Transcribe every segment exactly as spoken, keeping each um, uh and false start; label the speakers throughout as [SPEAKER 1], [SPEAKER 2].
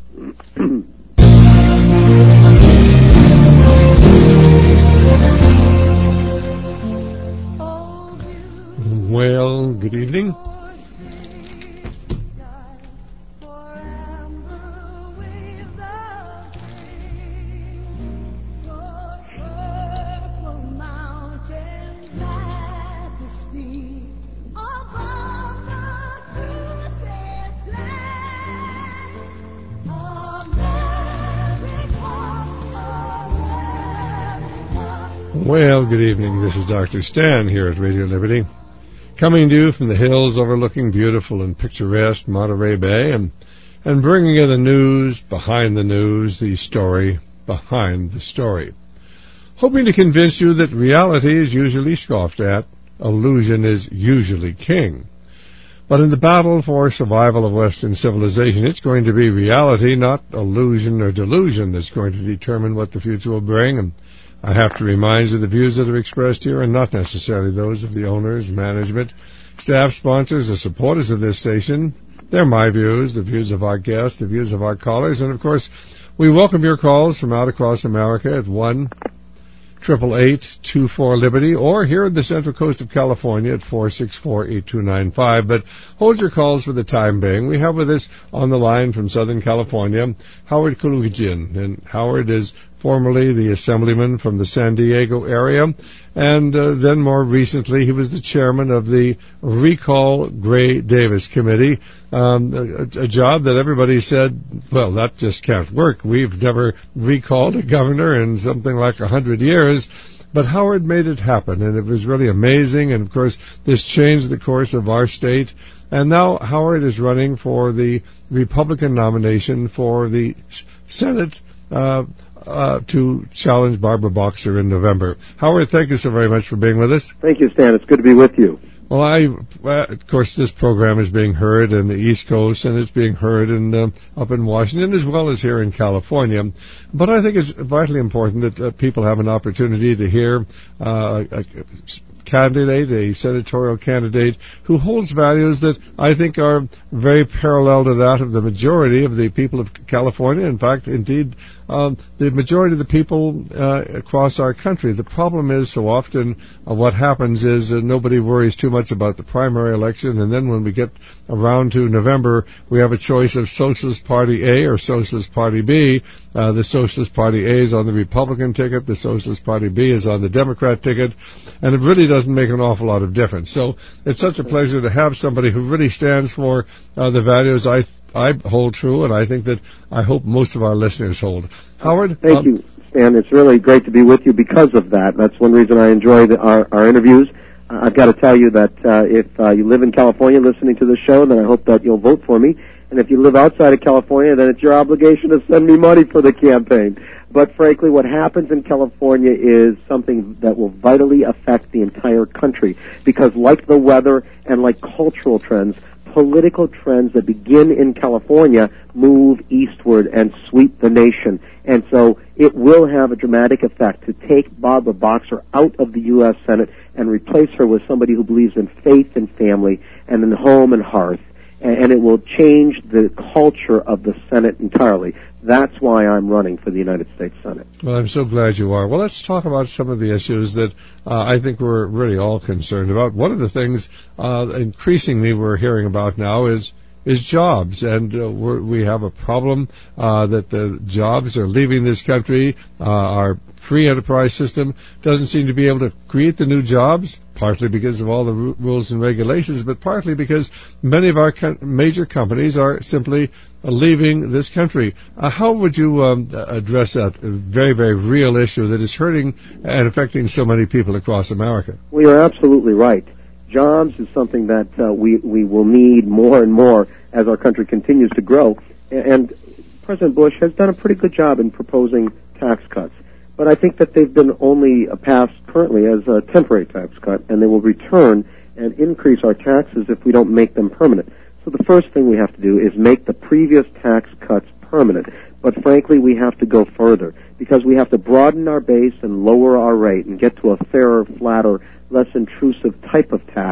[SPEAKER 1] Well, good evening. Well, good evening. This is Doctor Stan here at Radio Liberty, coming to you from the hills overlooking beautiful and picturesque Monterey Bay, and, and bringing you the news behind the news, the story behind the story. Hoping to convince you that reality is usually scoffed at, illusion is usually king. But in the battle for survival of Western civilization, it's going to be reality, not illusion or delusion, that's going to determine what the future will bring. And I have to remind you the views that are expressed here are not necessarily those of the owners, management, staff, sponsors, or supporters of this station. They're my views, the views of our guests, the views of our callers, and of course, we welcome your calls from out across America at one eight eight eight, two four, Liberty, or here in the Central Coast of California at four six four, eight two nine five. But hold your calls for the time being. We have with us on the line from Southern California, Howard Kalugin, and Howard is formerly the assemblyman from the San Diego area, and uh, then more recently he was the chairman of the Recall Gray Davis Committee, um, a, a job that everybody said, well, that just can't work. We've never recalled a governor in something like a hundred years. But Howard made it happen, and it was really amazing, and of course this changed the course of our state. And now Howard is running for the Republican nomination for the Senate uh, uh, to challenge Barbara Boxer in November. Howard, thank you so very much for being with us.
[SPEAKER 2] Thank you, Stan. It's good to be with you.
[SPEAKER 1] Well, I, uh, of course, this program is being heard in the East Coast, and it's being heard in uh, up in Washington as well as here in California. But I think it's vitally important that uh, people have an opportunity to hear uh, a candidate, a senatorial candidate, who holds values that I think are very parallel to that of the majority of the people of California. In fact, indeed, um, the majority of the people uh, across our country. The problem is so often uh, what happens is uh, nobody worries too much about the primary election, and then when we get around to November, we have a choice of Socialist Party A or Socialist Party B. Uh, the Socialist Party A is on the Republican ticket, the Socialist Party B is on the Democrat ticket, and it really doesn't make an awful lot of difference. So it's such a pleasure to have somebody who really stands for uh, the values I I hold true, and I think that I hope most of our listeners hold. Howard?
[SPEAKER 2] Thank um, you, Stan. It's really great to be with you because of that. That's one reason I enjoy the, our, our interviews. Uh, I've got to tell you that uh, if uh, you live in California listening to this show, then I hope that you'll vote for me. And if you live outside of California, then it's your obligation to send me money for the campaign. But frankly, what happens in California is something that will vitally affect the entire country, because like the weather and like cultural trends, political trends that begin in California move eastward and sweep the nation. And so it will have a dramatic effect to take Barbara Boxer out of the U S Senate and replace her with somebody who believes in faith and family and in home and hearth. And it will change the culture of the Senate entirely. That's why I'm running for the United States Senate.
[SPEAKER 1] Well, I'm so glad you are. Well, let's talk about some of the issues that uh, I think we're really all concerned about. One of the things uh, increasingly we're hearing about now is is jobs, and uh, we're, we have a problem uh, that the jobs are leaving this country. Uh, our free enterprise system doesn't seem to be able to create the new jobs, partly because of all the r- rules and regulations, but partly because many of our co- major companies are simply uh, leaving this country. Uh, how would you um, address that very, very real issue that is hurting and affecting so many people across America?
[SPEAKER 2] Well, you're absolutely right. Jobs is something that uh, we, we will need more and more as our country continues to grow. And President Bush has done a pretty good job in proposing tax cuts. But I think that they've been only passed currently as a temporary tax cut, and they will return and increase our taxes if we don't make them permanent. So the first thing we have to do is make the previous tax cuts permanent. But frankly, we have to go further, because we have to broaden our base and lower our rate and get to a fairer, flatter, less intrusive type of tax.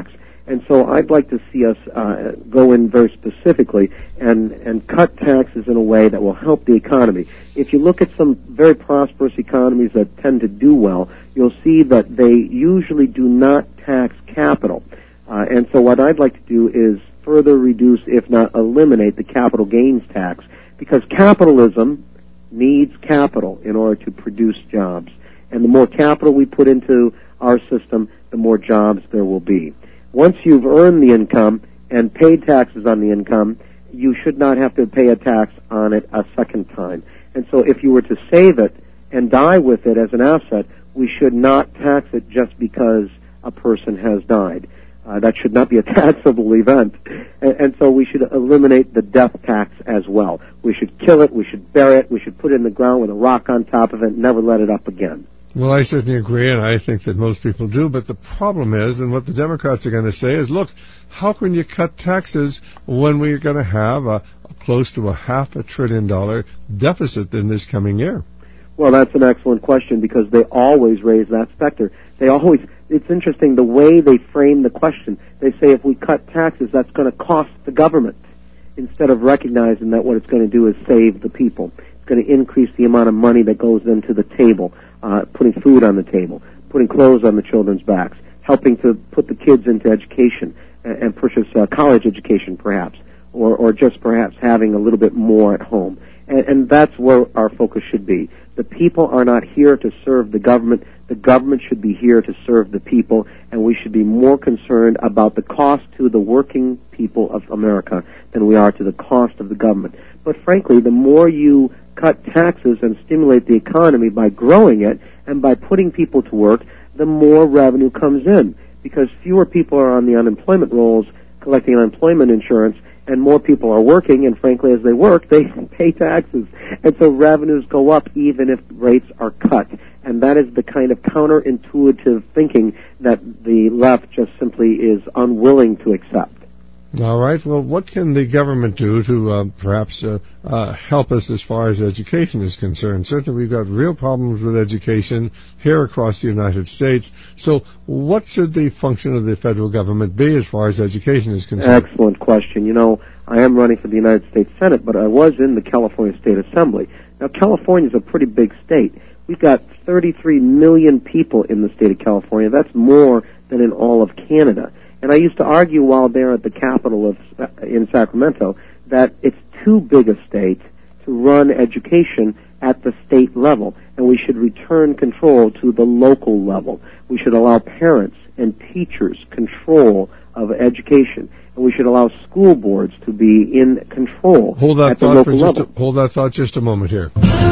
[SPEAKER 2] And so I'd like to see us uh, go in very specifically and, and cut taxes in a way that will help the economy. If you look at some very prosperous economies that tend to do well, you'll see that they usually do not tax capital. Uh, and so what I'd like to do is further reduce, if not eliminate, the capital gains tax, because capitalism needs capital in order to produce jobs. And the more capital we put into our system, the more jobs there will be. Once you've earned the income and paid taxes on the income, you should not have to pay a tax on it a second time. And so if you were to save it and die with it as an asset, we should not tax it just because a person has died. Uh, that should not be a taxable event. And, and so we should eliminate the death tax as well. We should kill it, we should bury it, we should put it in the ground with a rock on top of it and never let it up again.
[SPEAKER 1] Well, I certainly agree, and I think that most people do, but the problem is, and what the Democrats are going to say is, look, how can you cut taxes when we're going to have a, a close to a half a trillion dollar deficit in this coming year?
[SPEAKER 2] Well, that's an excellent question, because they always raise that specter. They always, it's interesting the way they frame the question. They say if we cut taxes, that's going to cost the government, instead of recognizing that what it's going to do is save the people. It's going to increase the amount of money that goes into the table. Uh, putting food on the table, putting clothes on the children's backs, helping to put the kids into education and, and purchase uh, college education perhaps, or, or just perhaps having a little bit more at home. And, and that's where our focus should be. The people are not here to serve the government. The government should be here to serve the people, and we should be more concerned about the cost to the working people of America than we are to the cost of the government. But frankly, the more you cut taxes and stimulate the economy by growing it and by putting people to work, the more revenue comes in, because fewer people are on the unemployment rolls collecting unemployment insurance, and more people are working, and frankly, as they work, they pay taxes. And so revenues go up even if rates are cut. And that is the kind of counterintuitive thinking that the left just simply is unwilling to accept.
[SPEAKER 1] All right. Well, what can the government do to uh, perhaps uh, uh, help us as far as education is concerned? Certainly, we've got real problems with education here across the United States. So what should the function of the federal government be as far as education is concerned?
[SPEAKER 2] Excellent question. You know, I am running for the United States Senate, but I was in the California State Assembly. Now, California is a pretty big state. We've got thirty-three million people in the state of California. That's more than in all of Canada. And I used to argue while there at the Capitol of in Sacramento that it's too big a state to run education at the state level, and we should return control to the local level. We should allow parents and teachers control of education, and we should allow school boards to be in control
[SPEAKER 1] hold that
[SPEAKER 2] at the
[SPEAKER 1] thought
[SPEAKER 2] local
[SPEAKER 1] for just
[SPEAKER 2] level.
[SPEAKER 1] A, hold that thought just a moment here.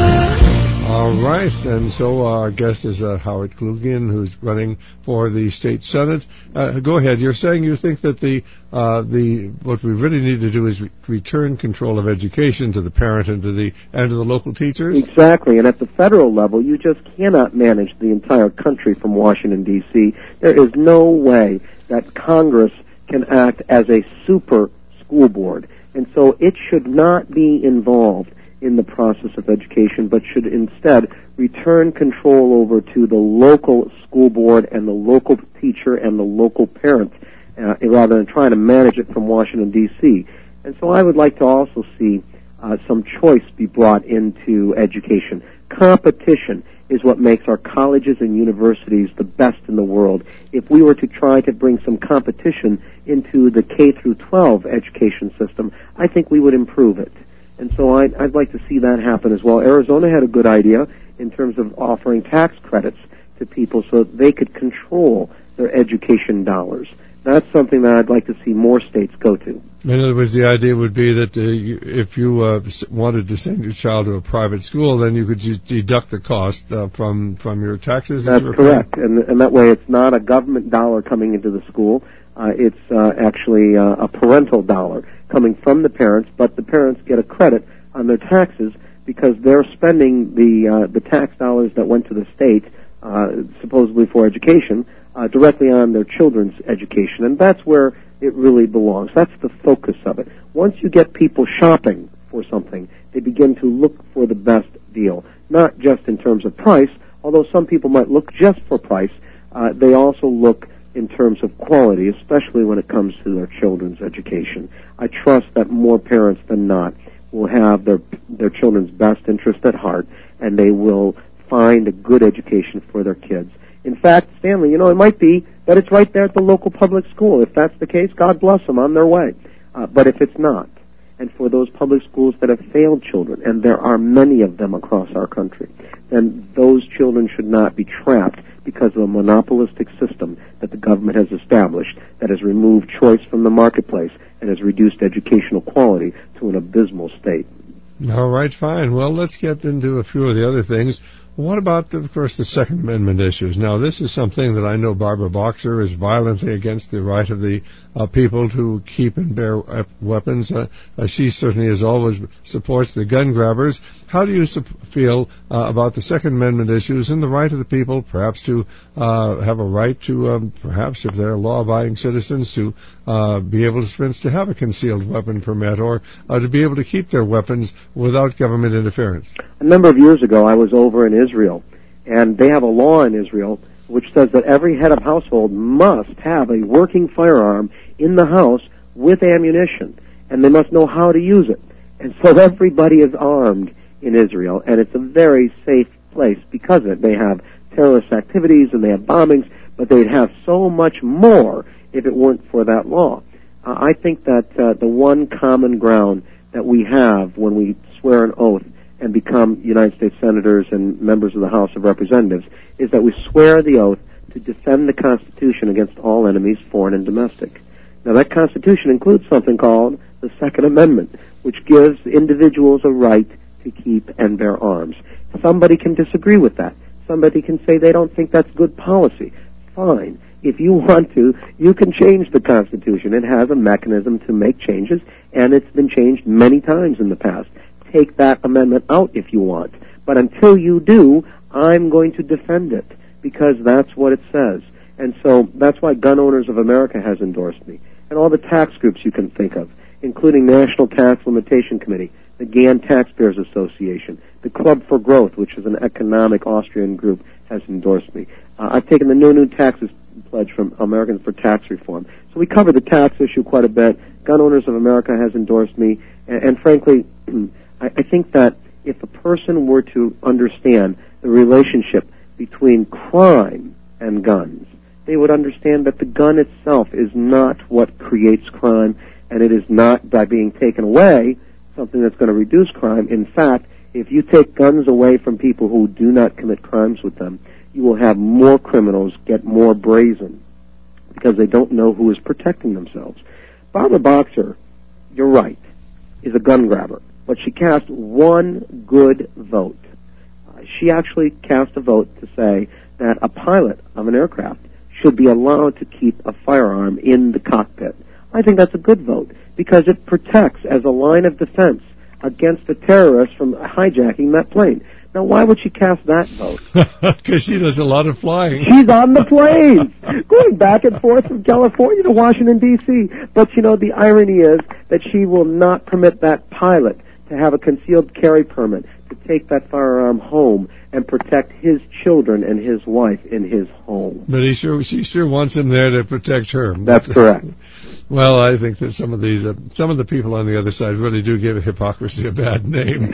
[SPEAKER 1] All right, and so our guest is uh, Howard Kaloogian, who's running for the state senate. Uh, go ahead. You're saying you think that the uh, the what we really need to do is re- return control of education to the parent and to the and to the local teachers.
[SPEAKER 2] Exactly, and at the federal level, you just cannot manage the entire country from Washington D C There is no way that Congress can act as a super school board, and so it should not be involved in the process of education, but should instead return control over to the local school board and the local teacher and the local parent, uh, rather than trying to manage it from Washington, D C And so I would like to also see uh, some choice be brought into education. Competition is what makes our colleges and universities the best in the world. If we were to try to bring some competition into the K through twelve education system, I think we would improve it. And so I'd, I'd like to see that happen as well. Arizona had a good idea in terms of offering tax credits to people so that they could control their education dollars. That's something that I'd like to see more states go to.
[SPEAKER 1] In other words, the idea would be that uh, you, if you uh, wanted to send your child to a private school, then you could just deduct the cost uh, from from your taxes.
[SPEAKER 2] That's correct, and, and that way it's not a government dollar coming into the school. Uh, it's uh, actually uh, a parental dollar coming from the parents, but the parents get a credit on their taxes because they're spending the uh, the tax dollars that went to the state, uh, supposedly for education, uh, directly on their children's education, and that's where it really belongs. That's the focus of it. Once you get people shopping for something, they begin to look for the best deal, not just in terms of price, although some people might look just for price. Uh, they also look in terms of quality, especially when it comes to their children's education. I trust that more parents than not will have their their children's best interest at heart, and they will find a good education for their kids. In fact, Stanley, you know, it might be that it's right there at the local public school. If that's the case, God bless them, on their way. Uh, but if it's not, and for those public schools that have failed children, and there are many of them across our country, then those children should not be trapped because of a monopolistic system that the government has established that has removed choice from the marketplace and has reduced educational quality to an abysmal state.
[SPEAKER 1] All right, fine. Well, let's get into a few of the other things. What about, of course, the Second Amendment issues? Now, this is something that I know Barbara Boxer is violently against the right of the uh, people to keep and bear uh, weapons. Uh, uh, she certainly, as always, supports the gun grabbers. How do you su- feel uh, about the Second Amendment issues and the right of the people, perhaps to uh, have a right to, um, perhaps if they're law-abiding citizens, to uh, be able to, for instance, to have a concealed weapon permit, or uh, to be able to keep their weapons without government interference?
[SPEAKER 2] A number of years ago, I was over in Israel, and they have a law in Israel which says that every head of household must have a working firearm in the house with ammunition, and they must know how to use it. And so everybody is armed in Israel, and it's a very safe place because of it. They have terrorist activities and they have bombings, but they'd have so much more if it weren't for that law. Uh, I think that uh, the one common ground that we have when we swear an oath and become United States senators and members of the House of Representatives is that we swear the oath to defend the Constitution against all enemies, foreign and domestic. Now, that Constitution includes something called the Second Amendment, which gives individuals a right to keep and bear arms. Somebody can disagree with that. Somebody can say they don't think that's good policy. Fine. If you want to, you can change the Constitution. It has a mechanism to make changes, and it's been changed many times in the past. Take that amendment out if you want. But until you do, I'm going to defend it, because that's what it says. And so that's why Gun Owners of America has endorsed me, and all the tax groups you can think of, including National Tax Limitation Committee, the G A N Taxpayers Association, the Club for Growth, which is an economic Austrian group, has endorsed me. Uh, I've taken the No New Taxes pledge from Americans for Tax Reform. So we cover the tax issue quite a bit. Gun Owners of America has endorsed me, and, and frankly, I, I think that if a person were to understand the relationship between crime and guns, they would understand that the gun itself is not what creates crime, and it is not, by being taken away, something that's going to reduce crime. In fact, if you take guns away from people who do not commit crimes with them, you will have more criminals get more brazen because they don't know who is protecting themselves. Barbara Boxer, you're right, is a gun grabber, but she cast one good vote. Uh, she actually cast a vote to say that a pilot of an aircraft should be allowed to keep a firearm in the cockpit. I think that's a good vote because it protects as a line of defense against the terrorists from hijacking that plane. Now, why would she cast that vote?
[SPEAKER 1] Because she does a lot of flying.
[SPEAKER 2] She's on the planes, going back and forth from California to Washington, D C But, you know, the irony is that she will not permit that pilot to have a concealed carry permit to take that firearm home and protect his children and his wife in his home.
[SPEAKER 1] But he sure, she sure wants him there to protect her.
[SPEAKER 2] That's correct.
[SPEAKER 1] Well, I think that some of these, uh, some of the people on the other side really do give hypocrisy a bad name.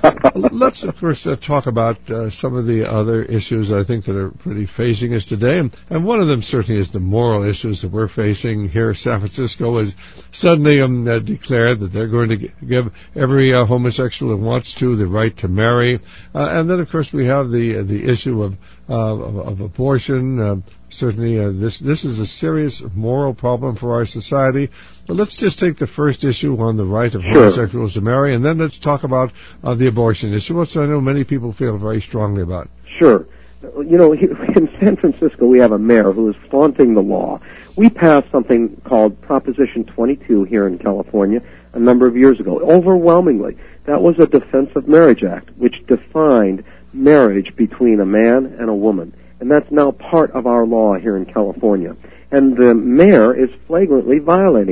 [SPEAKER 1] Let's, of course, uh, talk about uh, some of the other issues I think that are pretty facing us today. And, and one of them certainly is the moral issues that we're facing here. San Francisco has suddenly um, uh, declared that they're going to g- give every uh, homosexual who wants to the right to marry. Uh, and then, of course, we have the uh, the issue of, uh, of, of abortion. Uh, Certainly, uh, this this is a serious moral problem for our society. But let's just take the first issue on the right of
[SPEAKER 2] Sure.
[SPEAKER 1] homosexuals to marry, and then let's talk about uh, the abortion issue, which I know many people feel very strongly about.
[SPEAKER 2] Sure. You know, in San Francisco, we have a mayor who is flaunting the law. We passed something called Proposition twenty-two here in California a number of years ago. Overwhelmingly, that was a Defense of Marriage Act, which defined marriage between a man and a woman. And that's now part of our law here in California. And the mayor is flagrantly violating it.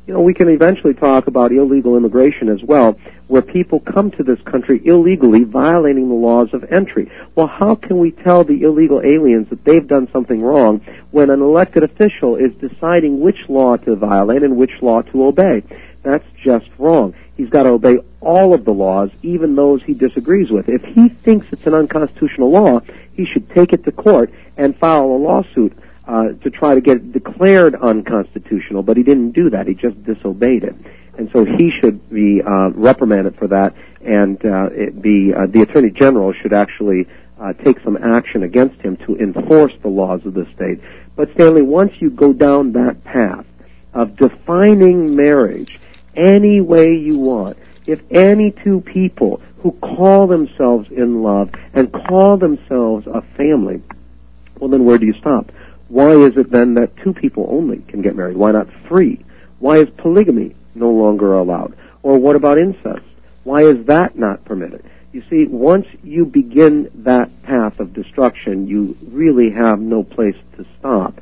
[SPEAKER 2] You know, we can eventually talk about illegal immigration as well, where people come to this country illegally, violating the laws of entry. Well, how can we tell the illegal aliens that they've done something wrong when an elected official is deciding which law to violate and which law to obey? That's just wrong. He's got to obey all of the laws, even those he disagrees with. If he thinks it's an unconstitutional law, he should take it to court and file a lawsuit uh, to try to get it declared unconstitutional, but he didn't do that. He just disobeyed it. And so he should be uh, reprimanded for that, and uh, it be, uh, the Attorney General should actually uh, take some action against him to enforce the laws of the state. But Stanley, once you go down that path of defining marriage any way you want, if any two people who call themselves in love and call themselves a family, well, then where do you stop? Why is it then that two people only can get married? Why not three? Why is polygamy no longer allowed? Or what about incest? Why is that not permitted? You see, once you begin that path of destruction, you really have no place to stop.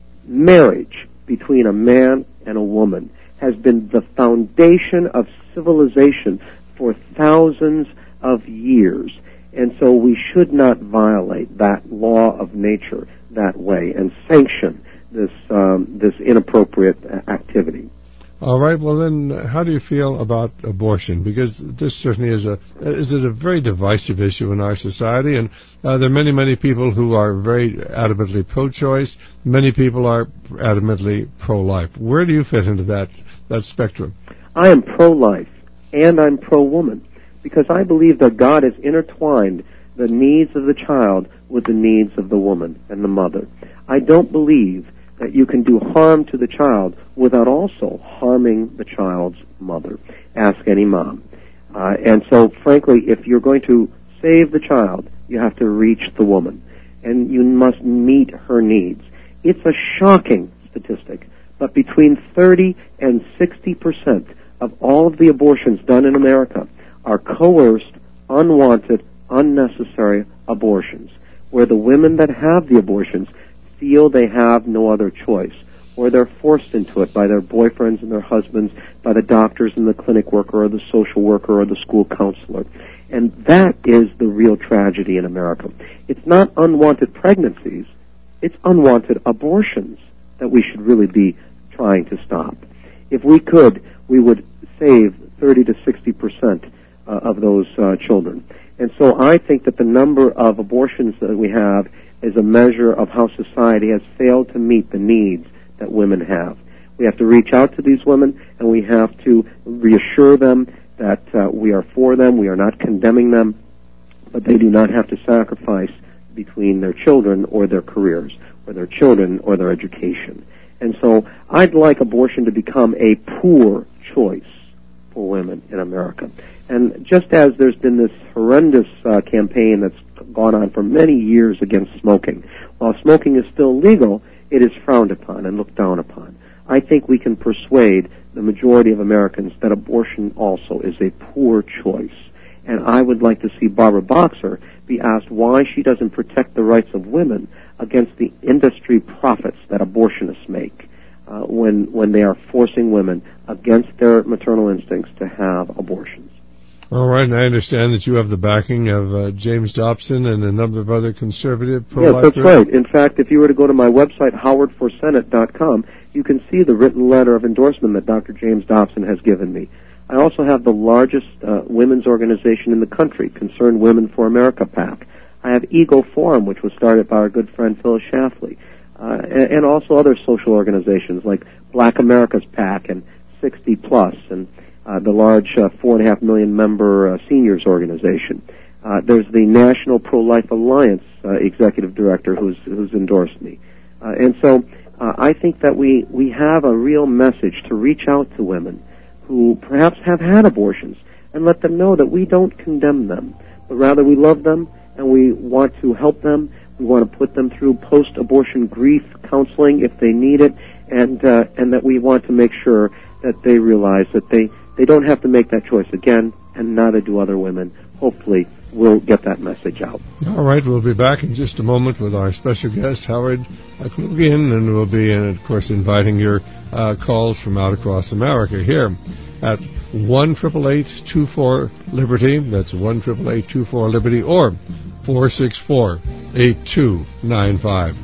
[SPEAKER 2] Marriage between a man and a woman has been the foundation of civilization for thousands of years. And so we should not violate that law of nature that way and sanction this um, this inappropriate activity.
[SPEAKER 1] All right. Well, then, how do you feel about abortion? Because this certainly is a is it a very divisive issue in our society, and uh, there are many, many people who are very adamantly pro-choice. Many people are adamantly pro-life. Where do you fit into that that spectrum?
[SPEAKER 2] I am pro-life, and I'm pro-woman, because I believe that God has intertwined the needs of the child with the needs of the woman and the mother. I don't believe that you can do harm to the child without also harming the child's mother. Ask any mom. Uh, and so, frankly, if you're going to save the child, you have to reach the woman, and you must meet her needs. It's a shocking statistic, but between thirty and sixty percent of all of the abortions done in America are coerced, unwanted, unnecessary abortions, where the women that have the abortions feel they have no other choice, or they're forced into it by their boyfriends and their husbands, by the doctors and the clinic worker or the social worker or the school counselor. And that is the real tragedy in America. It's not unwanted pregnancies, it's unwanted abortions that we should really be trying to stop. If we could, we would save thirty to sixty percent uh, of those uh, children. And so I think that the number of abortions that we have is a measure of how society has failed to meet the needs that women have. We have to reach out to these women, and we have to reassure them that uh, we are for them, we are not condemning them, but they do not have to sacrifice between their children or their careers, or their children or their education. And so I'd like abortion to become a poor choice for women in America. And just as there's been this horrendous uh, campaign that's gone on for many years against smoking, while smoking is still legal, it is frowned upon and looked down upon. I think we can persuade the majority of Americans that abortion also is a poor choice. And I would like to see Barbara Boxer be asked why she doesn't protect the rights of women against the industry profits that abortionists make uh, when, when they are forcing women against their maternal instincts to have abortions.
[SPEAKER 1] All right, and I understand that you have the backing of uh, James Dobson and a number of other conservative pro-life
[SPEAKER 2] Yes, that's
[SPEAKER 1] groups.
[SPEAKER 2] right. In fact, if you were to go to my website, howard for senate dot com, you can see the written letter of endorsement that Doctor James Dobson has given me. I also have the largest uh, women's organization in the country, Concerned Women for America PAC. I have Eagle Forum, which was started by our good friend Phyllis Schlafly, uh, and, and also other social organizations like Black America's PAC and sixty plus, and Uh, the large uh, four and a half million member uh, seniors organization. Uh, there's the National Pro-Life Alliance uh, executive director who's who's endorsed me, uh, and so uh, I think that we we have a real message to reach out to women who perhaps have had abortions and let them know that we don't condemn them, but rather we love them and we want to help them. We want to put them through post-abortion grief counseling if they need it, and uh, and that we want to make sure that they realize that they They don't have to make that choice again and neither do other women. Hopefully, we'll get that message out.
[SPEAKER 1] All right, we'll be back in just a moment with our special guest, Howard Klugian, and we'll be, of course, inviting your uh, calls from out across America here at one eight eight eight, two four, Liberty. That's one eight eight eight, two four, Liberty, or four six four, eight two nine five.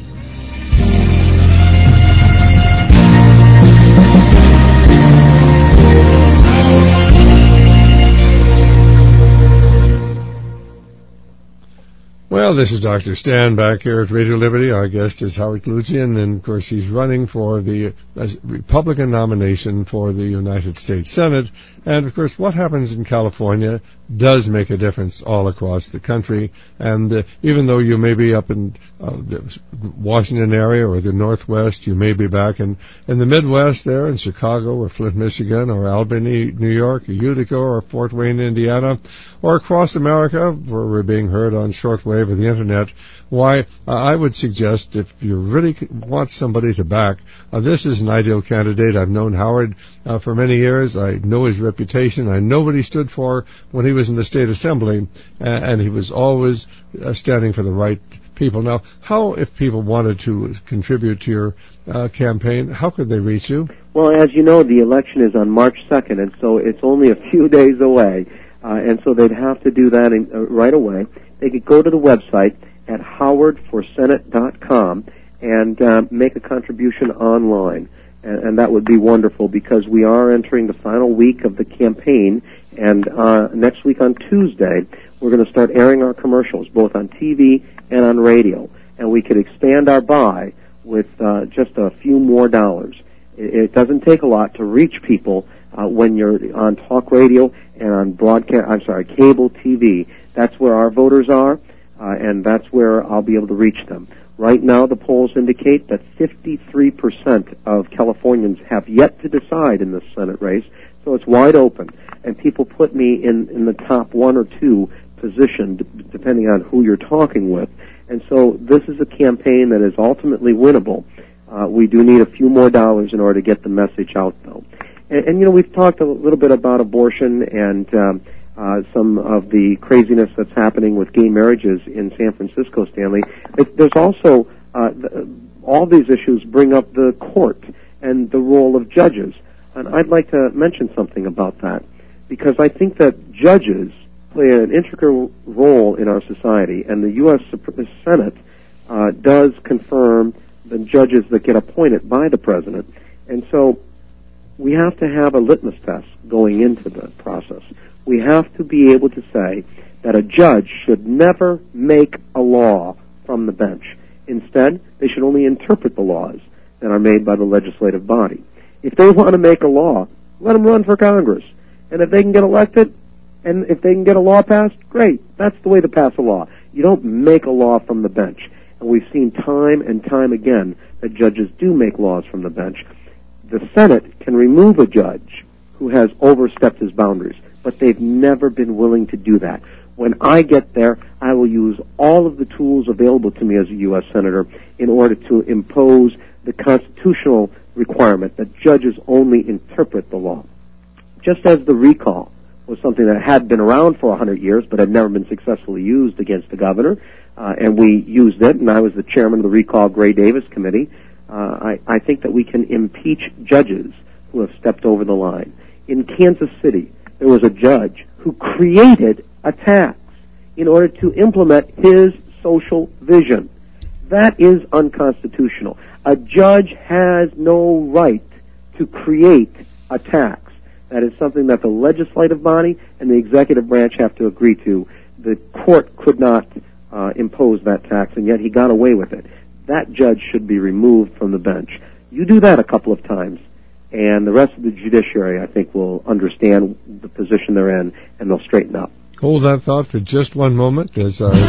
[SPEAKER 1] Well, this is Doctor Stan back here at Radio Liberty. Our guest is Howard Klugian, and of course he's running for the uh, Republican nomination for the United States Senate. And of course what happens in California does make a difference all across the country. And uh, even though you may be up in uh, the Washington area or the Northwest, you may be back in, in the Midwest there in Chicago or Flint, Michigan, or Albany, New York, or Utica, or Fort Wayne, Indiana, or across America where we're being heard on shortwave or the Internet. Why, uh, I would suggest if you really want somebody to back, uh, this is an ideal candidate. I've known Howard uh, for many years. I know his reputation. I know what he stood for when he was in the State Assembly, uh, and he was always uh, standing for the right people. Now, how, if people wanted to contribute to your uh, campaign, how could they reach you?
[SPEAKER 2] Well, as you know, the election is on March second, and so it's only a few days away, uh, and so they'd have to do that in, uh, right away. They could go to the website at howard for senate dot com and uh, make a contribution online. And, and that would be wonderful because we are entering the final week of the campaign, and uh, next week on Tuesday, we're going to start airing our commercials, both on T V and on radio. And we could expand our buy with uh, just a few more dollars. It, it doesn't take a lot to reach people uh, when you're on talk radio and on broadcast, I'm sorry, cable T V. That's where our voters are, uh, and that's where I'll be able to reach them. Right now, the polls indicate that fifty-three percent of Californians have yet to decide in this Senate race, so it's wide open. And people put me in, in the top one or two position, d- depending on who you're talking with. And so this is a campaign that is ultimately winnable. Uh, we do need a few more dollars in order to get the message out, though. And, and you know, we've talked a little bit about abortion and um, uh, some of the craziness that's happening with gay marriages in San Francisco, Stanley. It, there's also, uh, the, all these issues bring up the court and the role of judges. And I'd like to mention something about that, because I think that judges play an integral role in our society, and the U S Senate uh, does confirm the judges that get appointed by the president. And so we have to have a litmus test going into the process. We have to be able to say that a judge should never make a law from the bench. Instead, they should only interpret the laws that are made by the legislative body. If they want to make a law, let them run for Congress. And if they can get elected, and if they can get a law passed, great. That's the way to pass a law. You don't make a law from the bench. And we've seen time and time again that judges do make laws from the bench. The Senate can remove a judge who has overstepped his boundaries, but they've never been willing to do that. When I get there, I will use all of the tools available to me as a U S Senator in order to impose the constitutional requirement that judges only interpret the law. Just as the recall was something that had been around for one hundred years but had never been successfully used against the governor, uh, and we used it, and I was the chairman of the Recall Gray Davis Committee, uh, I, I think that we can impeach judges who have stepped over the line. In Kansas City, there was a judge who created a tax in order to implement his social vision. That is unconstitutional. A judge has no right to create a tax. That is something that the legislative body and the executive branch have to agree to. The court could not uh, impose that tax, and yet he got away with it. That judge should be removed from the bench. You do that a couple of times, and the rest of the judiciary, I think, will understand the position they're in, and they'll straighten up.
[SPEAKER 1] Hold that thought for just one moment as I...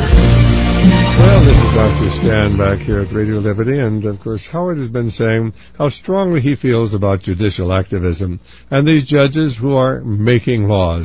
[SPEAKER 1] Well, this is Doctor Stan back here at Radio Liberty, and of course Howard has been saying how strongly he feels about judicial activism and these judges who are making laws.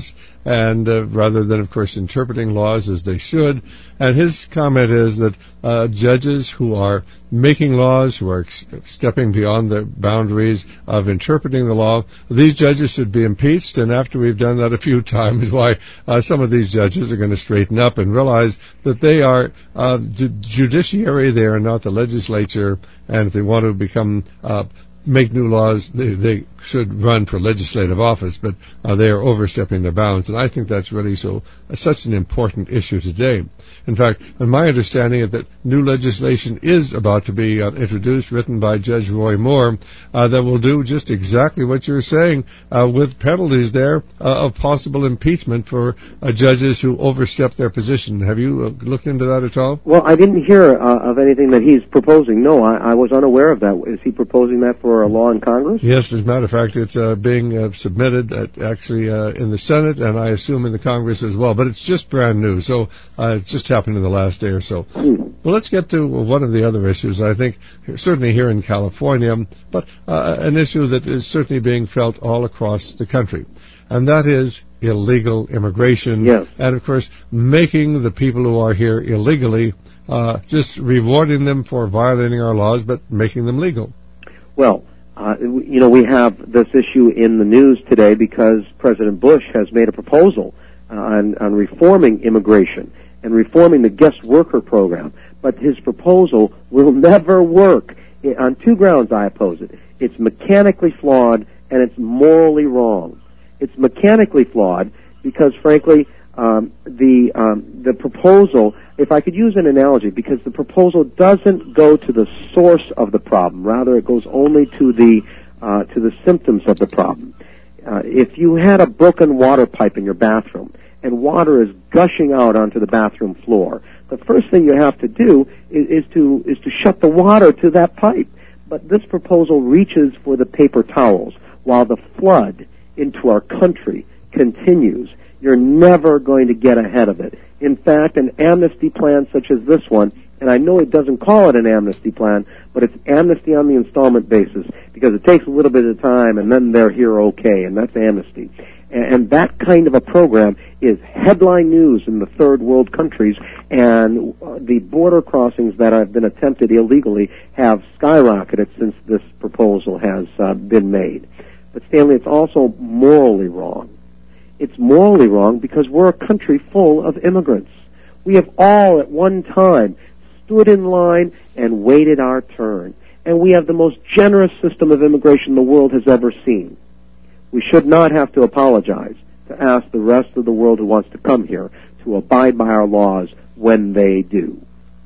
[SPEAKER 1] and uh, rather than, of course, interpreting laws as they should. And his comment is that uh, judges who are making laws, who are ex- stepping beyond the boundaries of interpreting the law, these judges should be impeached, and after we've done that a few times, why uh, some of these judges are going to straighten up and realize that they are uh, the judiciary, they are not the legislature, and if they want to become uh, make new laws, they, they should run for legislative office, but uh, they are overstepping their bounds, and I think that's really so uh, such an important issue today. In fact, in my understanding is that new legislation is about to be uh, introduced, written by Judge Roy Moore, uh, that will do just exactly what you're saying, uh, with penalties there uh, of possible impeachment for uh, judges who overstep their position. Have you uh, looked into that at all?
[SPEAKER 2] Well, I didn't hear uh, of anything that he's proposing. No, I, I was unaware of that. Is he proposing that for a law in Congress?
[SPEAKER 1] Yes, as a matter of fact, it's uh, being uh, submitted at, actually uh, in the Senate, and I assume in the Congress as well. But it's just brand new, so uh, it's just happened in the last day or so.
[SPEAKER 2] Hmm.
[SPEAKER 1] Well, let's get to one of the other issues, I think, certainly here in California, but uh, an issue that is certainly being felt all across the country, and that is illegal immigration.
[SPEAKER 2] Yes.
[SPEAKER 1] And, of course, making the people who are here illegally, uh, just rewarding them for violating our laws, but making them legal.
[SPEAKER 2] Well, Uh, you know, we have this issue in the news today because President Bush has made a proposal uh, on, on reforming immigration and reforming the guest worker program. But his proposal will never work. It, on two grounds I oppose it. It's mechanically flawed and it's morally wrong. It's mechanically flawed because, frankly, um, the um, the proposal, if I could use an analogy, because the proposal doesn't go to the source of the problem, rather it goes only to the uh, to the symptoms of the problem. Uh, if you had a broken water pipe in your bathroom and water is gushing out onto the bathroom floor, the first thing you have to do is, is to is to shut the water to that pipe. But this proposal reaches for the paper towels while the flood into our country continues. You're never going to get ahead of it. In fact, an amnesty plan such as this one, and I know it doesn't call it an amnesty plan, but it's amnesty on the installment basis because it takes a little bit of time and then they're here okay, and that's amnesty. And that kind of a program is headline news in the third world countries, and the border crossings that have been attempted illegally have skyrocketed since this proposal has uh, been made. But Stanley, it's also morally wrong. It's morally wrong because we're a country full of immigrants. We have all at one time stood in line and waited our turn. And we have the most generous system of immigration the world has ever seen. We should not have to apologize to ask the rest of the world who wants to come here to abide by our laws when they do.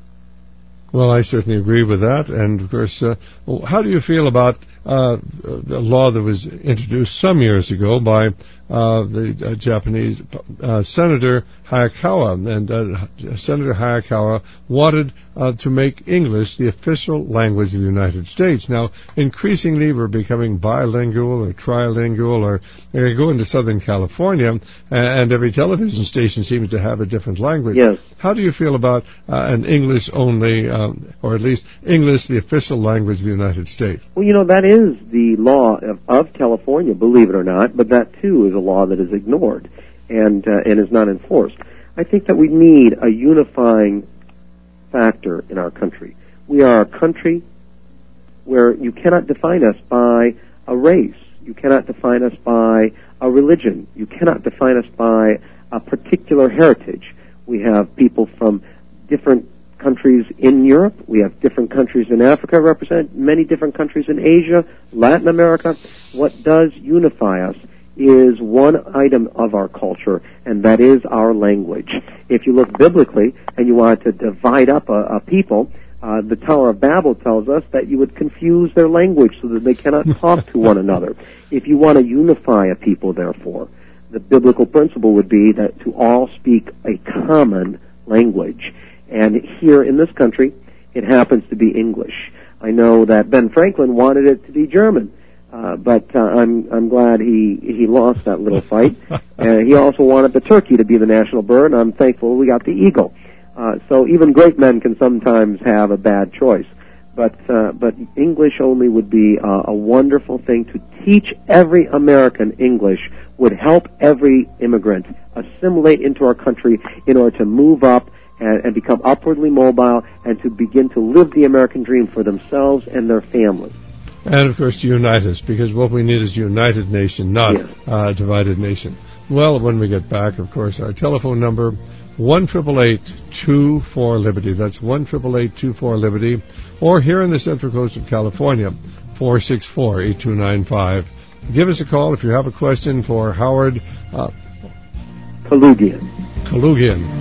[SPEAKER 1] Well, I certainly agree with that. And, of course, uh, how do you feel about uh, the law that was introduced some years ago by uh, the uh, Japanese uh, Senator Hayakawa? And uh, Senator Hayakawa wanted uh, to make English the official language of the United States. Now, increasingly, we're becoming bilingual or trilingual, or you go into Southern California, and every television station seems to have a different language.
[SPEAKER 2] Yes.
[SPEAKER 1] How do you feel about uh, an English-only, um, or at least English, the official language of the United States?
[SPEAKER 2] Well, you know, that is the law of, of California, believe it or not, but that, too, is a law that is ignored and uh, and is not enforced. I think that we need a unifying factor in our country. We are a country where you cannot define us by a race. You cannot define us by a religion. You cannot define us by a particular heritage. We have people from different countries in Europe. We have different countries in Africa represented, many different countries in Asia, Latin America. What does unify us is one item of our culture, and that is our language. If you look biblically and you wanted to divide up a, a people, uh, the Tower of Babel tells us that you would confuse their language so that they cannot talk to one another. If you want to unify a people, therefore, the biblical principle would be that to all speak a common language. And here in this country, it happens to be English. I know that Ben Franklin wanted it to be German, uh, but uh, I'm I'm glad he he lost that little fight. And he also wanted the turkey to be the national bird, and I'm thankful we got the eagle. Uh, so even great men can sometimes have a bad choice. but uh, but English only would be uh, a wonderful thing to teach every American English, would help every immigrant assimilate into our country in order to move up and, and become upwardly mobile and to begin to live the American dream for themselves and their families.
[SPEAKER 1] And, of course, to unite us, because what we need is a united nation, not
[SPEAKER 2] yes.
[SPEAKER 1] a divided nation. Well, when we get back, of course, our telephone number, one eight eight eight, two four, Liberty. That's one eight eight eight, two four, Liberty. Or here in the Central Coast of California, four six four, eight two nine five. Give us a call if you have a question for Howard uh,
[SPEAKER 2] Kaloogian.
[SPEAKER 1] Kaloogian.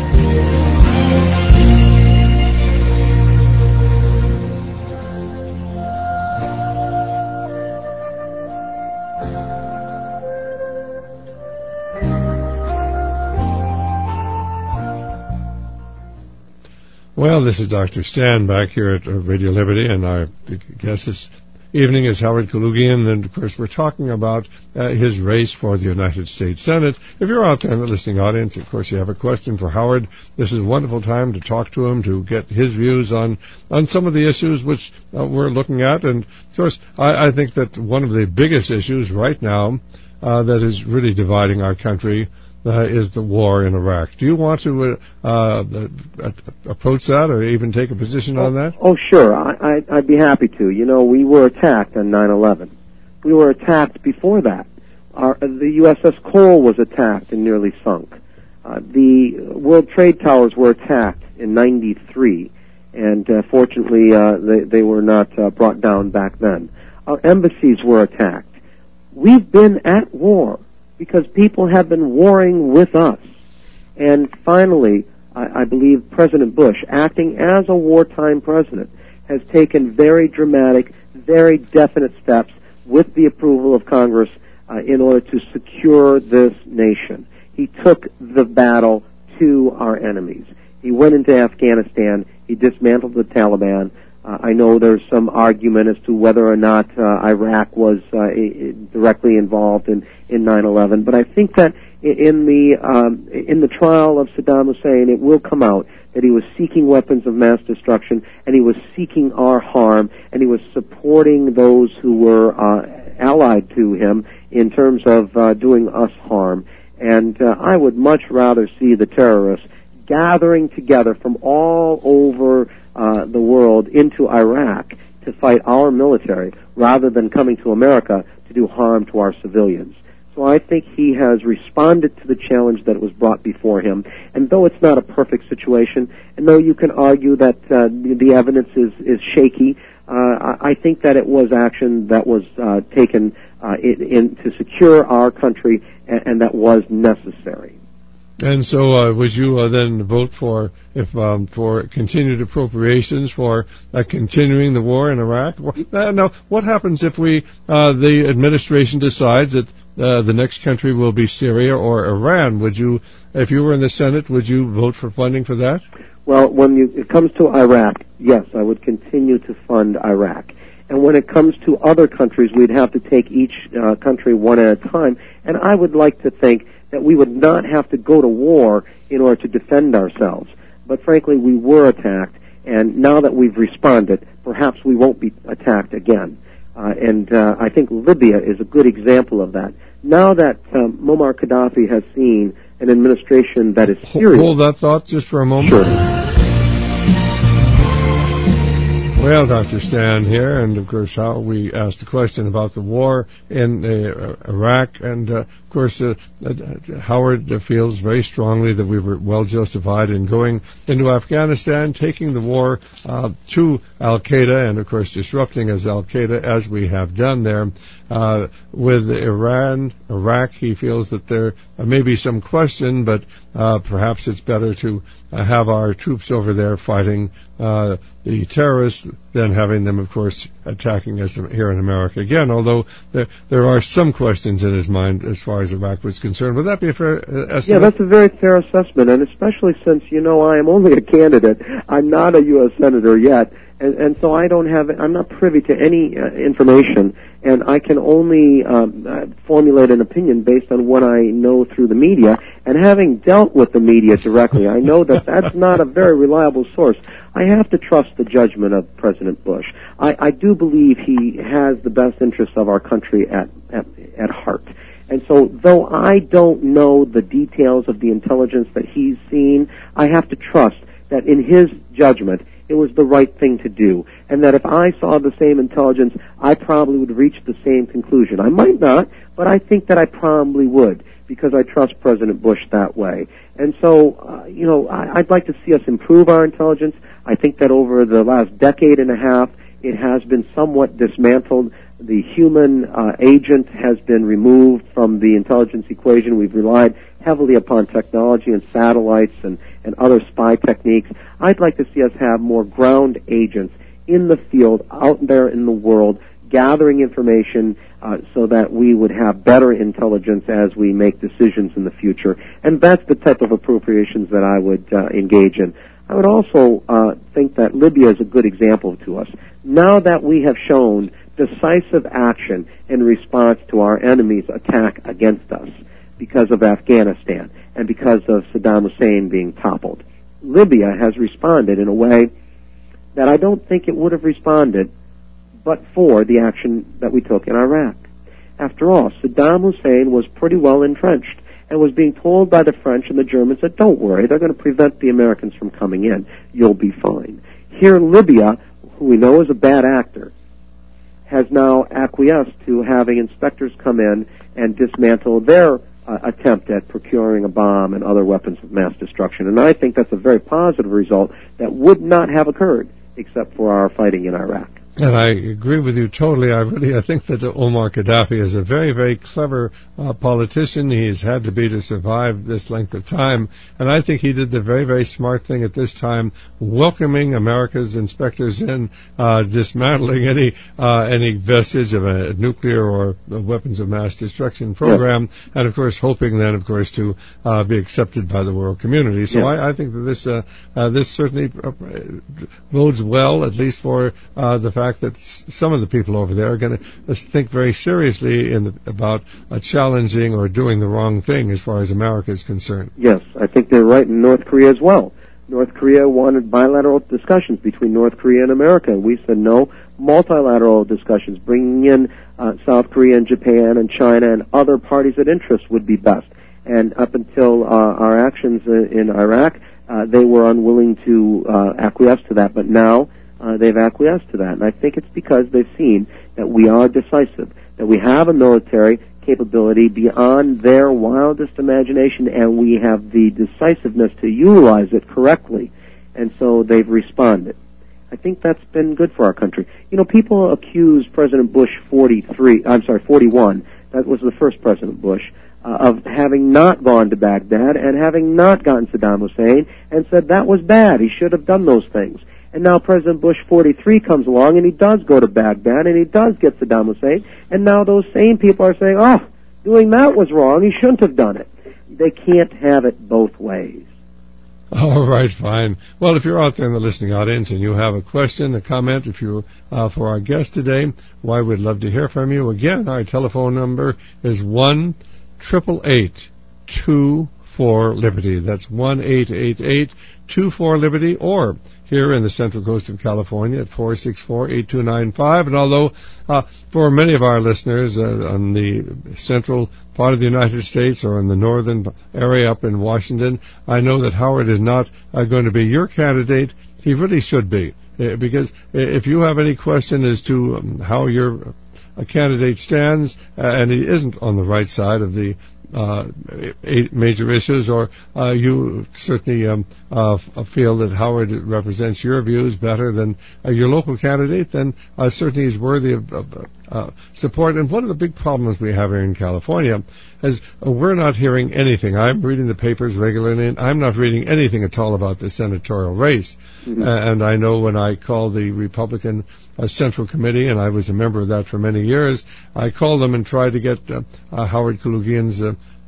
[SPEAKER 1] Well, this is Doctor Stan back here at Radio Liberty, and our guest this evening is Howard Kaloogian, and, of course, we're talking about uh, his race for the United States Senate. If you're out there in the listening audience, of course, you have a question for Howard, this is a wonderful time to talk to him, to get his views on, on some of the issues which uh, we're looking at. And, of course, I, I think that one of the biggest issues right now uh, that is really dividing our country Uh, is the war in Iraq. Do you want to uh, uh, approach that or even take a position
[SPEAKER 2] oh,
[SPEAKER 1] on that?
[SPEAKER 2] Oh, sure. I, I, I'd be happy to. You know, we were attacked on nine eleven. We were attacked before that. Our, the U S S Cole was attacked and nearly sunk. Uh, the World Trade Towers were attacked in ninety-three, and uh, fortunately uh, they, they were not uh, brought down back then. Our embassies were attacked. We've been at war because people have been warring with us. And finally, I, I believe President Bush, acting as a wartime president, has taken very dramatic, very definite steps with the approval of Congress uh, in order to secure this nation. He took the battle to our enemies. He went into Afghanistan. He dismantled the Taliban. Uh, I know there's some argument as to whether or not uh, Iraq was uh, directly involved in, in nine eleven, but I think that in the um, in the trial of Saddam Hussein, it will come out that he was seeking weapons of mass destruction, and he was seeking our harm, and he was supporting those who were uh, allied to him in terms of uh, doing us harm. And uh, I would much rather see the terrorists gathering together from all over Uh, the world into Iraq to fight our military rather than coming to America to do harm to our civilians. So I think he has responded to the challenge that was brought before him. And though it's not a perfect situation, and though you can argue that uh, the, the evidence is, is shaky, uh, I, I think that it was action that was uh, taken uh, in, in to secure our country, and, and that was necessary.
[SPEAKER 1] And so, uh, would you uh, then vote for if um, for continued appropriations for uh, continuing the war in Iraq? Uh, now, what happens if we uh, the administration decides that uh, the next country will be Syria or Iran? Would you, if you were in the Senate, would you vote for funding for that?
[SPEAKER 2] Well, when you, it comes to Iraq, yes, I would continue to fund Iraq. And when it comes to other countries, we'd have to take each uh, country one at a time. And I would like to think that we would not have to go to war in order to defend ourselves. But frankly, we were attacked, and now that we've responded, perhaps we won't be attacked again. Uh, and uh, I think Libya is a good example of that. Now that um, Muammar Gaddafi has seen an administration that is serious...
[SPEAKER 1] Hold that thought just for a moment.
[SPEAKER 2] Sure.
[SPEAKER 1] Well, Doctor Stan here, and of course how we asked the question about the war in uh, Iraq, and uh, of course uh, uh, Howard uh, feels very strongly that we were well justified in going into Afghanistan, taking the war uh, to Al-Qaeda, and of course disrupting as Al-Qaeda as we have done there. Uh, with Iran, Iraq, he feels that there may be some question, but uh, perhaps it's better to uh, have our troops over there fighting uh, the terrorists than having them, of course, attacking us here in America again, although there, there are some questions in his mind as far as Iraq was concerned. Would that be a fair uh, estimate?
[SPEAKER 2] Yeah, that's a very fair assessment, and especially since, you know, I am only a candidate. I'm not a U S Senator yet, And, and so I don't have, I'm not privy to any uh, information, and I can only um, uh, formulate an opinion based on what I know through the media. And having dealt with the media directly, I know that that's not a very reliable source. I have to trust the judgment of President Bush. I, I do believe he has the best interests of our country at, at, at heart. And so, though I don't know the details of the intelligence that he's seen, I have to trust that in his judgment, it was the right thing to do, and that if I saw the same intelligence, I probably would reach the same conclusion. I might not, but I think that I probably would, because I trust President Bush that way. And so, uh, you know, I, I'd like to see us improve our intelligence. I think that over the last decade and a half, it has been somewhat dismantled. The human uh, agent has been removed from the intelligence equation. We've relied heavily upon technology and satellites and, and other spy techniques. I'd like to see us have more ground agents in the field, out there in the world, gathering information uh, so that we would have better intelligence as we make decisions in the future. And that's the type of appropriations that I would uh, engage in. I would also uh, think that Libya is a good example to us. Now that we have shown decisive action in response to our enemy's attack against us because of Afghanistan and because of Saddam Hussein being toppled, Libya has responded in a way that I don't think it would have responded but for the action that we took in Iraq. After all, Saddam Hussein was pretty well entrenched and was being told by the French and the Germans that don't worry, they're going to prevent the Americans from coming in. You'll be fine. Here, Libya, who we know is a bad actor, has now acquiesced to having inspectors come in and dismantle their uh, attempt at procuring a bomb and other weapons of mass destruction. And I think that's a very positive result that would not have occurred except for our fighting in Iraq.
[SPEAKER 1] And I agree with you totally. I really, I think that Omar Gaddafi is a very, very clever uh, politician. He's had to be to survive this length of time. And I think he did the very, very smart thing at this time, welcoming America's inspectors in, uh, dismantling any uh, any vestige of a nuclear or weapons of mass destruction program, yes. And, of course, hoping then, of course, to uh, be accepted by the world community. So yes. I, I think that this, uh, uh, this certainly uh, bodes well, at least for uh, the fact that some of the people over there are going to think very seriously in the, about uh, challenging or doing the wrong thing as far as America is concerned.
[SPEAKER 2] Yes, I think they're right in North Korea as well. North Korea wanted bilateral discussions between North Korea and America. We said no, multilateral discussions, bringing in uh, South Korea and Japan and China and other parties of interest would be best. And up until uh, our actions in, in Iraq, uh, they were unwilling to uh, acquiesce to that. But now, Uh, they've acquiesced to that, and I think it's because they've seen that we are decisive, that we have a military capability beyond their wildest imagination, and we have the decisiveness to utilize it correctly, and so they've responded. I think that's been good for our country. You know, people accuse President Bush forty-three, I'm sorry, forty-one, that was the first President Bush, uh, of having not gone to Baghdad and having not gotten Saddam Hussein, and said that was bad, he should have done those things. And now President Bush forty-three comes along, and he does go to Baghdad, and he does get Saddam Hussein, and now those same people are saying, oh, doing that was wrong, he shouldn't have done it. They can't have it both ways.
[SPEAKER 1] All right, fine. Well, if you're out there in the listening audience and you have a question, a comment, if you uh, for our guest today, why, we'd love to hear from you. Again, our telephone number is one eight eight eight, two four, Liberty. That's one eight eight eight, two four, Liberty, or here in the Central Coast of California at four six four, eight two nine five. And although uh, for many of our listeners uh, on the central part of the United States or in the northern area up in Washington, I know that Howard is not uh, going to be your candidate. He really should be, uh, because if you have any question as to um, how your uh, candidate stands, uh, and he isn't on the right side of the Uh, eight major issues, or uh, you certainly um, uh, f- feel that Howard represents your views better than uh, your local candidate, then uh, certainly he's worthy of, of uh, support. And one of the big problems we have here in California is uh, we're not hearing anything. I'm reading the papers regularly, and I'm not reading anything at all about the senatorial race. Mm-hmm. Uh, and I know when I called the Republican uh, Central Committee, and I was a member of that for many years, I called them and tried to get uh, uh, Howard Kaloogian's uh,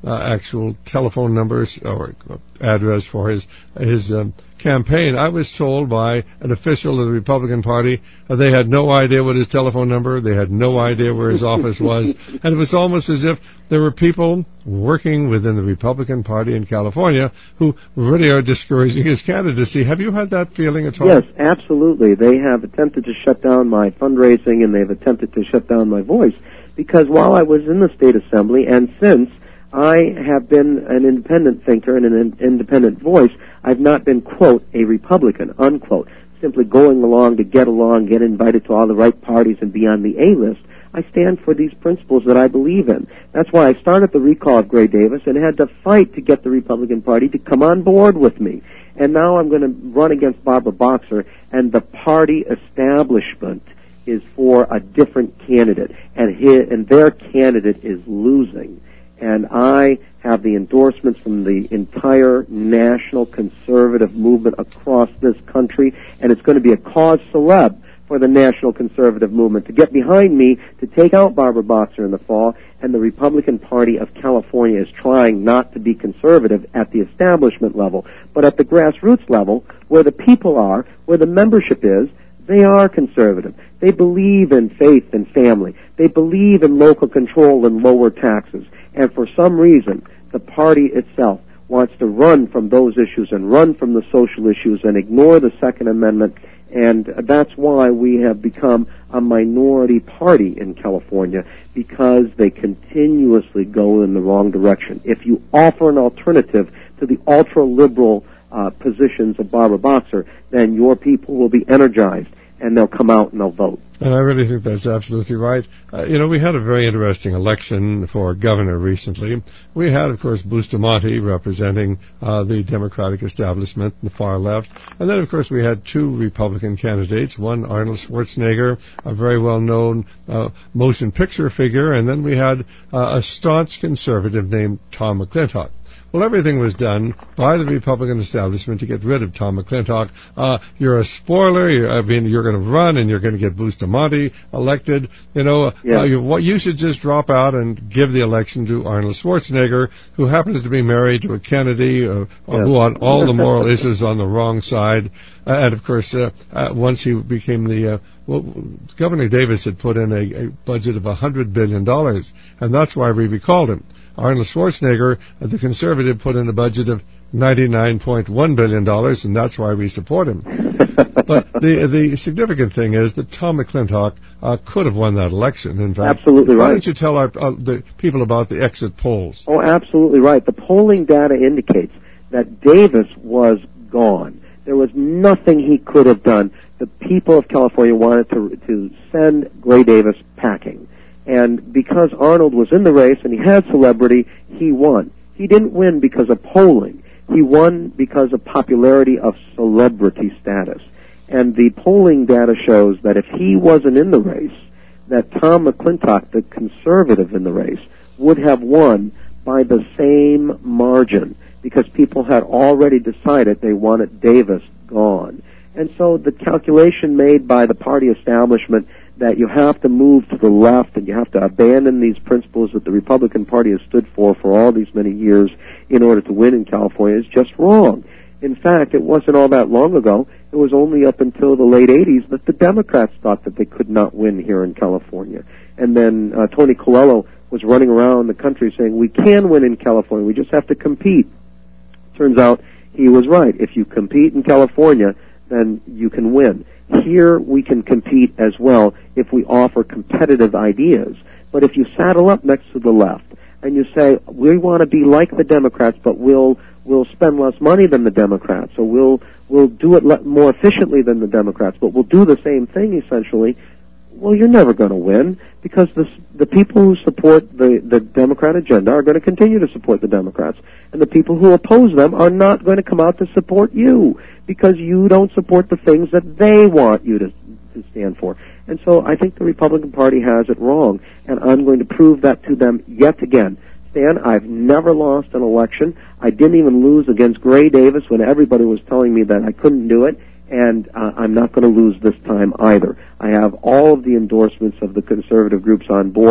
[SPEAKER 1] uh, actual telephone numbers or address for his his um, campaign. I was told by an official of the Republican Party uh, they had no idea what his telephone number, they had no idea where his office was, and it was almost as if there were people working within the Republican Party in California who really are discouraging his candidacy. Have you had that feeling at all?
[SPEAKER 2] Yes, absolutely. They have attempted to shut down my fundraising, and they've attempted to shut down my voice, because while I was in the State Assembly and since, I have been an independent thinker and an in- independent voice. I've not been, quote, a Republican, unquote, simply going along to get along, get invited to all the right parties and be on the A-list. I stand for these principles that I believe in. That's why I started the recall of Gray Davis and had to fight to get the Republican Party to come on board with me. And now I'm going to run against Barbara Boxer, and the party establishment is for a different candidate, and his, and their candidate is losing. And I have the endorsements from the entire national conservative movement across this country, and it's going to be a cause celeb for the national conservative movement to get behind me to take out Barbara Boxer in the fall, and the Republican Party of California is trying not to be conservative at the establishment level, but at the grassroots level, where the people are, where the membership is, they are conservative. They believe in faith and family. They believe in local control and lower taxes. And for some reason, the party itself wants to run from those issues and run from the social issues and ignore the Second Amendment. And that's why we have become a minority party in California, because they continuously go in the wrong direction. If you offer an alternative to the ultra-liberal uh, positions of Barbara Boxer, then your people will be energized, and they'll come out and they'll vote.
[SPEAKER 1] And I really think that's absolutely right. Uh, you know, we had a very interesting election for governor recently. We had, of course, Bustamante representing uh, the Democratic establishment, the far left. And then, of course, we had two Republican candidates, one Arnold Schwarzenegger, a very well-known uh, motion picture figure, and then we had uh, a staunch conservative named Tom McClintock. Well, everything was done by the Republican establishment to get rid of Tom McClintock. Uh, you're a spoiler. You're, I mean, you're going to run and you're going to get Bustamante elected. You know,
[SPEAKER 2] yeah.
[SPEAKER 1] uh, you, what, you should just drop out and give the election to Arnold Schwarzenegger, who happens to be married to a Kennedy, uh, yeah. who on all the moral issues on the wrong side. Uh, and, of course, uh, uh, once he became the... Uh, well, Governor Davis had put in a, a budget of one hundred billion dollars, and that's why we recalled him. Arnold Schwarzenegger, the conservative, put in a budget of ninety-nine point one billion dollars, and that's why we support him. But the the significant thing is that Tom McClintock uh, could have won that election. In fact,
[SPEAKER 2] absolutely
[SPEAKER 1] why
[SPEAKER 2] right.
[SPEAKER 1] don't you tell our, uh, the people about the exit polls?
[SPEAKER 2] Oh, absolutely right. The polling data indicates that Davis was gone. There was nothing he could have done. The people of California wanted to to send Gray Davis packing. And because Arnold was in the race and he had celebrity, he won. He didn't win because of polling. He won because of popularity of celebrity status. And the polling data shows that if he wasn't in the race, that Tom McClintock, the conservative in the race, would have won by the same margin, because people had already decided they wanted Davis gone. And so the calculation made by the party establishment that you have to move to the left and you have to abandon these principles that the Republican Party has stood for for all these many years in order to win in California is just wrong. In fact, it wasn't all that long ago. It was only up until the late eighties that the Democrats thought that they could not win here in California. And then uh, Tony Coelho was running around the country saying, we can win in California, we just have to compete. Turns out he was right. If you compete in California, then you can win. Here we can compete as well if we offer competitive ideas. But if you saddle up next to the left and you say, we want to be like the Democrats, but we'll we'll spend less money than the Democrats, or we'll we'll do it le- more efficiently than the Democrats, but we'll do the same thing essentially, well, you're never going to win, because the the people who support the, the Democrat agenda are going to continue to support the Democrats, and the people who oppose them are not going to come out to support you, because you don't support the things that they want you to, to stand for. And so I think the Republican Party has it wrong, and I'm going to prove that to them yet again. Stan, I've never lost an election. I didn't even lose against Gray Davis when everybody was telling me that I couldn't do it, and uh, I'm not going to lose this time either. I have all of the endorsements of the conservative groups on board.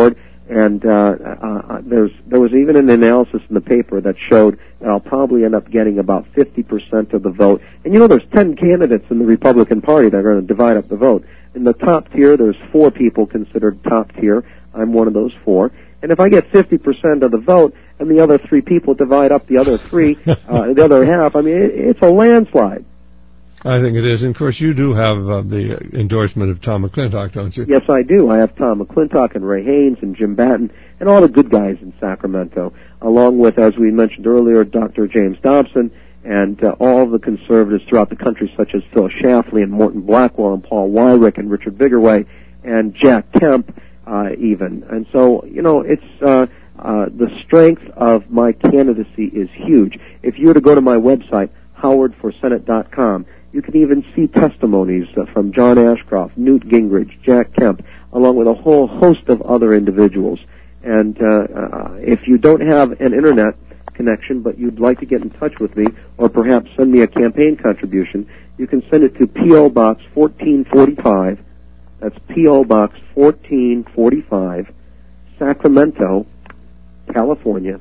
[SPEAKER 2] And uh, uh, there's there was even an analysis in the paper that showed that I'll probably end up getting about fifty percent of the vote. And you know, there's ten candidates in the Republican Party that are going to divide up the vote. In the top tier, there's four people considered top tier. I'm one of those four. And if I get fifty percent of the vote and the other three people divide up the other three, uh, the other half, I mean, it, it's a landslide.
[SPEAKER 1] I think it is. And, of course, you do have uh, the endorsement of Tom McClintock, don't you?
[SPEAKER 2] Yes, I do. I have Tom McClintock and Ray Haynes and Jim Batten and all the good guys in Sacramento, along with, as we mentioned earlier, Doctor James Dobson and uh, all the conservatives throughout the country, such as Phil Schlafly and Morton Blackwell and Paul Weyrich and Richard Vigorway and Jack Kemp uh, even. And so, you know, it's uh, uh, the strength of my candidacy is huge. If you were to go to my website, howard for senate dot com, you can even see testimonies uh, from John Ashcroft, Newt Gingrich, Jack Kemp, along with a whole host of other individuals. And uh, uh, if you don't have an internet connection, but you'd like to get in touch with me, or perhaps send me a campaign contribution, you can send it to P O. Box fourteen forty-five. That's P O. Box fourteen forty-five, Sacramento, California,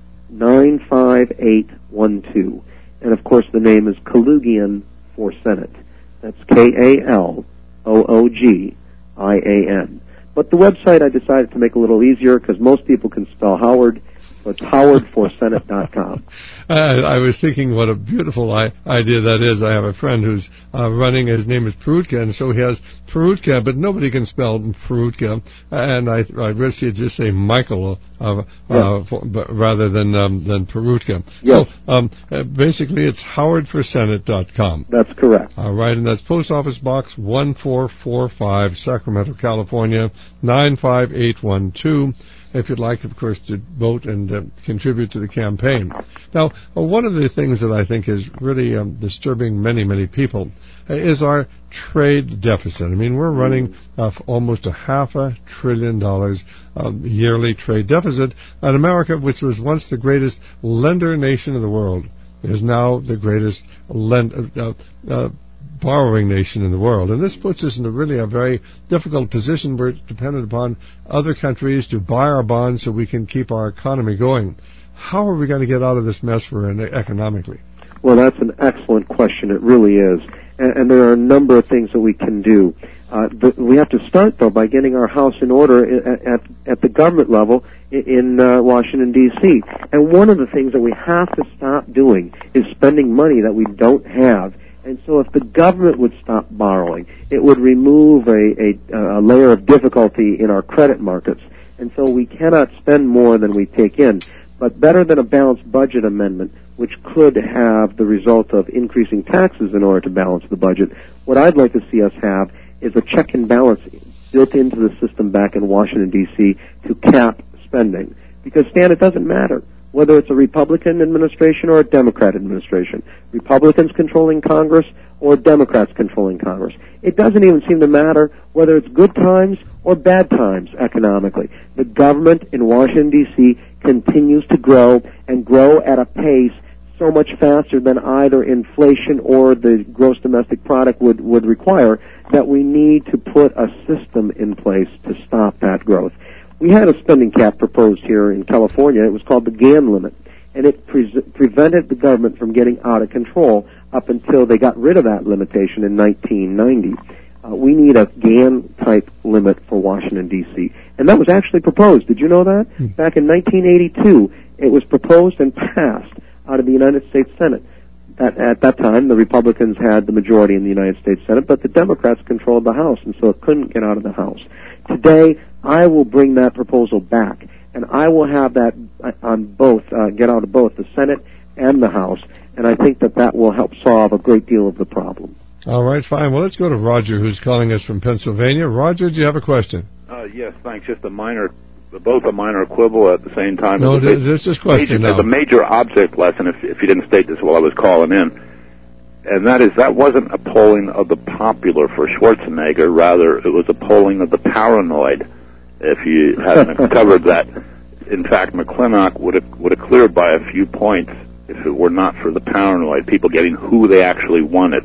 [SPEAKER 2] nine five eight one two. And, of course, the name is Kaloogian for Senate. That's K A L O O G I A N. But the website I decided to make a little easier because most people can spell Howard, so it's howard for senate dot com.
[SPEAKER 1] I, I was thinking what a beautiful I, idea that is. I have a friend who's uh, running, his name is Perutka, and so he has Perutka, but nobody can spell Perutka, and I, I wish he'd just say Michael uh,
[SPEAKER 2] yeah.
[SPEAKER 1] uh, for, but rather than um, than Perutka.
[SPEAKER 2] Yes.
[SPEAKER 1] So um, uh, basically it's howard for senate dot com.
[SPEAKER 2] That's correct.
[SPEAKER 1] All right, and that's Post Office Box one four four five, Sacramento, California, nine five eight one two. If you'd like, of course, to vote and uh, contribute to the campaign. Now, uh, one of the things that I think is really um, disturbing many, many people uh, is our trade deficit. I mean, we're running uh, almost a half a trillion dollars uh, yearly trade deficit. And America, which was once the greatest lender nation in the world, is now the greatest lend, uh, uh, borrowing nation in the world. And this puts us in a really a very difficult position. We're dependent upon other countries to buy our bonds so we can keep our economy going. How are we going to get out of this mess we're in economically?
[SPEAKER 2] Well, that's an excellent question. It really is. And, and there are a number of things that we can do. Uh, but we have to start, though, by getting our house in order at, at, at the government level in uh, Washington, D C And one of the things that we have to stop doing is spending money that we don't have. And so if the government would stop borrowing, it would remove a, a, a layer of difficulty in our credit markets. And so we cannot spend more than we take in. But better than a balanced budget amendment, which could have the result of increasing taxes in order to balance the budget, what I'd like to see us have is a check and balance built into the system back in Washington, D C to cap spending. Because, Stan, it doesn't matter whether it's a Republican administration or a Democrat administration, Republicans controlling Congress or Democrats controlling Congress. It doesn't even seem to matter whether it's good times or bad times economically. The government in Washington, D C continues to grow and grow at a pace so much faster than either inflation or the gross domestic product would, would require that we need to put a system in place to stop that growth. We had a spending cap proposed here in California. It was called the Gann limit, and it pre- prevented the government from getting out of control up until they got rid of that limitation in nineteen ninety. Uh, we need a Gann-type limit for Washington, D C, and that was actually proposed. Did you know that? Hmm. Back in nineteen eighty-two, it was proposed and passed out of the United States Senate. At, at that time, the Republicans had the majority in the United States Senate, but the Democrats controlled the House, and so it couldn't get out of the House. Today, I will bring that proposal back, and I will have that on both, uh, get out of both the Senate and the House, and I think that that will help solve a great deal of the problem.
[SPEAKER 1] All right, fine. Well, let's go to Roger, who's calling us from Pennsylvania. Roger, do you have a question?
[SPEAKER 3] Uh, yes, thanks. Just a minor, both a minor quibble at the same time.
[SPEAKER 1] No, this is just question
[SPEAKER 3] now. There's a major object lesson, if, if you didn't state this while I was calling in, and that is that wasn't a polling of the popular for Schwarzenegger. Rather, it was a polling of the paranoid. If you hadn't covered that, in fact, McClintock would have would have cleared by a few points if it were not for the paranoid people getting who they actually wanted.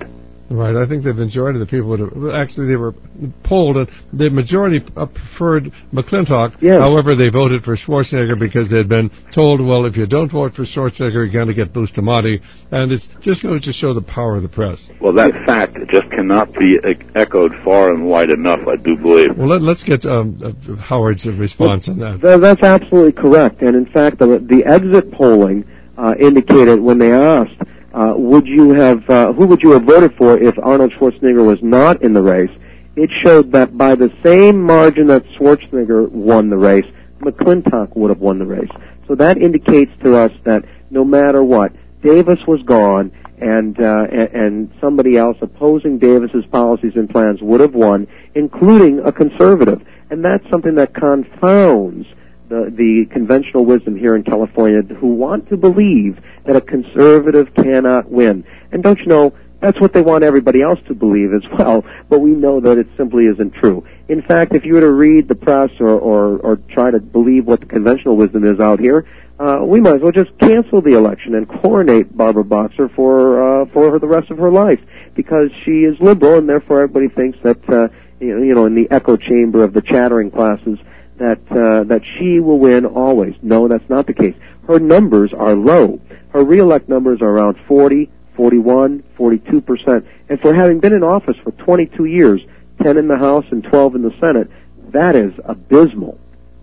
[SPEAKER 1] Right, I think they've enjoyed it. The people would have, actually they were polled, and the majority preferred McClintock.
[SPEAKER 2] Yes.
[SPEAKER 1] However, they voted for Schwarzenegger because they had been told, well, if you don't vote for Schwarzenegger, you're going to get Bustamante, and it's just going to show the power of the press.
[SPEAKER 3] Well, that fact just cannot be e- echoed far and wide enough, I do believe.
[SPEAKER 1] Well, let, let's get um, uh, Howard's response
[SPEAKER 2] well,
[SPEAKER 1] on that.
[SPEAKER 2] That's absolutely correct, and in fact, the, the exit polling uh, indicated when they asked, Uh, would you have, uh, who would you have voted for if Arnold Schwarzenegger was not in the race? It showed that by the same margin that Schwarzenegger won the race, McClintock would have won the race. So that indicates to us that no matter what, Davis was gone, and uh, and, and somebody else opposing Davis's policies and plans would have won, including a conservative. And that's something that confounds The, the conventional wisdom here in California, who want to believe that a conservative cannot win. And don't you know, that's what they want everybody else to believe as well, but we know that it simply isn't true. In fact, if you were to read the press or, or, or try to believe what the conventional wisdom is out here, uh, we might as well just cancel the election and coronate Barbara Boxer for, uh, for her the rest of her life, because she is liberal, and therefore everybody thinks that, uh, you know, in the echo chamber of the chattering classes, that uh, that she will win always. No, that's not the case. Her numbers are low. Her re-elect numbers are around forty, forty-one, forty-two percent. And for having been in office for twenty-two years, ten in the House and twelve in the Senate, that is abysmal.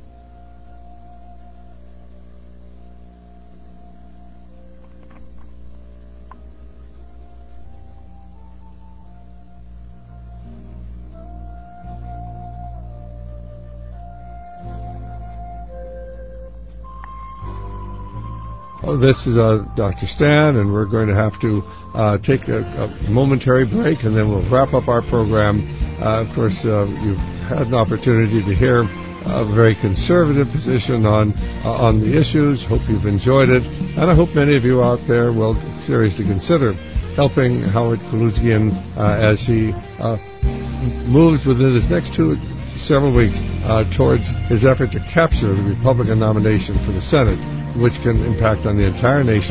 [SPEAKER 1] Oh, this is uh, Doctor Stan, and we're going to have to uh, take a, a momentary break, and then we'll wrap up our program. Uh, of course, uh, you've had an opportunity to hear a very conservative position on uh, on the issues. Hope you've enjoyed it, and I hope many of you out there will seriously consider helping Howard Kaloogian uh, as he uh, moves within his next two several weeks uh, towards his effort to capture the Republican nomination for the Senate, which can impact on the entire nation.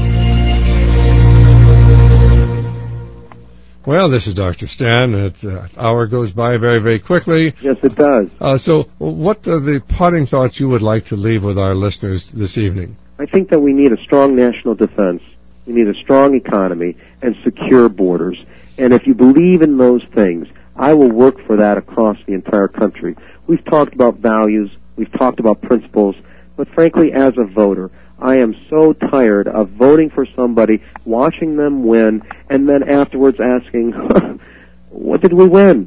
[SPEAKER 1] Well, this is Doctor Stan. An uh, hour goes by very, very quickly.
[SPEAKER 2] Yes, it does.
[SPEAKER 1] Uh, so what are the parting thoughts you would like to leave with our listeners this evening?
[SPEAKER 2] I think that we need a strong national defense. We need a strong economy and secure borders. And if you believe in those things, I will work for that across the entire country. We've talked about values. We've talked about principles. But frankly, as a voter, I am so tired of voting for somebody, watching them win, and then afterwards asking, what did we win?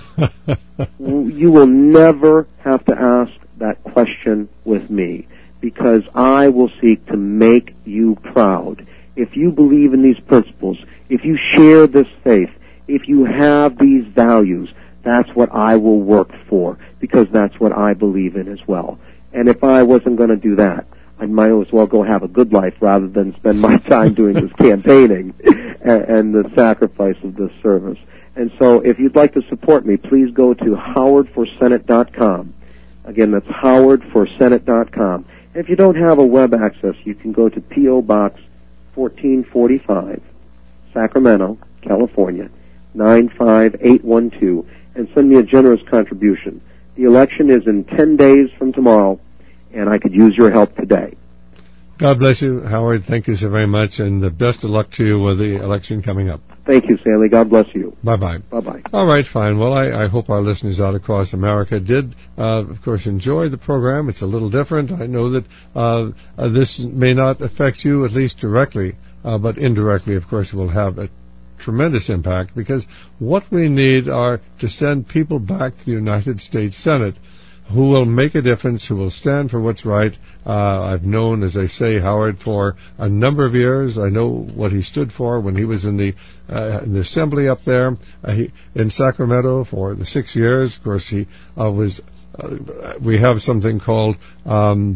[SPEAKER 2] You will never have to ask that question with me, because I will seek to make you proud. If you believe in these principles, if you share this faith, if you have these values, that's what I will work for, because that's what I believe in as well. And if I wasn't going to do that, I might as well go have a good life rather than spend my time doing this campaigning and, and the sacrifice of this service. And so if you'd like to support me, please go to howard for senate dot com. Again, that's howard for senate dot com. And if you don't have a web access, you can go to P O Box fourteen forty-five, Sacramento, California, nine five eight one two, and send me a generous contribution. The election is in ten days from tomorrow, and I could use your help today.
[SPEAKER 1] God bless you, Howard. Thank you so very much, and the best of luck to you with the election coming up.
[SPEAKER 2] Thank you, Stanley. God bless you.
[SPEAKER 1] Bye-bye.
[SPEAKER 2] Bye-bye.
[SPEAKER 1] All right, fine. Well, I, I hope our listeners out across America did, uh, of course, enjoy the program. It's a little different. I know that uh, uh, this may not affect you, at least directly, uh, but indirectly, of course, it will have a tremendous impact, because what we need are to send people back to the United States Senate who will make a difference, who will stand for what's right. Uh, I've known, as I say, Howard for a number of years. I know what he stood for when he was in the uh, in the assembly up there uh, he, in Sacramento for the six years. Of course, he uh, was. Uh, we have something called um,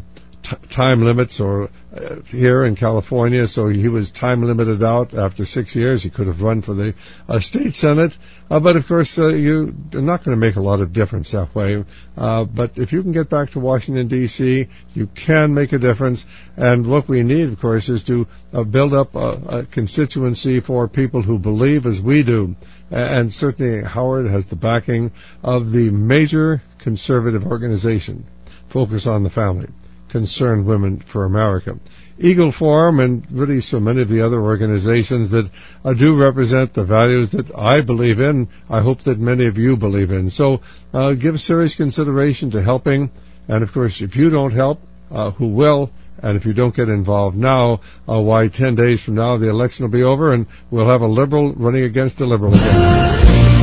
[SPEAKER 1] t- time limits or uh, here in California, so he was time limited out after six years. He could have run for the uh, state senate, uh, but of course uh, you're not going to make a lot of difference that way. Uh, but if you can get back to Washington, D C, you can make a difference. And what we need, of course, is to uh, build up a, a constituency for people who believe as we do. And certainly Howard has the backing of the major conservative organization, Focus on the Family, Concerned Women for America, Eagle Forum, and really so many of the other organizations that uh, do represent the values that I believe in. I hope that many of you believe in. So uh, give serious consideration to helping. And, of course, if you don't help, uh, who will? And if you don't get involved now, uh, why ten days from now the election will be over and we'll have a liberal running against a liberal again.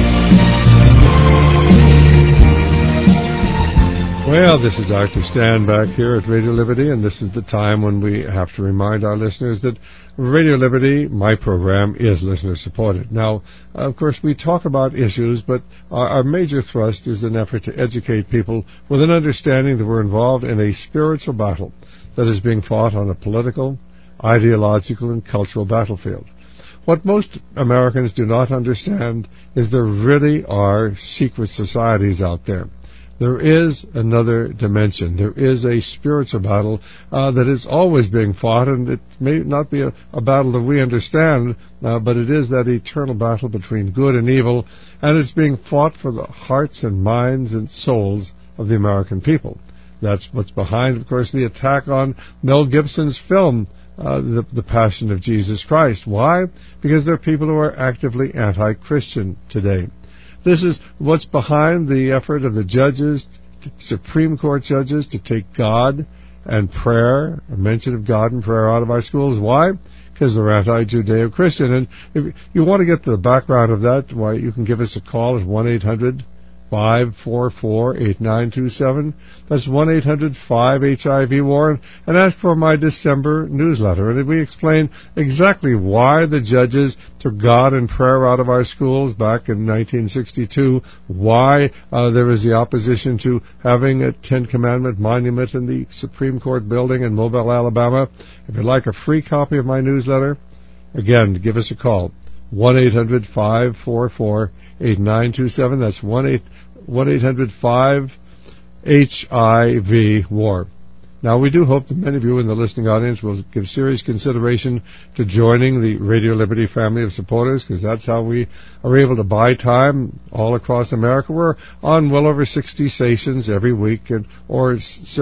[SPEAKER 1] Well, this is Doctor Stan back here at Radio Liberty, and this is the time when we have to remind our listeners that Radio Liberty, my program, is listener-supported. Now, of course, we talk about issues, but our, our major thrust is an effort to educate people with an understanding that we're involved in a spiritual battle that is being fought on a political, ideological, and cultural battlefield. What most Americans do not understand is there really are secret societies out there. There is another dimension. There is a spiritual battle uh, that is always being fought, and it may not be a, a battle that we understand, uh, but it is that eternal battle between good and evil, and it's being fought for the hearts and minds and souls of the American people. That's what's behind, of course, the attack on Mel Gibson's film, uh, the, the Passion of Jesus Christ. Why? Because there are people who are actively anti-Christian today. This is what's behind the effort of the judges, Supreme Court judges, to take God and prayer, a mention of God and prayer out of our schools. Why? Because they're anti-Judeo-Christian. And if you want to get to the background of that, why, you can give us a call at one eight hundred five four four eight nine two seven. That's one eight hundred five H I V war, and ask for my December newsletter. And we explain exactly why the judges took God and prayer out of our schools back in nineteen sixty-two, why uh, there is the opposition to having a Ten Commandment monument in the Supreme Court building in Mobile, Alabama. If you'd like a free copy of my newsletter, again, give us a call. one eight hundred five four four eight nine two seven. That's one eight hundred five H I V war. Now, we do hope that many of you in the listening audience will give serious consideration to joining the Radio Liberty family of supporters, because that's how we are able to buy time all across America. We're on well over sixty stations every week, and or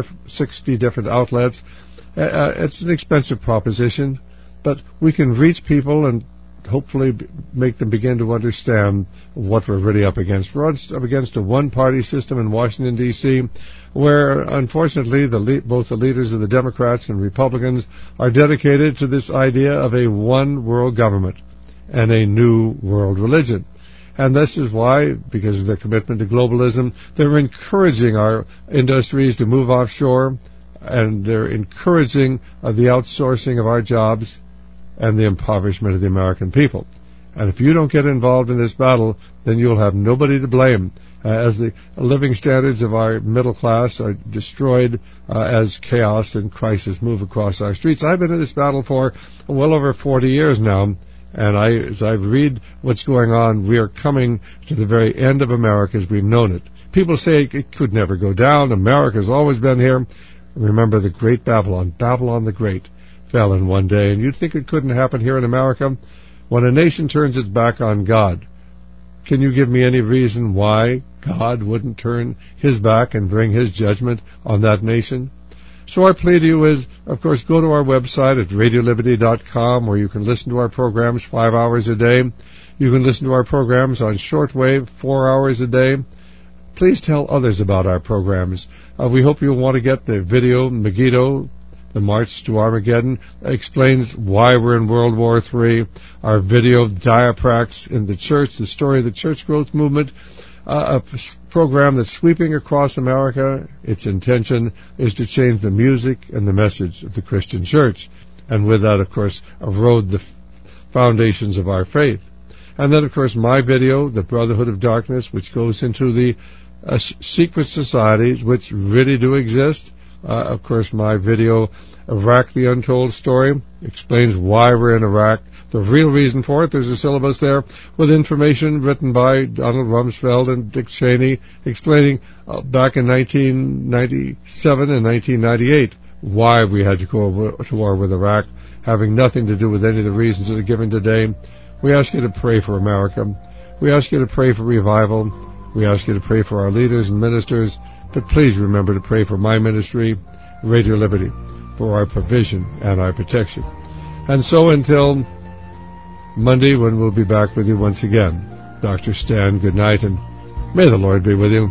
[SPEAKER 1] sixty different outlets. Uh, it's an expensive proposition, but we can reach people and hopefully make them begin to understand what we're really up against. We're up against a one-party system in Washington, D C, where, unfortunately, the le- both the leaders of the Democrats and Republicans are dedicated to this idea of a one-world government and a new world religion. And this is why, because of their commitment to globalism, they're encouraging our industries to move offshore, and they're encouraging uh, the outsourcing of our jobs and the impoverishment of the American people. And if you don't get involved in this battle, then you'll have nobody to blame, uh, as the living standards of our middle class are destroyed uh, as chaos and crisis move across our streets. I've been in this battle for well over forty years now, and I, as I read what's going on, we are coming to the very end of America as we've known it. People say it could never go down. America's always been here. Remember the great Babylon, Babylon the Great, fell in one day, and you'd think it couldn't happen here in America. When a nation turns its back on God, can you give me any reason why God wouldn't turn his back and bring his judgment on that nation? So our plea to you is, of course, go to our website at radio liberty dot com, where you can listen to our programs five hours a day. You can listen to our programs on shortwave four hours a day. Please tell others about our programs. Uh, we hope you'll want to get the video, Megiddo, The March to Armageddon, explains why we're in World War Three. Our video, Diaprax in the Church, the story of the church growth movement, uh, a program that's sweeping across America. Its intention is to change the music and the message of the Christian church, and with that, of course, erode the foundations of our faith. And then, of course, my video, The Brotherhood of Darkness, which goes into the uh, secret societies which really do exist. Uh, of course, my video, Iraq, the Untold Story, explains why we're in Iraq, the real reason for it. There's a syllabus there with information written by Donald Rumsfeld and Dick Cheney explaining uh, back in nineteen ninety-seven and nineteen ninety-eight why we had to go to war with Iraq, having nothing to do with any of the reasons that are given today. We ask you to pray for America. We ask you to pray for revival. We ask you to pray for our leaders and ministers. But please remember to pray for my ministry, Radio Liberty, for our provision and our protection. And so until Monday, when we'll be back with you once again, Doctor Stan, good night, and may the Lord be with you.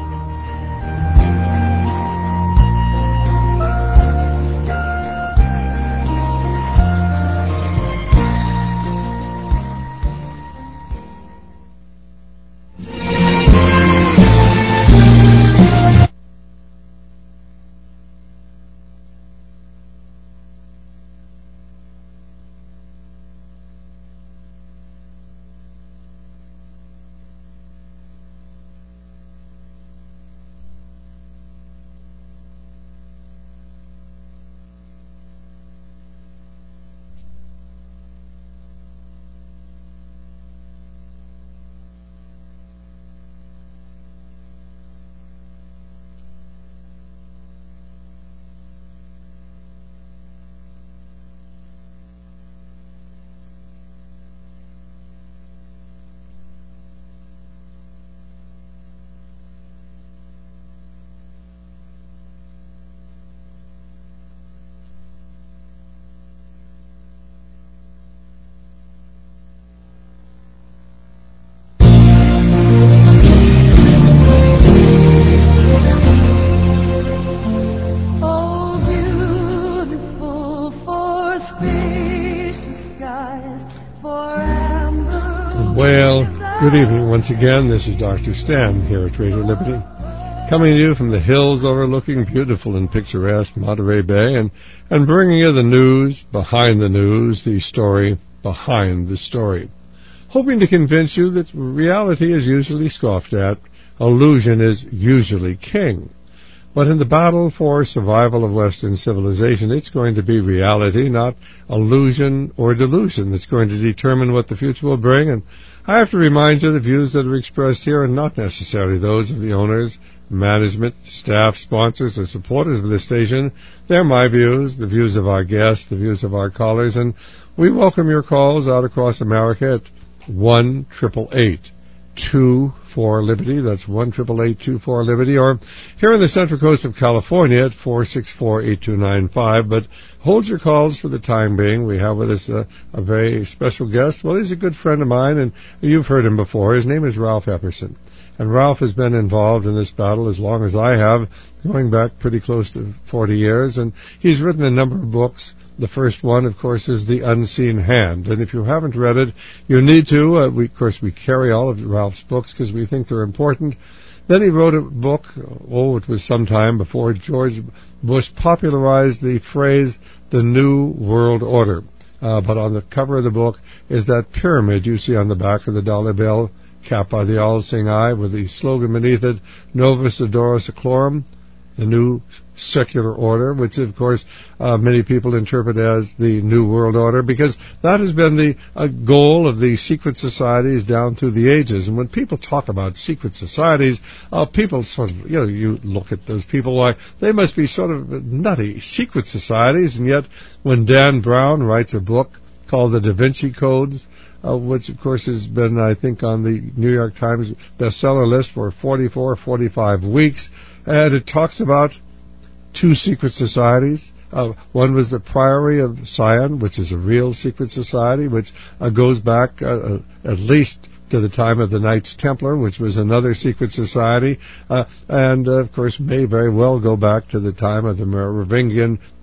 [SPEAKER 1] Good evening once again. This is Doctor Stan here at Radio Liberty, coming to you from the hills overlooking beautiful and picturesque Monterey Bay, and, and bringing you the news behind the news, the story behind the story, hoping to convince you that reality is usually scoffed at, illusion is usually king. But in the battle for survival of Western civilization, it's going to be reality, not illusion or delusion, that's going to determine what the future will bring. And I have to remind you the views that are expressed here are not necessarily those of the owners, management, staff, sponsors, or supporters of this station. They're my views, the views of our guests, the views of our callers, and we welcome your calls out across America at one eight eight eight, two four, Liberty. That's one eight eight eight, two four, Liberty. Or here on the Central Coast of California at four six four, eight two nine five. But hold your calls for the time being. We have with us a, a very special guest. Well, he's a good friend of mine, and you've heard him before. His name is Ralph Epperson. And Ralph has been involved in this battle as long as I have, going back pretty close to forty years. And he's written a number of books. The first one, of course, is The Unseen Hand. And if you haven't read it, you need to. Uh, we, of course, we carry all of Ralph's books because we think they're important. Then he wrote a book, oh, it was some time before George Bush popularized the phrase, the New World Order. Uh, but on the cover of the book is that pyramid you see on the back of the dollar bill, capped by the all-seeing eye, with the slogan beneath it, Novus Ordo Seclorum, the new secular order, which, of course, uh, many people interpret as the New World Order, because that has been the uh, goal of the secret societies down through the ages. And when people talk about secret societies, uh, people sort of, you know, you look at those people like they must be sort of nutty secret societies, and yet when Dan Brown writes a book called The Da Vinci Codes, uh, which, of course, has been, I think, on the New York Times bestseller list for forty-four, forty-five weeks, and it talks about two secret societies. Uh, one was the Priory of Sion, which is a real secret society, which uh, goes back uh, uh, at least to the time of the Knights Templar, which was another secret society, uh, and, uh, of course, may very well go back to the time of the Merovingian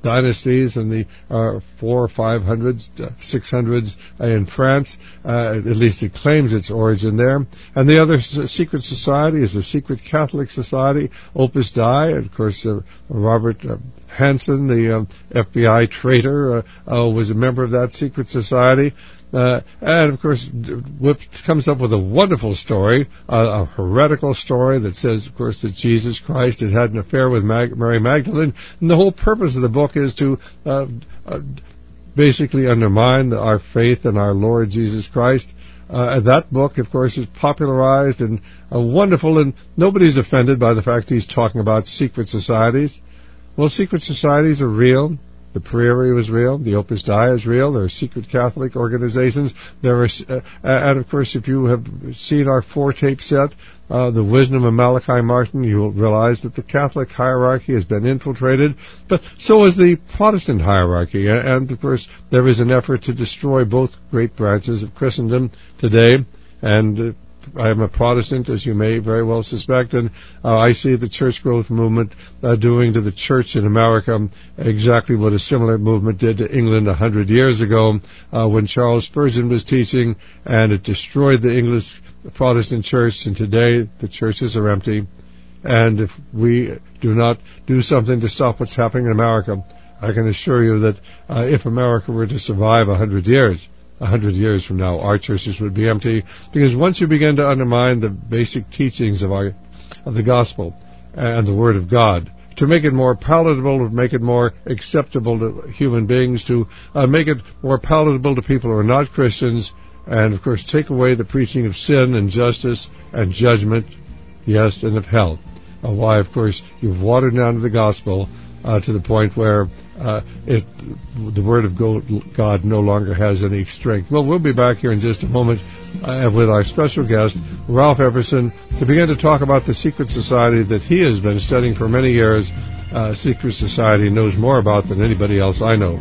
[SPEAKER 1] dynasties in the uh, four or five hundreds, uh, six hundreds uh, in France. Uh, at least it claims its origin there. And the other s- secret society is the Secret Catholic Society, Opus Dei. And of course, uh, Robert uh, Hansen, the uh, F B I traitor, uh, uh, was a member of that secret society. Uh, and, of course, Whip comes up with a wonderful story, uh, a heretical story that says, of course, that Jesus Christ had had an affair with Mag- Mary Magdalene. And the whole purpose of the book is to uh, uh, basically undermine our faith in our Lord Jesus Christ. Uh, that book, of course, is popularized and uh, wonderful, and nobody's offended by the fact he's talking about secret societies. Well, secret societies are real. The Prairie was real. The Opus Dei is real. There are secret Catholic organizations. There are, uh, and of course, if you have seen our four-tape set, uh, The Wisdom of Malachi Martin, you will realize that the Catholic hierarchy has been infiltrated, but so is the Protestant hierarchy. And, of course, there is an effort to destroy both great branches of Christendom today, and uh, I am a Protestant, as you may very well suspect, and uh, I see the church growth movement uh, doing to the church in America exactly what a similar movement did to England a hundred years ago uh, when Charles Spurgeon was teaching, and it destroyed the English Protestant church, and today the churches are empty. And if we do not do something to stop what's happening in America, I can assure you that uh, if America were to survive a hundred years, A hundred years from now, our churches would be empty, because once you begin to undermine the basic teachings of our of the gospel and the Word of God, to make it more palatable, to make it more acceptable to human beings, to uh, make it more palatable to people who are not Christians, and of course take away the preaching of sin and justice and judgment, yes, and of hell. Uh, why, of course, you've watered down the gospel uh, to the point where Uh, it, the Word of God no longer has any strength. Well, we'll be back here in just a moment uh, with our special guest, Ralph Epperson, to begin to talk about the secret society that he has been studying for many years. Uh, secret society knows more about than anybody else I know.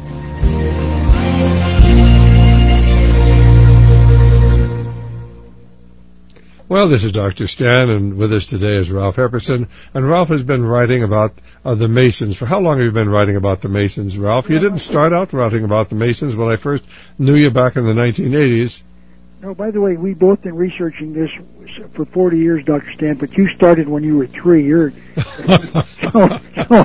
[SPEAKER 1] Well, this is Doctor Stan, and with us today is Ralph Epperson. And Ralph has been writing about uh, the Masons. For how long have you been writing about the Masons, Ralph? You didn't start out writing about the Masons when I first knew you back in the nineteen eighties.
[SPEAKER 4] No, by the way, we've both been researching this for forty years, Doctor Stan, but you started when you were three. You're, so, so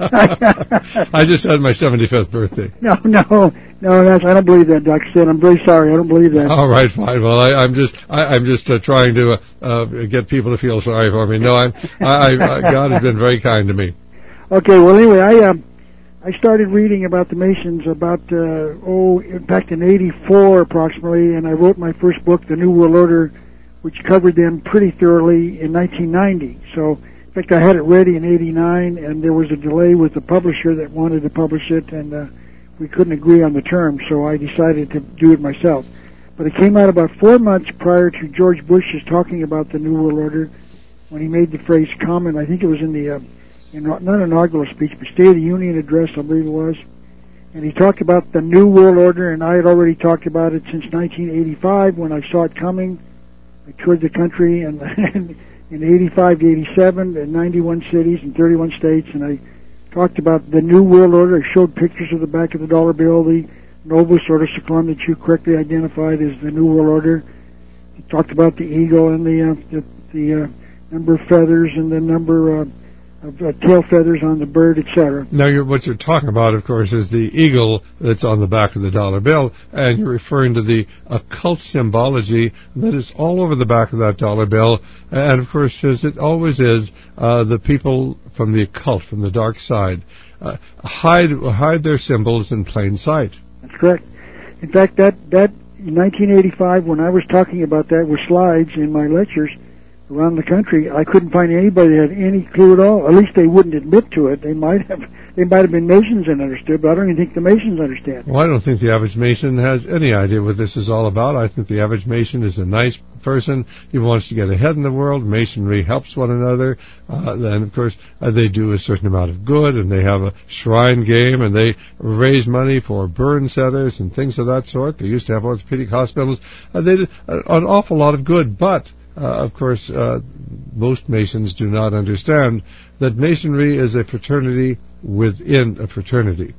[SPEAKER 1] I just had my seventy-fifth birthday.
[SPEAKER 4] No, no, no, that's, I don't believe that, Doctor Stan. I'm very sorry. I don't believe that.
[SPEAKER 1] All right, fine. Well, I, I'm just, I, I'm just uh, trying to uh, uh, get people to feel sorry for me. No, I'm, I, I, God has been very kind to me.
[SPEAKER 4] Okay, well, anyway, I, uh, I started reading about the Masons about, uh, oh, in fact, in eighty-four approximately, and I wrote my first book, The New World Order, which covered them pretty thoroughly in nineteen ninety. So, in fact, I had it ready in eighty-nine, and there was a delay with the publisher that wanted to publish it, and uh, we couldn't agree on the terms, so I decided to do it myself. But it came out about four months prior to George Bush's talking about the New World Order, when he made the phrase comment. I think it was in the... Uh, In, not an inaugural speech, but State of the Union address, I believe it was. And he talked about the New World Order, and I had already talked about it since nineteen eighty-five when I saw it coming. I toured the country and, and in eighty-five to eighty-seven in ninety-one cities and thirty-one states, and I talked about the New World Order. I showed pictures of the back of the dollar bill, the Novus Ordo Seclorum that you correctly identified as the New World Order. He talked about the eagle and the, uh, the, the uh, number of feathers and the number... Uh, of uh, tail feathers on the bird, et cetera.
[SPEAKER 1] Now, you're, what you're talking about, of course, is the eagle that's on the back of the dollar bill, and you're referring to the occult symbology that is all over the back of that dollar bill, and, of course, as it always is, uh, the people from the occult, from the dark side, uh, hide hide their symbols in plain sight.
[SPEAKER 4] That's correct. In fact, that, that in nineteen eighty-five, when I was talking about that with slides in my lectures, around the country, I couldn't find anybody that had any clue at all. At least they wouldn't admit to it. They might have they might have been Masons and understood, but I don't even think the Masons understand.
[SPEAKER 1] Well, I don't think the average Mason has any idea what this is all about. I think the average Mason is a nice person. He wants to get ahead in the world. Masonry helps one another. Uh, and, of course, uh, they do a certain amount of good, and they have a shrine game, and they raise money for burn centers and things of that sort. They used to have orthopedic hospitals. Uh, they did an awful lot of good, but... Uh, of course, uh, most Masons do not understand that Masonry is a fraternity within a fraternity.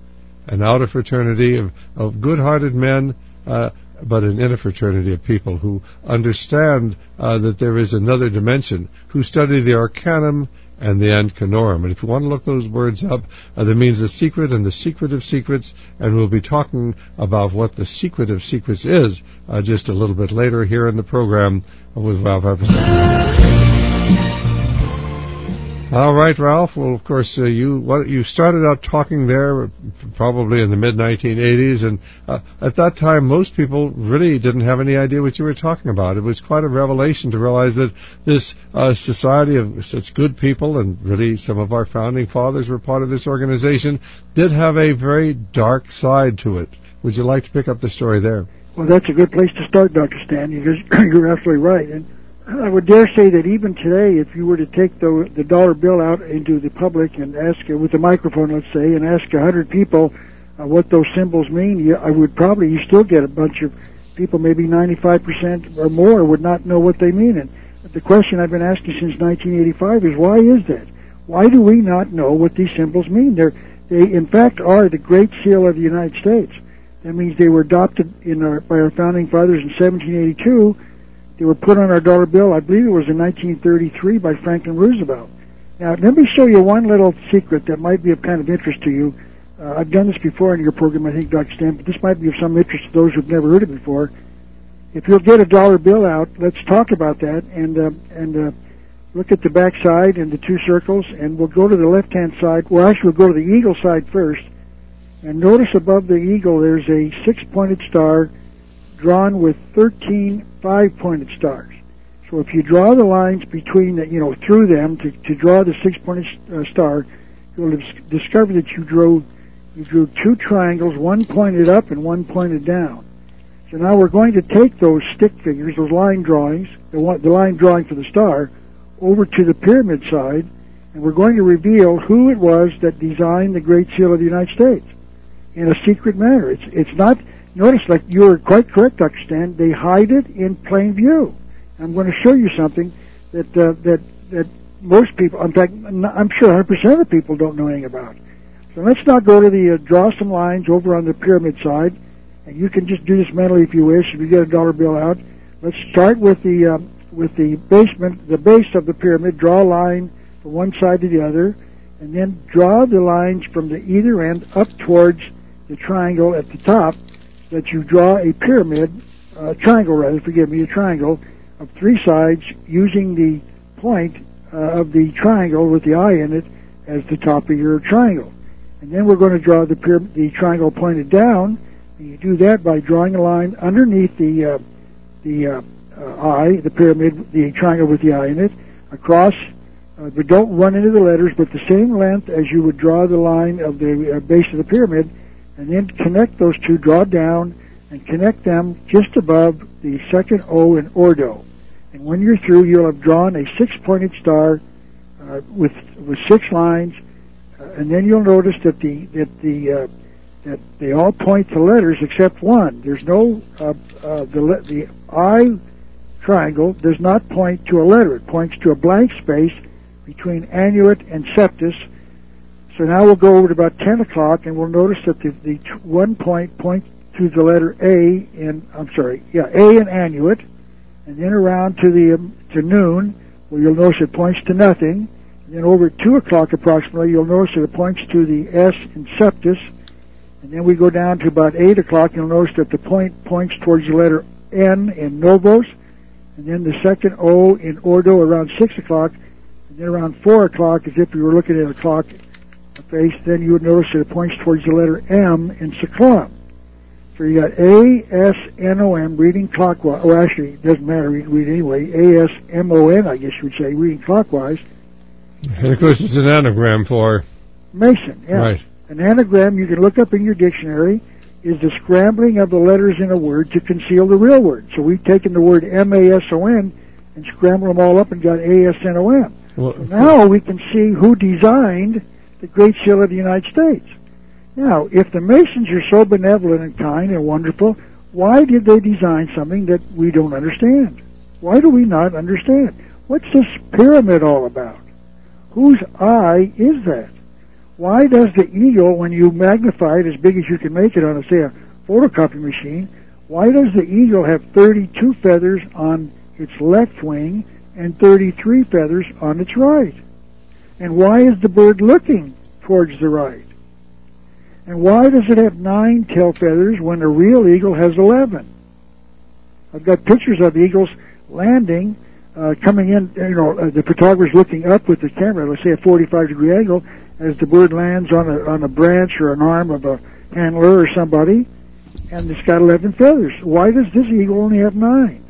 [SPEAKER 1] an outer fraternity of, of good-hearted men, uh, but an inner fraternity of people who understand uh, that there is another dimension, who study the Arcanum and the Ancanorum. And if you want to look those words up, uh, that means the secret and the secret of secrets, and we'll be talking about what the secret of secrets is uh, just a little bit later here in the program with Ralph Epperson. All right, Ralph. Well, of course, uh, you what, you started out talking there probably in the mid nineteen eighties, and uh, at that time, most people really didn't have any idea what you were talking about. It was quite a revelation to realize that this uh, society of such good people, and really some of our founding fathers were part of this organization, did have a very dark side to it. Would you like to pick up the story there?
[SPEAKER 4] Well, that's a good place to start, Doctor Stan. You're, you're absolutely right. And I would dare say that even today, if you were to take the, the dollar bill out into the public and ask, with a microphone, let's say, and ask a hundred people uh, what those symbols mean, you, I would probably, you still get a bunch of people, maybe ninety-five percent or more, would not know what they mean. And the question I've been asking since nineteen eighty-five is, why is that? Why do we not know what these symbols mean? They're, they, in fact, are the Great Seal of the United States. That means they were adopted in our, by our founding fathers in seventeen eighty-two. They were put on our dollar bill, I believe it was in nineteen thirty-three, by Franklin Roosevelt. Now, let me show you one little secret that might be of kind of interest to you. Uh, I've done this before in your program, I think, Doctor Stan, but this might be of some interest to those who've never heard it before. If you'll get a dollar bill out, let's talk about that, and uh, and uh, look at the back side and the two circles, and we'll go to the left-hand side. Well, actually, we'll go to the eagle side first, and notice above the eagle there's a six-pointed star drawn with thirteen five-pointed stars. So if you draw the lines between the, you know, through them to, to draw the six-pointed uh, star, you'll discover that you drew you drew two triangles, one pointed up and one pointed down. So now we're going to take those stick figures, those line drawings, the, one, the line drawing for the star, over to the pyramid side, and we're going to reveal who it was that designed the Great Seal of the United States in a secret manner. It's it's not. Notice, like you were quite correct, Doctor Stan, they hide it in plain view. I'm going to show you something that uh, that that most people, in fact, I'm sure one hundred percent of the people don't know anything about. So let's now go to the uh, draw some lines over on the pyramid side, and you can just do this mentally if you wish. If you get a dollar bill out, let's start with the uh, with the basement, the base of the pyramid. Draw a line from one side to the other, and then draw the lines from the either end up towards the triangle at the top. That you draw a pyramid, uh, triangle rather, forgive me, a triangle of three sides using the point uh, of the triangle with the eye in it as the top of your triangle. And then we're going to draw the pyramid, the triangle pointed down, and you do that by drawing a line underneath the uh, the uh, uh, eye, the pyramid, the triangle with the eye in it, across, uh, but don't run into the letters, but the same length as you would draw the line of the uh, base of the pyramid, and then connect those two, draw down, and connect them just above the second O in Ordo. And when you're through, you'll have drawn a six-pointed star uh, with with six lines, uh, and then you'll notice that the that the uh, that they all point to letters except one. There's no uh, uh, the the eye triangle does not point to a letter. It points to a blank space between annuit and septus. So now we'll go over to about ten o'clock, and we'll notice that the, the t- one point points to the letter A in, I'm sorry, yeah, A in annuit, and then around to the um, to noon, where you'll notice it points to nothing. And then over at two o'clock approximately, you'll notice that it points to the S in septus. And then we go down to about eight o'clock, and you'll notice that the point points towards the letter N in novos, and then the second O in ordo around six o'clock, and then around four o'clock, as if you were looking at a clock face, then you would notice that it points towards the letter M in seclum. So you got A, S, N, O, M, reading clockwise. Well, actually, it doesn't matter, you can read anyway. A, S, M, O, N, I guess you would say, reading clockwise.
[SPEAKER 1] And of course, it's an anagram for
[SPEAKER 4] Mason, yeah.
[SPEAKER 1] Right.
[SPEAKER 4] An anagram you can look up in your dictionary is the scrambling of the letters in a word to conceal the real word. So we've taken the word M A S O N and scrambled them all up and got A, S, N, O, M. Well, so now we can see who designed the Great Seal of the United States. Now, if the Masons are so benevolent and kind and wonderful, why did they design something that we don't understand? Why do we not understand? What's this pyramid all about? Whose eye is that? why does the eagle, when you magnify it as big as you can make it on, a, say, a photocopy machine, why does the eagle have thirty-two feathers on its left wing and thirty-three feathers on its right? And why is the bird looking towards the right? And why does it have nine tail feathers when a real eagle has eleven? I've got pictures of eagles landing, uh, coming in, you know, uh, the photographer's looking up with the camera, let's say a forty-five degree angle, as the bird lands on a, on a branch or an arm of a handler or somebody, and it's got eleven feathers. Why does this eagle only have nine?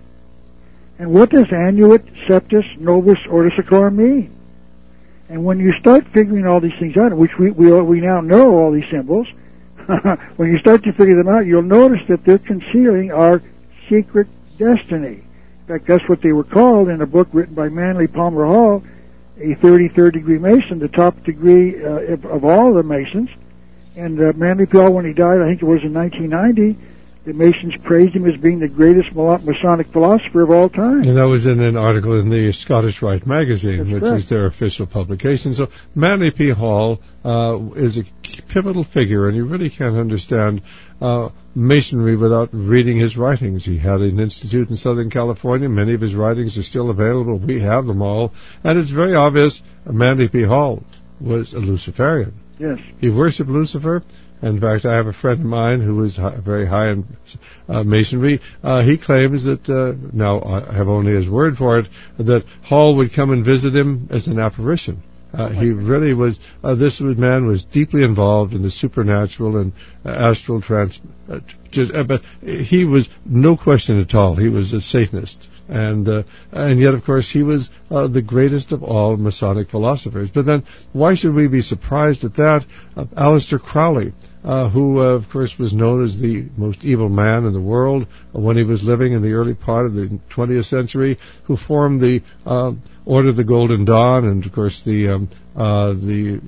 [SPEAKER 4] And what does annuit, septus, novus, orticicorum mean? And when you start figuring all these things out, which we we, we now know all these symbols, when you start to figure them out, you'll notice that they're concealing our secret destiny. In fact, that's what they were called in a book written by Manly Palmer Hall, a thirty-third degree Mason, the top degree uh, of, of all the Masons. And uh, Manly P. when he died, I think it was in nineteen ninety, the Masons praised him as being the greatest Masonic philosopher of all time.
[SPEAKER 1] And that was in an article in the Scottish Rite magazine,
[SPEAKER 4] That's
[SPEAKER 1] which
[SPEAKER 4] correct.
[SPEAKER 1] is their official publication. So Manly P. Hall uh, is a pivotal figure, and you really can't understand uh, Masonry without reading his writings. He had an institute in Southern California. Many of his writings are still available. We have them all. And it's very obvious Manly P. Hall was a Luciferian.
[SPEAKER 4] Yes.
[SPEAKER 1] He worshipped Lucifer. In fact, I have a friend of mine who is high, very high in uh, Masonry. Uh, he claims that, uh, now I have only his word for it, that Hall would come and visit him as an apparition. Uh, he really was, uh, this man was deeply involved in the supernatural and uh, astral trans, uh, just, uh, but he was, no question at all, he was a Satanist. And uh, and yet, of course, he was uh, the greatest of all Masonic philosophers. But then, why should we be surprised at that? Uh, Aleister Crowley, uh, who, uh, of course, was known as the most evil man in the world uh, when he was living in the early part of the twentieth century, who formed the uh, Order of the Golden Dawn, and, of course, the um, uh, the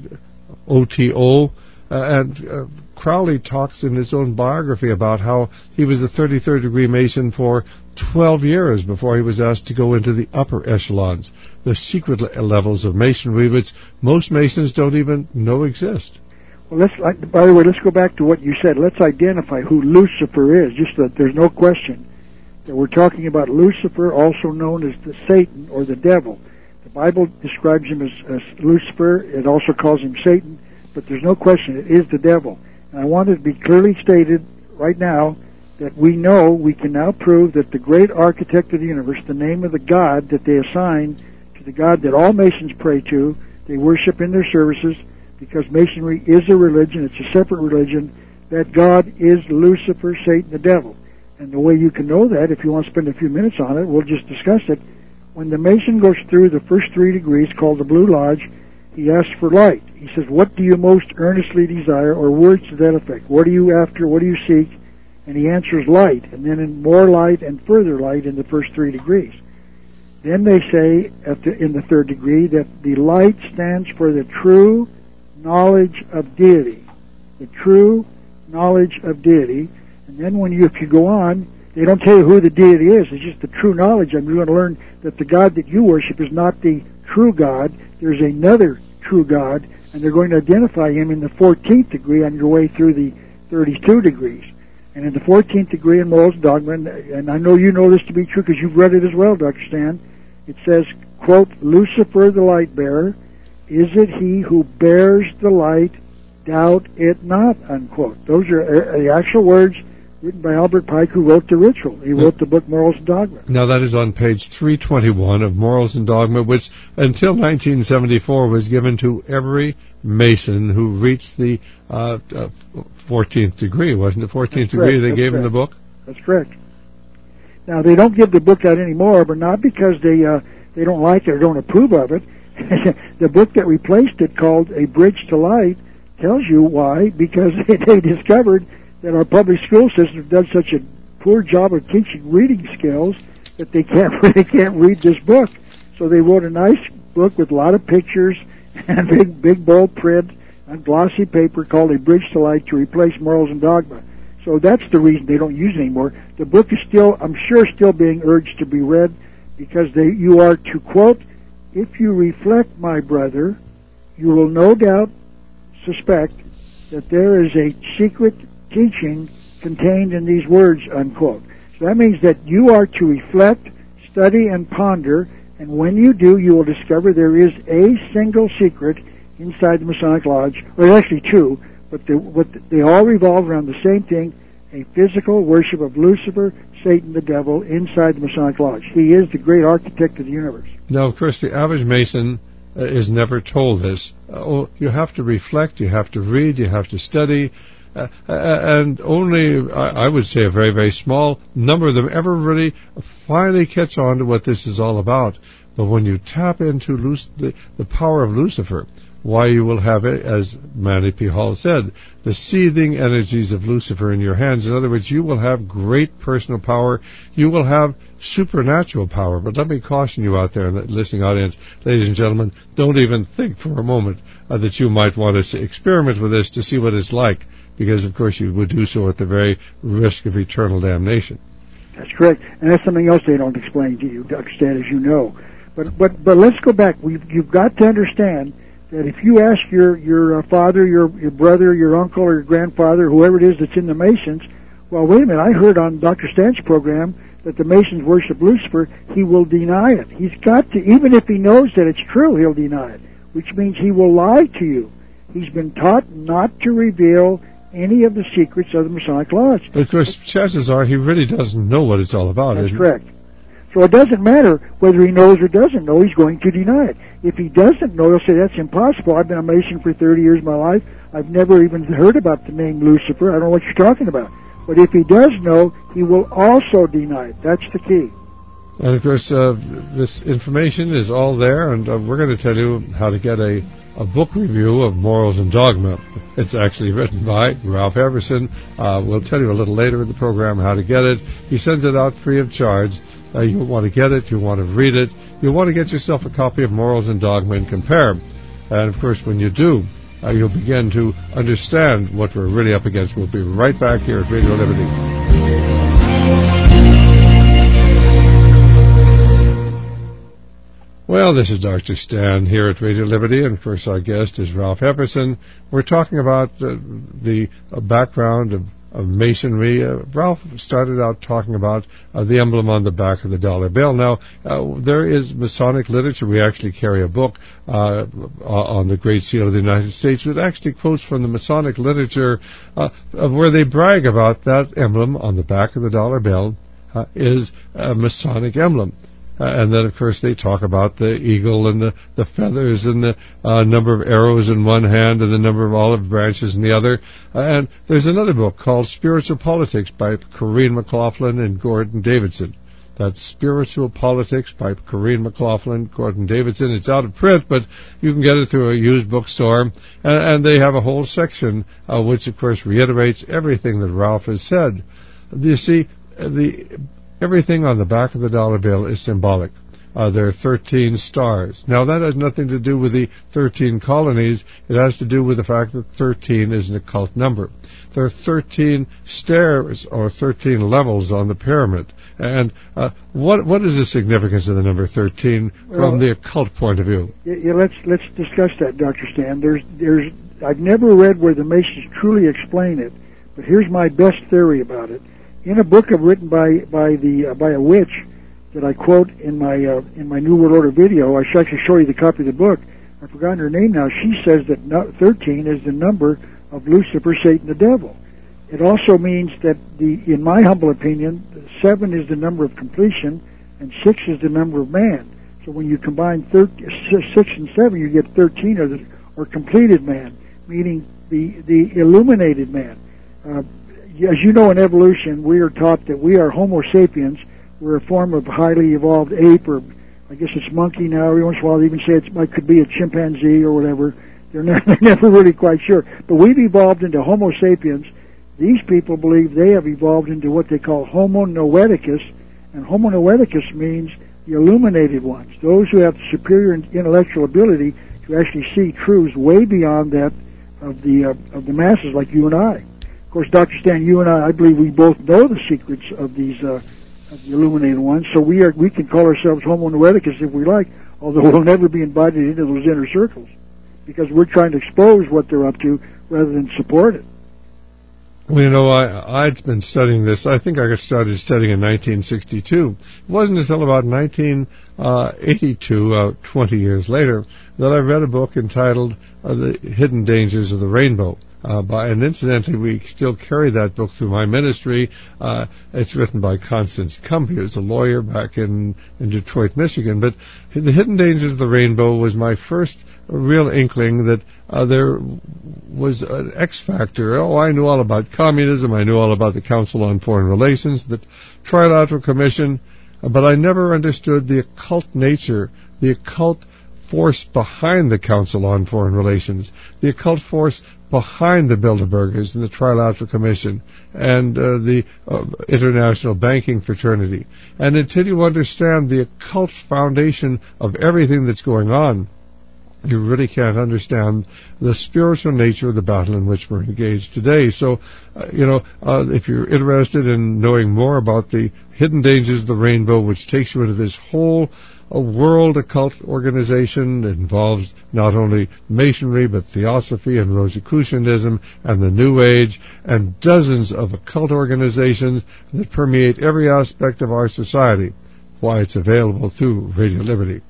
[SPEAKER 1] O T O. Uh, and uh, Crowley talks in his own biography about how he was a thirty-third degree Mason for twelve years before he was asked to go into the upper echelons, the secret le- levels of Masonry, which most Masons don't even know exist.
[SPEAKER 4] Well, let's. By the way, let's go back to what you said. Let's identify who Lucifer is, just that there's no question that we're talking about Lucifer, also known as the Satan or the devil. The Bible describes him as, as Lucifer. It also calls him Satan. But there's no question, it is the devil. And I want it to be clearly stated right now that we know, we can now prove that the great architect of the universe, the name of the God that they assign to the God that all Masons pray to, they worship in their services, because Masonry is a religion, it's a separate religion, that God is Lucifer, Satan, the devil. And the way you can know that, if you want to spend a few minutes on it, we'll just discuss it. When the Mason goes through the first three degrees, called the Blue Lodge, he asks for light. He says, what do you most earnestly desire, or words to that effect? What are you after? What do you seek? And he answers light, and then in more light and further light in the first three degrees. Then they say, at the, in the third degree, that the light stands for the true knowledge of deity. The true knowledge of deity. And then when you, if you go on, they don't tell you who the deity is. It's just the true knowledge. And you're going to learn that the God that you worship is not the true God. There's another true God, and they're going to identify him in the fourteenth degree on your way through the thirty-two degrees. And in the fourteenth degree in Morals and Dogma, and, and I know you know this to be true because you've read it as well, Doctor Stan, it says, quote, Lucifer the light bearer, is it he who bears the light, doubt it not, unquote. Those are the actual words written by Albert Pike, who wrote the ritual. He wrote the book Morals and Dogma.
[SPEAKER 1] Now that is on page three twenty-one of Morals and Dogma, which until nineteen seventy-four was given to every Mason who reached the uh, uh, fourteenth degree, wasn't it? fourteenth
[SPEAKER 4] That's
[SPEAKER 1] degree
[SPEAKER 4] correct.
[SPEAKER 1] they
[SPEAKER 4] That's
[SPEAKER 1] gave
[SPEAKER 4] correct.
[SPEAKER 1] him the book?
[SPEAKER 4] That's correct. Now, they don't give the book out anymore, but not because they uh, they don't like it or don't approve of it. The book that replaced it, called A Bridge to Light, tells you why, because they discovered that our public school system does such a poor job of teaching reading skills that they can't they can't read this book. So they wrote a nice book with a lot of pictures and big big bold print on glossy paper called A Bridge to Light to replace Morals and Dogma. So that's the reason they don't use it anymore. The book is still, I'm sure, still being urged to be read, because they, you are to, quote, if you reflect, my brother, you will no doubt suspect that there is a secret teaching contained in these words, unquote. So that means that you are to reflect, study, and ponder, and when you do, you will discover there is a single secret inside the Masonic Lodge, or there's actually two, but they, what, they all revolve around the same thing, a physical worship of Lucifer, Satan, the devil, inside the Masonic Lodge. He is the great architect of the universe.
[SPEAKER 1] Now, of course, the average Mason uh, is never told this. Uh, oh, you have to reflect, you have to read, you have to study, uh, and only, I, I would say, a very, very small number of them ever really finally catch on to what this is all about. But when you tap into Luc- the, the power of Lucifer, why you will have it, as Manly P. Hall said, the seething energies of Lucifer in your hands. In other words, you will have great personal power. You will have supernatural power. But let me caution you out there in the listening audience, ladies and gentlemen, don't even think for a moment uh, that you might want to experiment with this to see what it's like, because, of course, you would do so at the very risk of eternal damnation.
[SPEAKER 4] That's correct. And that's something else they don't explain to you, Doctor Stan, as you know. But but but let's go back. We've, you've got to understand that if you ask your your uh, father, your your brother, your uncle, or your grandfather, whoever it is that's in the Masons, well, wait a minute, I heard on Doctor Stan's program that the Masons worship Lucifer, he will deny it. He's got to, even if he knows that it's true, he'll deny it, which means he will lie to you. He's been taught not to reveal any of the secrets of the Masonic Lodge.
[SPEAKER 1] But, of course, chances are he really doesn't know what it's all about.
[SPEAKER 4] That's
[SPEAKER 1] isn't
[SPEAKER 4] correct. So it doesn't matter whether he knows or doesn't know, he's going to deny it. If he doesn't know, he'll say, that's impossible. I've been a Mason for thirty years of my life. I've never even heard about the name Lucifer. I don't know what you're talking about. But if he does know, he will also deny it. That's the key.
[SPEAKER 1] And, of course, uh, this information is all there, and uh, we're going to tell you how to get a, a book review of Morals and Dogma. It's actually written by Ralph Everson. Uh, we'll tell you a little later in the program how to get it. He sends it out free of charge. Uh, you'll want to get it, you'll want to read it, you'll want to get yourself a copy of Morals and Dogma and compare. And, of course, when you do, uh, you'll begin to understand what we're really up against. We'll be right back here at Radio Liberty. Well, this is Doctor Stan here at Radio Liberty, and of course our guest is Ralph Epperson. We're talking about uh, the uh, background of, of Masonry. Uh, Ralph started out talking about uh, the emblem on the back of the dollar bill. Now, uh, there is Masonic literature. We actually carry a book uh, on the Great Seal of the United States that actually quotes from the Masonic literature uh, of where they brag about that emblem on the back of the dollar bill uh, is a Masonic emblem. Uh, and then, of course, they talk about the eagle and the, the feathers and the uh, number of arrows in one hand and the number of olive branches in the other. Uh, and there's another book called Spiritual Politics by Corrine McLaughlin and Gordon Davidson. That's Spiritual Politics by Corrine McLaughlin, Gordon Davidson. It's out of print, but you can get it through a used bookstore. And, and they have a whole section uh, which, of course, reiterates everything that Ralph has said. You see, the... everything on the back of the dollar bill is symbolic. Uh, there are thirteen stars. Now, that has nothing to do with the thirteen colonies. It has to do with the fact that thirteen is an occult number. There are thirteen stairs or thirteen levels on the pyramid. And uh, what what is the significance of the number thirteen from well, the occult point of view?
[SPEAKER 4] Yeah, let's let's discuss that, Doctor Stan. There's there's I've never read where the Masons truly explain it, but here's my best theory about it. In a book I've written by by the uh, by a witch that I quote in my uh, in my New World Order video, I should actually show you the copy of the book. I've forgotten her name now. She says that no, thirteen is the number of Lucifer, Satan, the devil. It also means that the, in my humble opinion, seven is the number of completion, and six is the number of man. So when you combine thirteen, six and seven, you get thirteen, or the or completed man, meaning the the illuminated man. Uh, As you know, in evolution, we are taught that we are Homo sapiens. We're a form of highly evolved ape, or I guess it's monkey now. Every once in a while, they even say it might could be a chimpanzee or whatever. They're, not, they're never really quite sure. But we've evolved into Homo sapiens. These people believe they have evolved into what they call Homo noeticus, and Homo noeticus means the illuminated ones, those who have superior intellectual ability to actually see truths way beyond that of the uh, of the masses, like you and I. Of course, Doctor Stan, you and I, I believe we both know the secrets of these uh, of the illuminated ones, so we are we can call ourselves Homo noeticus if we like, although we'll never be invited into those inner circles because we're trying to expose what they're up to rather than support it.
[SPEAKER 1] Well, you know, I, I'd been studying this. I think I got started studying in nineteen sixty-two. It wasn't until about nineteen eighty-two, uh, twenty years later, that I read a book entitled uh, The Hidden Dangers of the Rainbow. Uh, by, and incidentally, we still carry that book through my ministry. Uh, it's written by Constance Cumbie, who's a lawyer back in, in Detroit, Michigan. But The Hidden Dangers of the Rainbow was my first real inkling that uh, there was an X factor. Oh, I knew all about communism. I knew all about the Council on Foreign Relations, the Trilateral Commission, uh, but I never understood the occult nature, the occult force behind the Council on Foreign Relations, the occult force behind the Bilderbergers and the Trilateral Commission and uh, the uh, international banking fraternity. And until you understand the occult foundation of everything that's going on, you really can't understand the spiritual nature of the battle in which we're engaged today. So, uh, you know, uh, if you're interested in knowing more about the hidden dangers of the rainbow, which takes you into this whole a world occult organization that involves not only Masonry but Theosophy and Rosicrucianism and the New Age and dozens of occult organizations that permeate every aspect of our society. Why, it's available through Radio Liberty.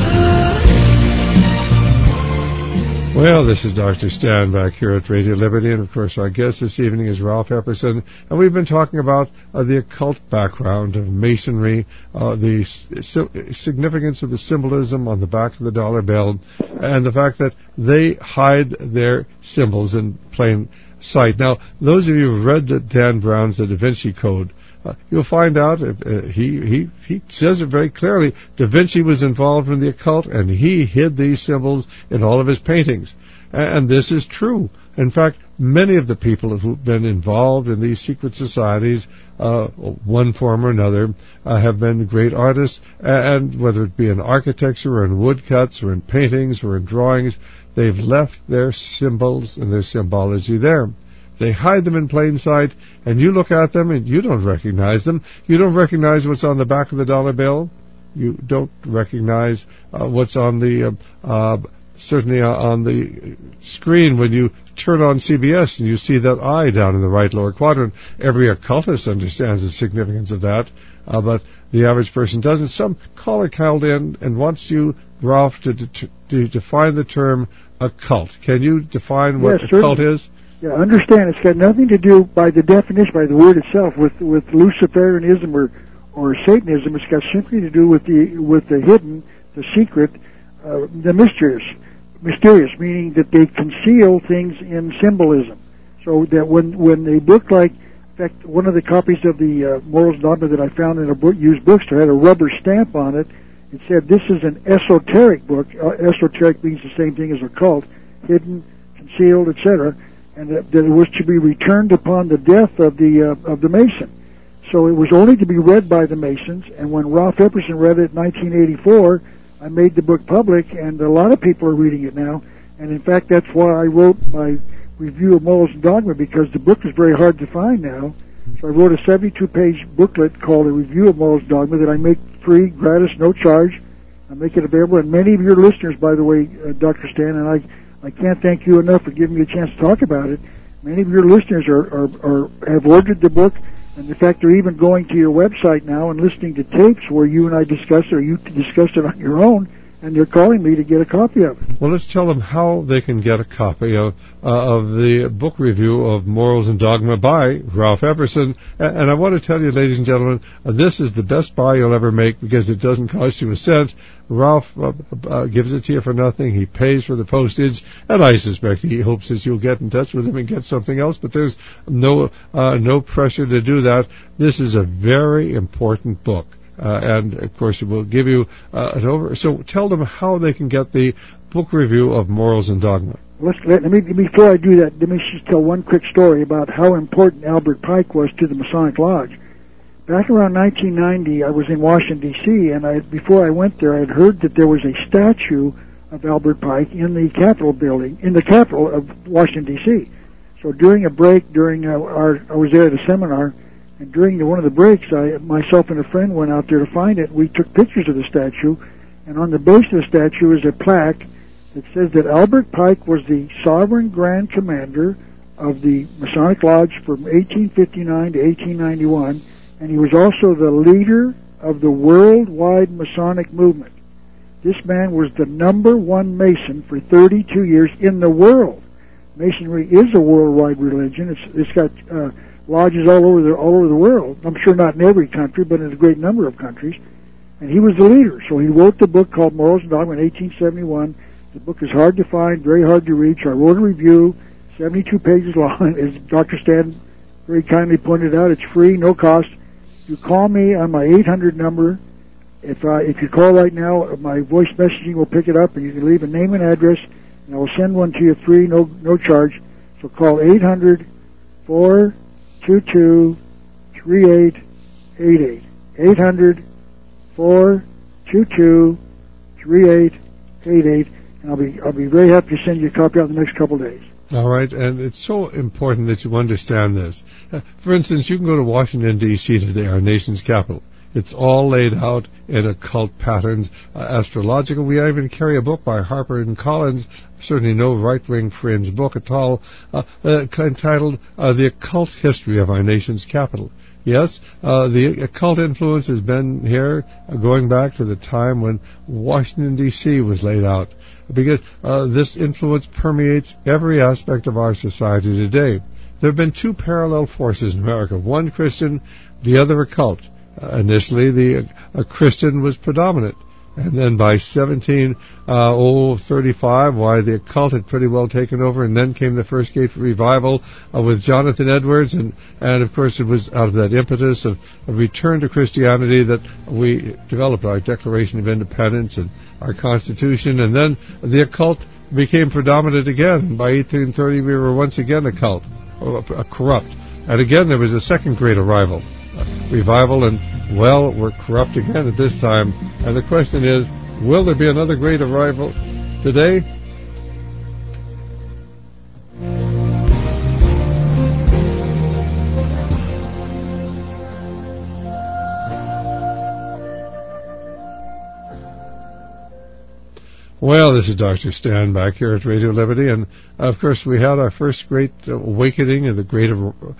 [SPEAKER 1] Well, this is Doctor Stan back here at Radio Liberty, and of course our guest this evening is Ralph Epperson, and we've been talking about uh, the occult background of Masonry, uh, the s- significance of the symbolism on the back of the dollar bill, and the fact that they hide their symbols in plain sight. Now, those of you who've read Dan Brown's The Da Vinci Code, Uh, you'll find out, uh, he, he, he says it very clearly, Da Vinci was involved in the occult, and he hid these symbols in all of his paintings. And, and this is true. In fact, many of the people who've been involved in these secret societies, uh, one form or another, uh, have been great artists, and whether it be in architecture or in woodcuts or in paintings or in drawings, they've left their symbols and their symbology there. They hide them in plain sight, and you look at them and you don't recognize them. You don't recognize what's on the back of the dollar bill. You don't recognize uh, what's on the, uh, uh, certainly uh, on the screen when you turn on C B S and you see that eye down in the right lower quadrant. Every occultist understands the significance of that, uh, but the average person doesn't. Some caller called in and wants you, Ralph, to, to, to define the term occult. Can you define what
[SPEAKER 4] yes,
[SPEAKER 1] occult
[SPEAKER 4] certainly.
[SPEAKER 1] is?
[SPEAKER 4] Yeah, understand it's got nothing to do, by the definition, by the word itself, with with Luciferianism or or Satanism. It's got simply to do with the with the hidden, the secret, uh, the mysterious, mysterious, meaning that they conceal things in symbolism. So that when when a book like, in fact, one of the copies of the uh, Morals and Dogma that I found in a book, used bookstore had a rubber stamp on it. It said this is an esoteric book. Uh, esoteric means the same thing as occult, hidden, concealed, et cetera, and that, that it was to be returned upon the death of the uh, of the Mason. So it was only to be read by the Masons, and when Ralph Epperson read it in nineteen eighty-four, I made the book public, and a lot of people are reading it now. And in fact, that's why I wrote my review of Morals and Dogma, because the book is very hard to find now. So I wrote a seventy-two page booklet called A Review of Morals and Dogma that I make free, gratis, no charge. I make it available, and many of your listeners, by the way, uh, Doctor Stan, and I I can't thank you enough for giving me a chance to talk about it. Many of your listeners are, are, are have ordered the book, and in fact, they're even going to your website now and listening to tapes where you and I discuss it, or you discuss it on your own, and they're calling me to get a copy of it.
[SPEAKER 1] Well, let's tell them how they can get a copy of uh, of the book review of Morals and Dogma by Ralph Epperson. And I want to tell you, ladies and gentlemen, uh, this is the best buy you'll ever make because it doesn't cost you a cent. Ralph uh, uh, gives it to you for nothing. He pays for the postage, and I suspect he hopes that you'll get in touch with him and get something else, but there's no uh, no pressure to do that. This is a very important book. Uh, and, of course, it will give you uh, an over... So tell them how they can get the book review of Morals and Dogma.
[SPEAKER 4] Let's, let, let me, before I do that, let me just tell one quick story about how important Albert Pike was to the Masonic Lodge. Back around nineteen ninety, I was in Washington, D C, and I, before I went there, I had heard that there was a statue of Albert Pike in the Capitol building, in the Capitol of Washington, D C. So during a break, during uh, our... I was there at a seminar, and during the, one of the breaks, I, myself and a friend went out there to find it. We took pictures of the statue, and on the base of the statue is a plaque It says that Albert Pike was the sovereign grand commander of the Masonic Lodge from eighteen fifty-nine to eighteen ninety-one, and he was also the leader of the worldwide Masonic movement. This man was the number one Mason for thirty-two years in the world. Masonry is a worldwide religion. It's it's got uh, lodges all over the all over the world. I'm sure not in every country, but in a great number of countries. And he was the leader. So he wrote the book called Morals and Dogma in eighteen seventy-one. The book is hard to find, very hard to reach. I wrote a review, seventy-two pages long. As Doctor Stan very kindly pointed out, it's free, no cost. You call me on my eight hundred number. If uh, if you call right now, my voice messaging will pick it up, and you can leave a name and address, and I will send one to you free, no no charge. So call eight hundred, four two two, three eight eight eight. eight hundred, four two two, three eight eight eight, and I'll be I'll be very happy to send you a copy out in the next couple of days.
[SPEAKER 1] All right, and it's so important that you understand this. Uh, for instance, you can go to Washington, D C today, our nation's capital. It's all laid out in occult patterns, uh, astrological. We even carry a book by Harper and Collins, certainly no right-wing fringe book at all, uh, uh, entitled uh, The Occult History of Our Nation's Capital. Yes, uh, the occult influence has been here uh, going back to the time when Washington, D C was laid out, because uh, this influence permeates every aspect of our society today. There have been two parallel forces in America, one Christian, the other occult. Uh, initially, the uh, Christian was predominant, and then by seventeen thirty-five, why the occult had pretty well taken over, and then came the First Gate Revival uh, with Jonathan Edwards, and, and of course it was out of that impetus of a return to Christianity that we developed our Declaration of Independence and our Constitution, and then the occult became predominant again. By eighteen thirty, we were once again a cult, uh, corrupt, and again there was a second great arrival. Revival, and well, we're corrupt again at this time. And the question is, will there be another great arrival today? Well, this is Doctor Stan back here at Radio Liberty, and of course we had our first great awakening and the great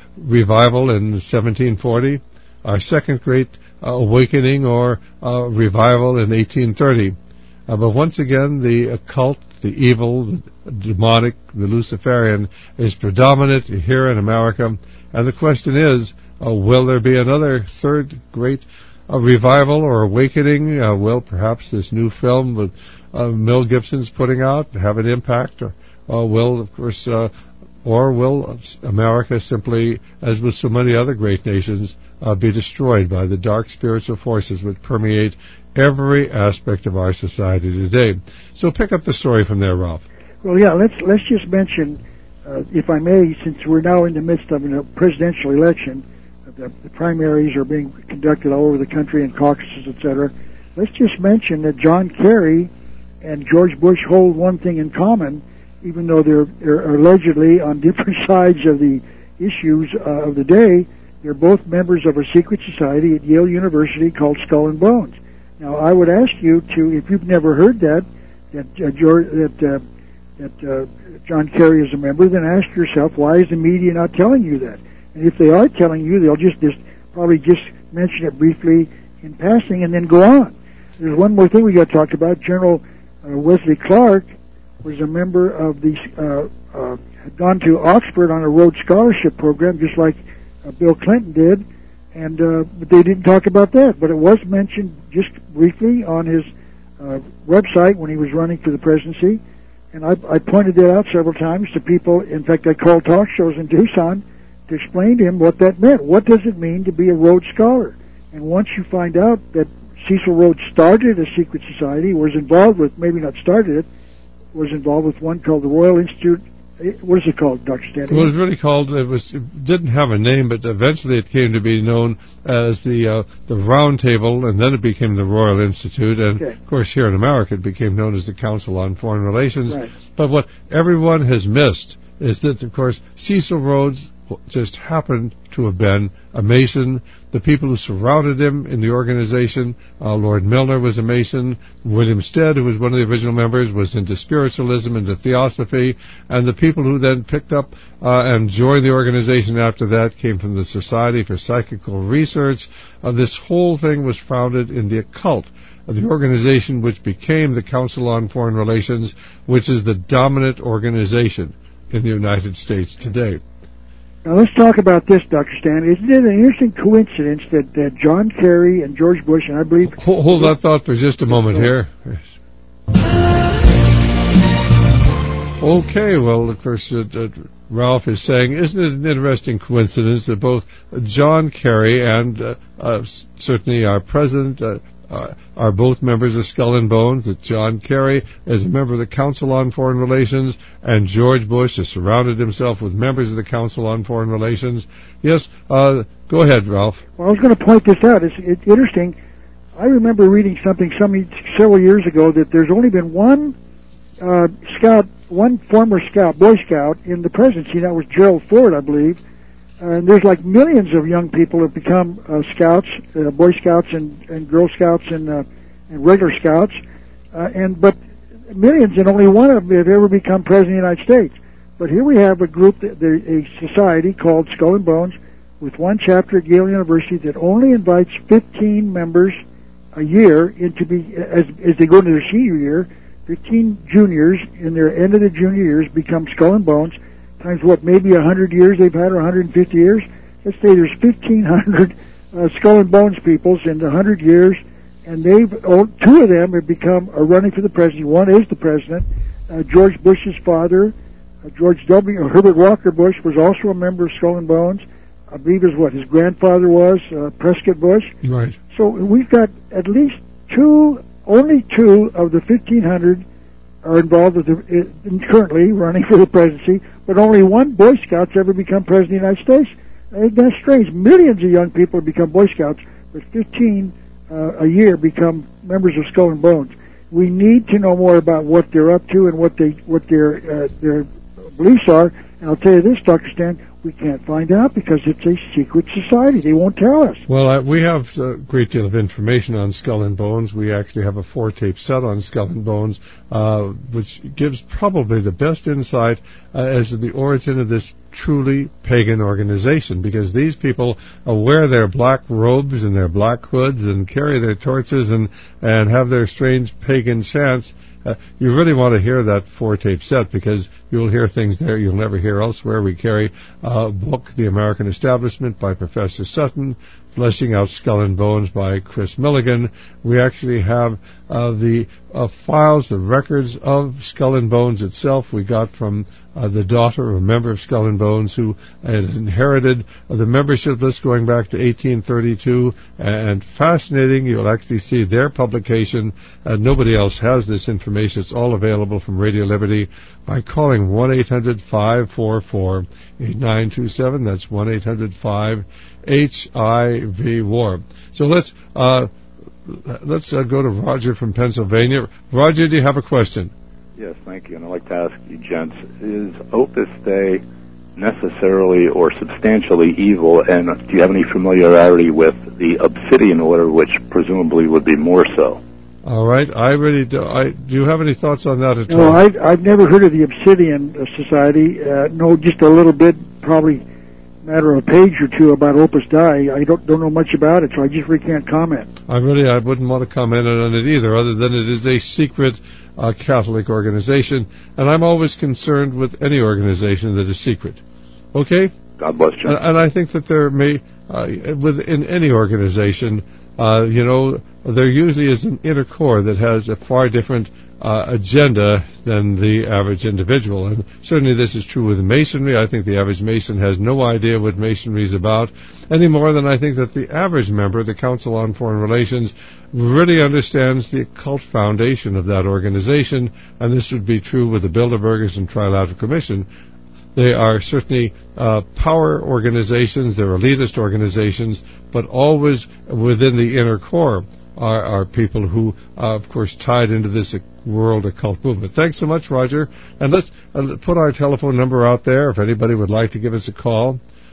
[SPEAKER 1] revival in seventeen forty, our second great uh, awakening or uh, revival in eighteen thirty. Uh, but once again, the occult, the evil, the demonic, the Luciferian is predominant here in America, and the question is, uh, will there be another third great uh, revival or awakening? Uh, will perhaps this new film with Uh, Mel Gibson's putting out have an impact, or uh, will, of course, uh, or will America simply, as with so many other great nations, uh, be destroyed by the dark spiritual forces which permeate every aspect of our society today? So pick up the story from there, Ralph.
[SPEAKER 4] Well, yeah, let's let's just mention, uh, if I may, since we're now in the midst of a presidential election, uh, the, the primaries are being conducted all over the country in caucuses, et cetera. Let's just mention that John Kerry and George Bush hold one thing in common, even though they're, they're allegedly on different sides of the issues uh, of the day. They're both members of a secret society at Yale University called Skull and Bones. Now, I would ask you to, if you've never heard that, that uh, George, that uh, that uh, John Kerry is a member, then ask yourself, why is the media not telling you that? And if they are telling you, they'll just, just probably just mention it briefly in passing and then go on. There's one more thing we got to talk about. General Uh, Wesley Clark was a member of the, uh, uh, had gone to Oxford on a Rhodes Scholarship program, just like uh, Bill Clinton did, and uh, but they didn't talk about that. But it was mentioned just briefly on his uh, website when he was running for the presidency, and I, I pointed that out several times to people. In fact, I called talk shows in Tucson to explain to him what that meant. What does it mean to be a Rhodes Scholar? And once you find out that Cecil Rhodes started a secret society, was involved with, maybe not started it, was involved with one called the Royal Institute. What is it called, Doctor Stanley?
[SPEAKER 1] Well, it was really called, it, was, it didn't have a name, but eventually it came to be known as the uh, the Round Table, and then it became the Royal Institute, and okay. Of course here in America it became known as the Council on Foreign Relations.
[SPEAKER 4] Right.
[SPEAKER 1] But what everyone has missed is that, of course, Cecil Rhodes just happened to have been a Mason. The people who surrounded him in the organization, uh, Lord Milner was a Mason. William Stead, who was one of the original members, was into spiritualism, into theosophy. And the people who then picked up uh, and joined the organization after that came from the Society for Psychical Research. Uh, this whole thing was founded in the occult, the organization which became the Council on Foreign Relations, which is the dominant organization in the United States today.
[SPEAKER 4] Now let's talk about this, Doctor Stan. Isn't it an interesting coincidence that, that John Kerry and George Bush, and I believe...
[SPEAKER 1] Hold, hold that thought for just a moment here. Okay, well, of course, uh, uh, Ralph is saying, isn't it an interesting coincidence that both John Kerry and uh, uh, certainly our president... Uh, Uh, are both members of Skull and Bones, that John Kerry is a member of the Council on Foreign Relations, and George Bush has surrounded himself with members of the Council on Foreign Relations. Yes, uh, go ahead, Ralph.
[SPEAKER 4] Well, I was going to point this out. It's, it's interesting. I remember reading something some several years ago that there's only been one uh, scout, one former scout, Boy Scout, in the presidency. That was Gerald Ford, I believe. Uh, and there's like millions of young people have become uh, scouts, uh, Boy Scouts and, and Girl Scouts and, uh, and regular Scouts, uh, and but millions, and only one of them have ever become president of the United States. But here we have a group, that, a society called Skull and Bones, with one chapter at Yale University that only invites fifteen members a year into be as as they go into their senior year. fifteen juniors in their end of the junior years become Skull and Bones. Times what, maybe a hundred years they've had, or a hundred and fifty years. Let's say there's fifteen hundred uh, Skull and Bones peoples in a hundred years, and they've oh, two of them have become are running for the presidency. One is the president, uh, George Bush's father, uh, George W. Or Herbert Walker Bush was also a member of Skull and Bones. I believe is what his grandfather was, uh, Prescott Bush.
[SPEAKER 1] Right.
[SPEAKER 4] So we've got at least two, only two of the fifteen hundred are involved with the, uh, currently running for the presidency, but only one Boy Scout's ever become president of the United States. Uh, that's strange. Millions of young people have become Boy Scouts, but fifteen uh, a year become members of Skull and Bones. We need to know more about what they're up to and what they what their uh, their beliefs are. And I'll tell you this, Doctor Stan, we can't find out because it's a secret society. They won't tell us.
[SPEAKER 1] Well, uh, we have a great deal of information on Skull and Bones. We actually have a four-tape set on Skull and Bones, uh, which gives probably the best insight uh, as to the origin of this truly pagan organization, because these people uh, wear their black robes and their black hoods and carry their torches and, and have their strange pagan chants. Uh, you really want to hear that four-tape set, because you'll hear things there you'll never hear elsewhere. We carry a book, The American Establishment, by Professor Sutton, Fleshing Out Skull and Bones by Chris Milligan. We actually have uh, the uh, files, the records of Skull and Bones itself. We got from uh, the daughter of a member of Skull and Bones who had inherited uh, the membership list going back to eighteen thirty-two. And fascinating, you'll actually see their publication. Uh, nobody else has this information. It's all available from Radio Liberty by calling one eight hundred five four four eight nine two seven. That's one eight hundred five H I V War. So let's uh, let's uh, go to Roger from Pennsylvania. Roger, do you have a question?
[SPEAKER 3] Yes, thank you. And I'd like to ask you, gents, is Opus Dei necessarily or substantially evil, and do you have any familiarity with the Obsidian Order, which presumably would be more so?
[SPEAKER 1] All right, I really do. I, do you have any thoughts on that at
[SPEAKER 4] no,
[SPEAKER 1] all?
[SPEAKER 4] No, I've never heard of the Obsidian Society. Uh, no, just a little bit, probably matter of a page or two about Opus Dei. I don't don't know much about it, so I just really can't comment.
[SPEAKER 1] I really I wouldn't want to comment on it either, other than it is a secret uh, Catholic organization, and I'm always concerned with any organization that is secret. Okay?
[SPEAKER 3] God bless you.
[SPEAKER 1] And, and I think that there may, uh, within any organization, uh, you know, there usually is an inner core that has a far different uh, agenda than the average individual. And certainly this is true with Masonry. I think the average Mason has no idea what Masonry is about, any more than I think that the average member of the Council on Foreign Relations really understands the occult foundation of that organization. And this would be true with the Bilderbergers and Trilateral Commission. They are certainly uh, power organizations, they're elitist organizations, but always within the inner core are, are people who, uh, of course, tied into this world occult movement. Thanks so much, Roger. And let's uh, put our telephone number out there if anybody would like to give us a call.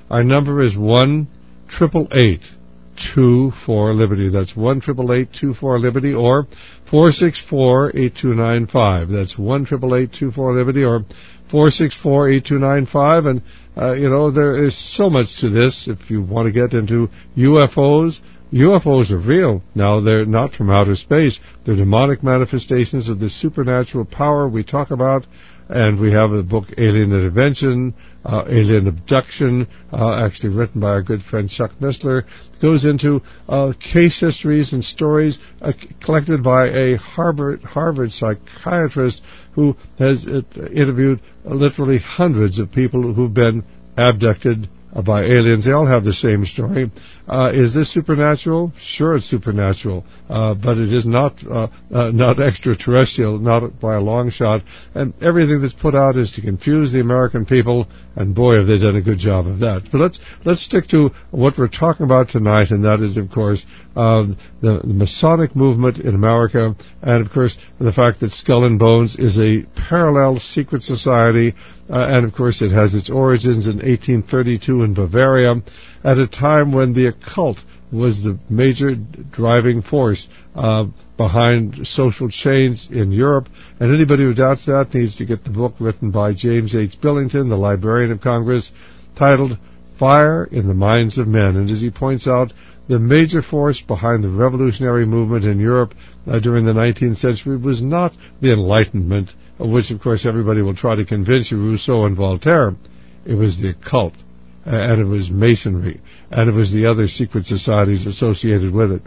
[SPEAKER 1] Our number is one triple eight two four Liberty. That's one triple eight two four Liberty, or four six four eight two nine five. That's one triple eight two four Liberty, or four six four eight two nine five. And uh, you know, there is so much to this. If you want to get into U F Os, U F Os are real. Now, they're not from outer space. They're demonic manifestations of the supernatural power we talk about. And we have the book Alien Intervention, uh, Alien Abduction, uh, actually written by our good friend Chuck Missler. It goes into uh, case histories and stories uh, collected by a Harvard, Harvard psychiatrist who has uh, interviewed uh, literally hundreds of people who've been abducted uh, by aliens. They all have the same story. Uh, is this supernatural? Sure, it's supernatural, uh, but it is not uh, uh, not extraterrestrial, not by a long shot. And everything that's put out is to confuse the American people, and boy, have they done a good job of that. But let's let's stick to what we're talking about tonight, and that is, of course, um, the, the Masonic movement in America, and, of course, the fact that Skull and Bones is a parallel secret society, uh, and, of course, it has its origins in eighteen thirty-two in Bavaria, at a time when the occult was the major driving force uh, behind social change in Europe. And anybody who doubts that needs to get the book written by James H. Billington, the Librarian of Congress, titled Fire in the Minds of Men. And as he points out, the major force behind the revolutionary movement in Europe uh, during the nineteenth century was not the Enlightenment, of which, of course, everybody will try to convince you, Rousseau and Voltaire. It was the occult. Uh, and it was Masonry, and it was the other secret societies associated with it.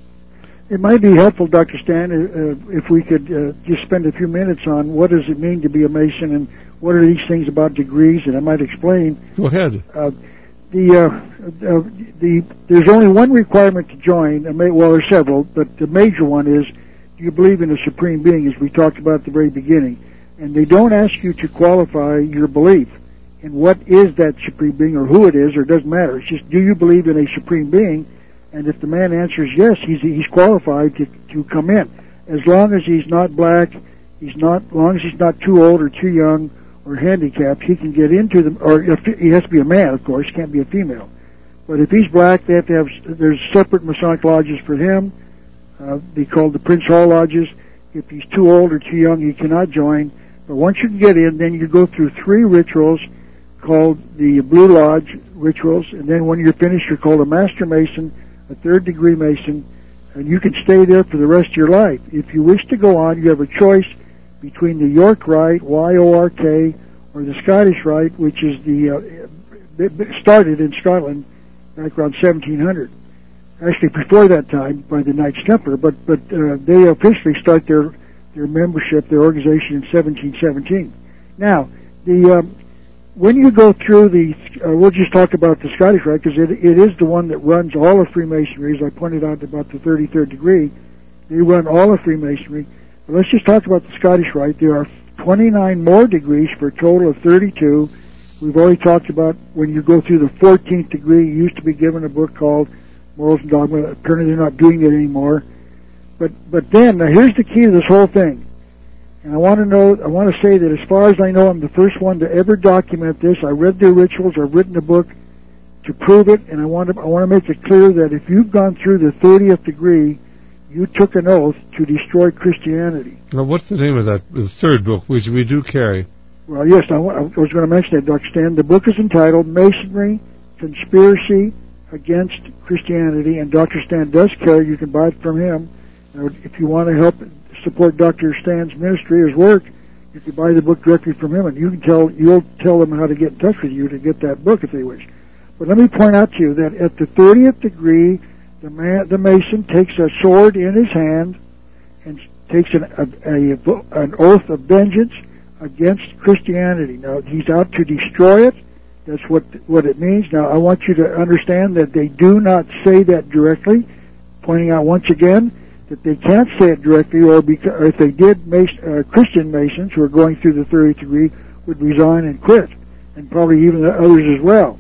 [SPEAKER 4] It might be helpful, Doctor Stan, uh, if we could uh, just spend a few minutes on what does it mean to be a Mason, and what are these things about degrees, and I might explain.
[SPEAKER 1] Go ahead.
[SPEAKER 4] Uh, the, uh, uh, the there's only one requirement to join. Well, there's several, but the major one is, do you believe in a supreme being, as we talked about at the very beginning? And they don't ask you to qualify your belief in what is that supreme being, or who it is, or it doesn't matter. It's just, do you believe in a supreme being? And if the man answers yes, he's he's qualified to to come in, as long as he's not black, he's not, as long as he's not too old or too young or handicapped, he can get into the. Or if, he has to be a man, of course, can't be a female. But if he's black, they have to have. There's separate Masonic lodges for him. Uh, they called the Prince Hall lodges. If he's too old or too young, he cannot join. But once you can get in, then you go through three rituals called the Blue Lodge rituals, and then when you're finished, you're called a Master Mason, a third degree Mason, and you can stay there for the rest of your life. If you wish to go on, you have a choice between the York Rite, Y O R K, or the Scottish Rite, which is the uh, started in Scotland back around seventeen hundred. Actually, before that time, by the Knights Templar, but but uh, they officially start their their membership, their organization, in seventeen seventeen. Now, the um, when you go through the, uh, we'll just talk about the Scottish Rite, because it, it is the one that runs all of Freemasonry. As I pointed out about the thirty-third degree, they run all of Freemasonry. But let's just talk about the Scottish Rite. There are twenty-nine more degrees for a total of thirty-two. We've already talked about when you go through the fourteenth degree, you used to be given a book called Morals and Dogma. Apparently they're not doing it anymore. But but then, now here's the key to this whole thing. And I want to know, I want to say that as far as I know, I'm the first one to ever document this. I read their rituals, I've written a book to prove it, and I want to, I want to make it clear that if you've gone through the thirtieth degree, you took an oath to destroy Christianity.
[SPEAKER 1] Now, what's the name of that, the third book, which we do carry?
[SPEAKER 4] Well, yes, I, I was going to mention that, Doctor Stan. The book is entitled Masonry, Conspiracy Against Christianity, and Doctor Stan does carry, you can buy it from him. Now, if you want to help support Doctor Stan's ministry, his work, you can buy the book directly from him, and you can tell you'll tell them how to get in touch with you to get that book if they wish. But let me point out to you that at the thirtieth degree, the man, the Mason takes a sword in his hand and takes an, a, a, an oath of vengeance against Christianity. Now, he's out to destroy it. That's what what it means. Now, I want you to understand that they do not say that directly, pointing out once again that they can't say it directly, or, because, or if they did, Mason, uh, Christian Masons who are going through the thirtieth degree would resign and quit, and probably even others as well.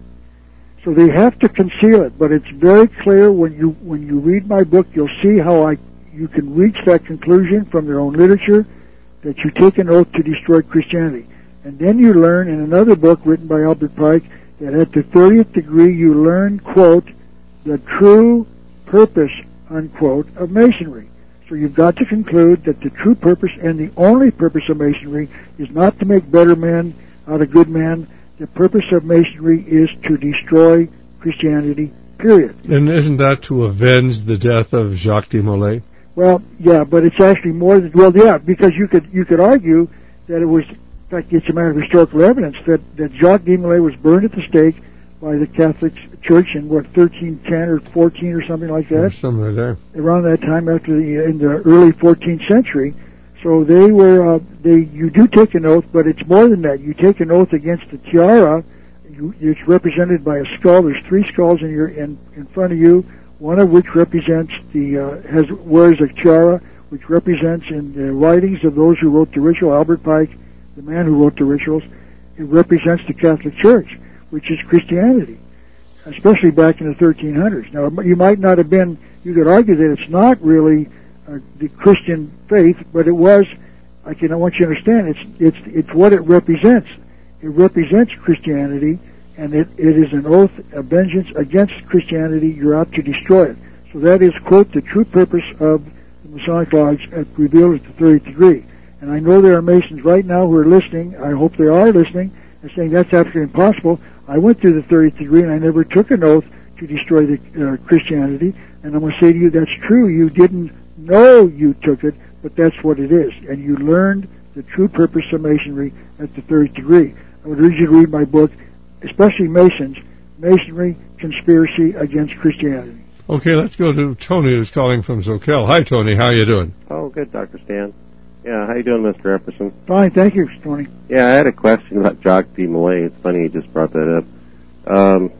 [SPEAKER 4] So they have to conceal it, but it's very clear when you when you read my book, you'll see how I you can reach that conclusion from their own literature, that you take an oath to destroy Christianity. And then you learn in another book written by Albert Pike that at the thirtieth degree you learn, quote, the true purpose, unquote, of Masonry. So you've got to conclude that the true purpose and the only purpose of Masonry is not to make better men out of good men. The purpose of Masonry is to destroy Christianity, period.
[SPEAKER 1] And isn't that to avenge the death of Jacques de Molay?
[SPEAKER 4] Well, yeah, but it's actually more than, well, yeah, because you could you could argue that it was, in fact, it's a matter of historical evidence, that, that Jacques de Molay was burned at the stake by the Catholic Church in, what, thirteen ten or fourteen or something like that?
[SPEAKER 1] Somewhere there.
[SPEAKER 4] Around that time after the, in the early fourteenth century. So they were, uh, they, you do take an oath, but it's more than that. You take an oath against the tiara. You, it's represented by a skull. There's three skulls in your, in, in front of you, one of which represents the, uh, has, wears a tiara, which represents in the writings of those who wrote the ritual, Albert Pike, the man who wrote the rituals, it represents the Catholic Church, which is Christianity, especially back in the thirteen hundreds. Now, you might not have been, you could argue that it's not really uh, the Christian faith, but it was, I can, I want you to understand, it's, it's, it's what it represents. It represents Christianity, and it, it is an oath of vengeance against Christianity. You're out to destroy it. So that is, quote, the true purpose of the Masonic Lodge at, revealed at the thirtieth degree. And I know there are Masons right now who are listening, I hope they are listening, and saying that's absolutely impossible. I went through the thirtieth degree and I never took an oath to destroy the uh, Christianity. And I'm going to say to you, that's true. You didn't know you took it, but that's what it is. And you learned the true purpose of Masonry at the thirtieth degree. I would urge you to read my book, especially Masons, Masonry, Conspiracy Against Christianity.
[SPEAKER 1] Okay, let's go to Tony, who's calling from Soquel. Hi, Tony. How you doing?
[SPEAKER 5] Oh, good, Doctor Stan. Yeah, how you doing, Mister Epperson?
[SPEAKER 4] Fine, thank you, Tony.
[SPEAKER 5] Yeah, I had a question about Jacques de Molay. It's funny you just brought that up. Um,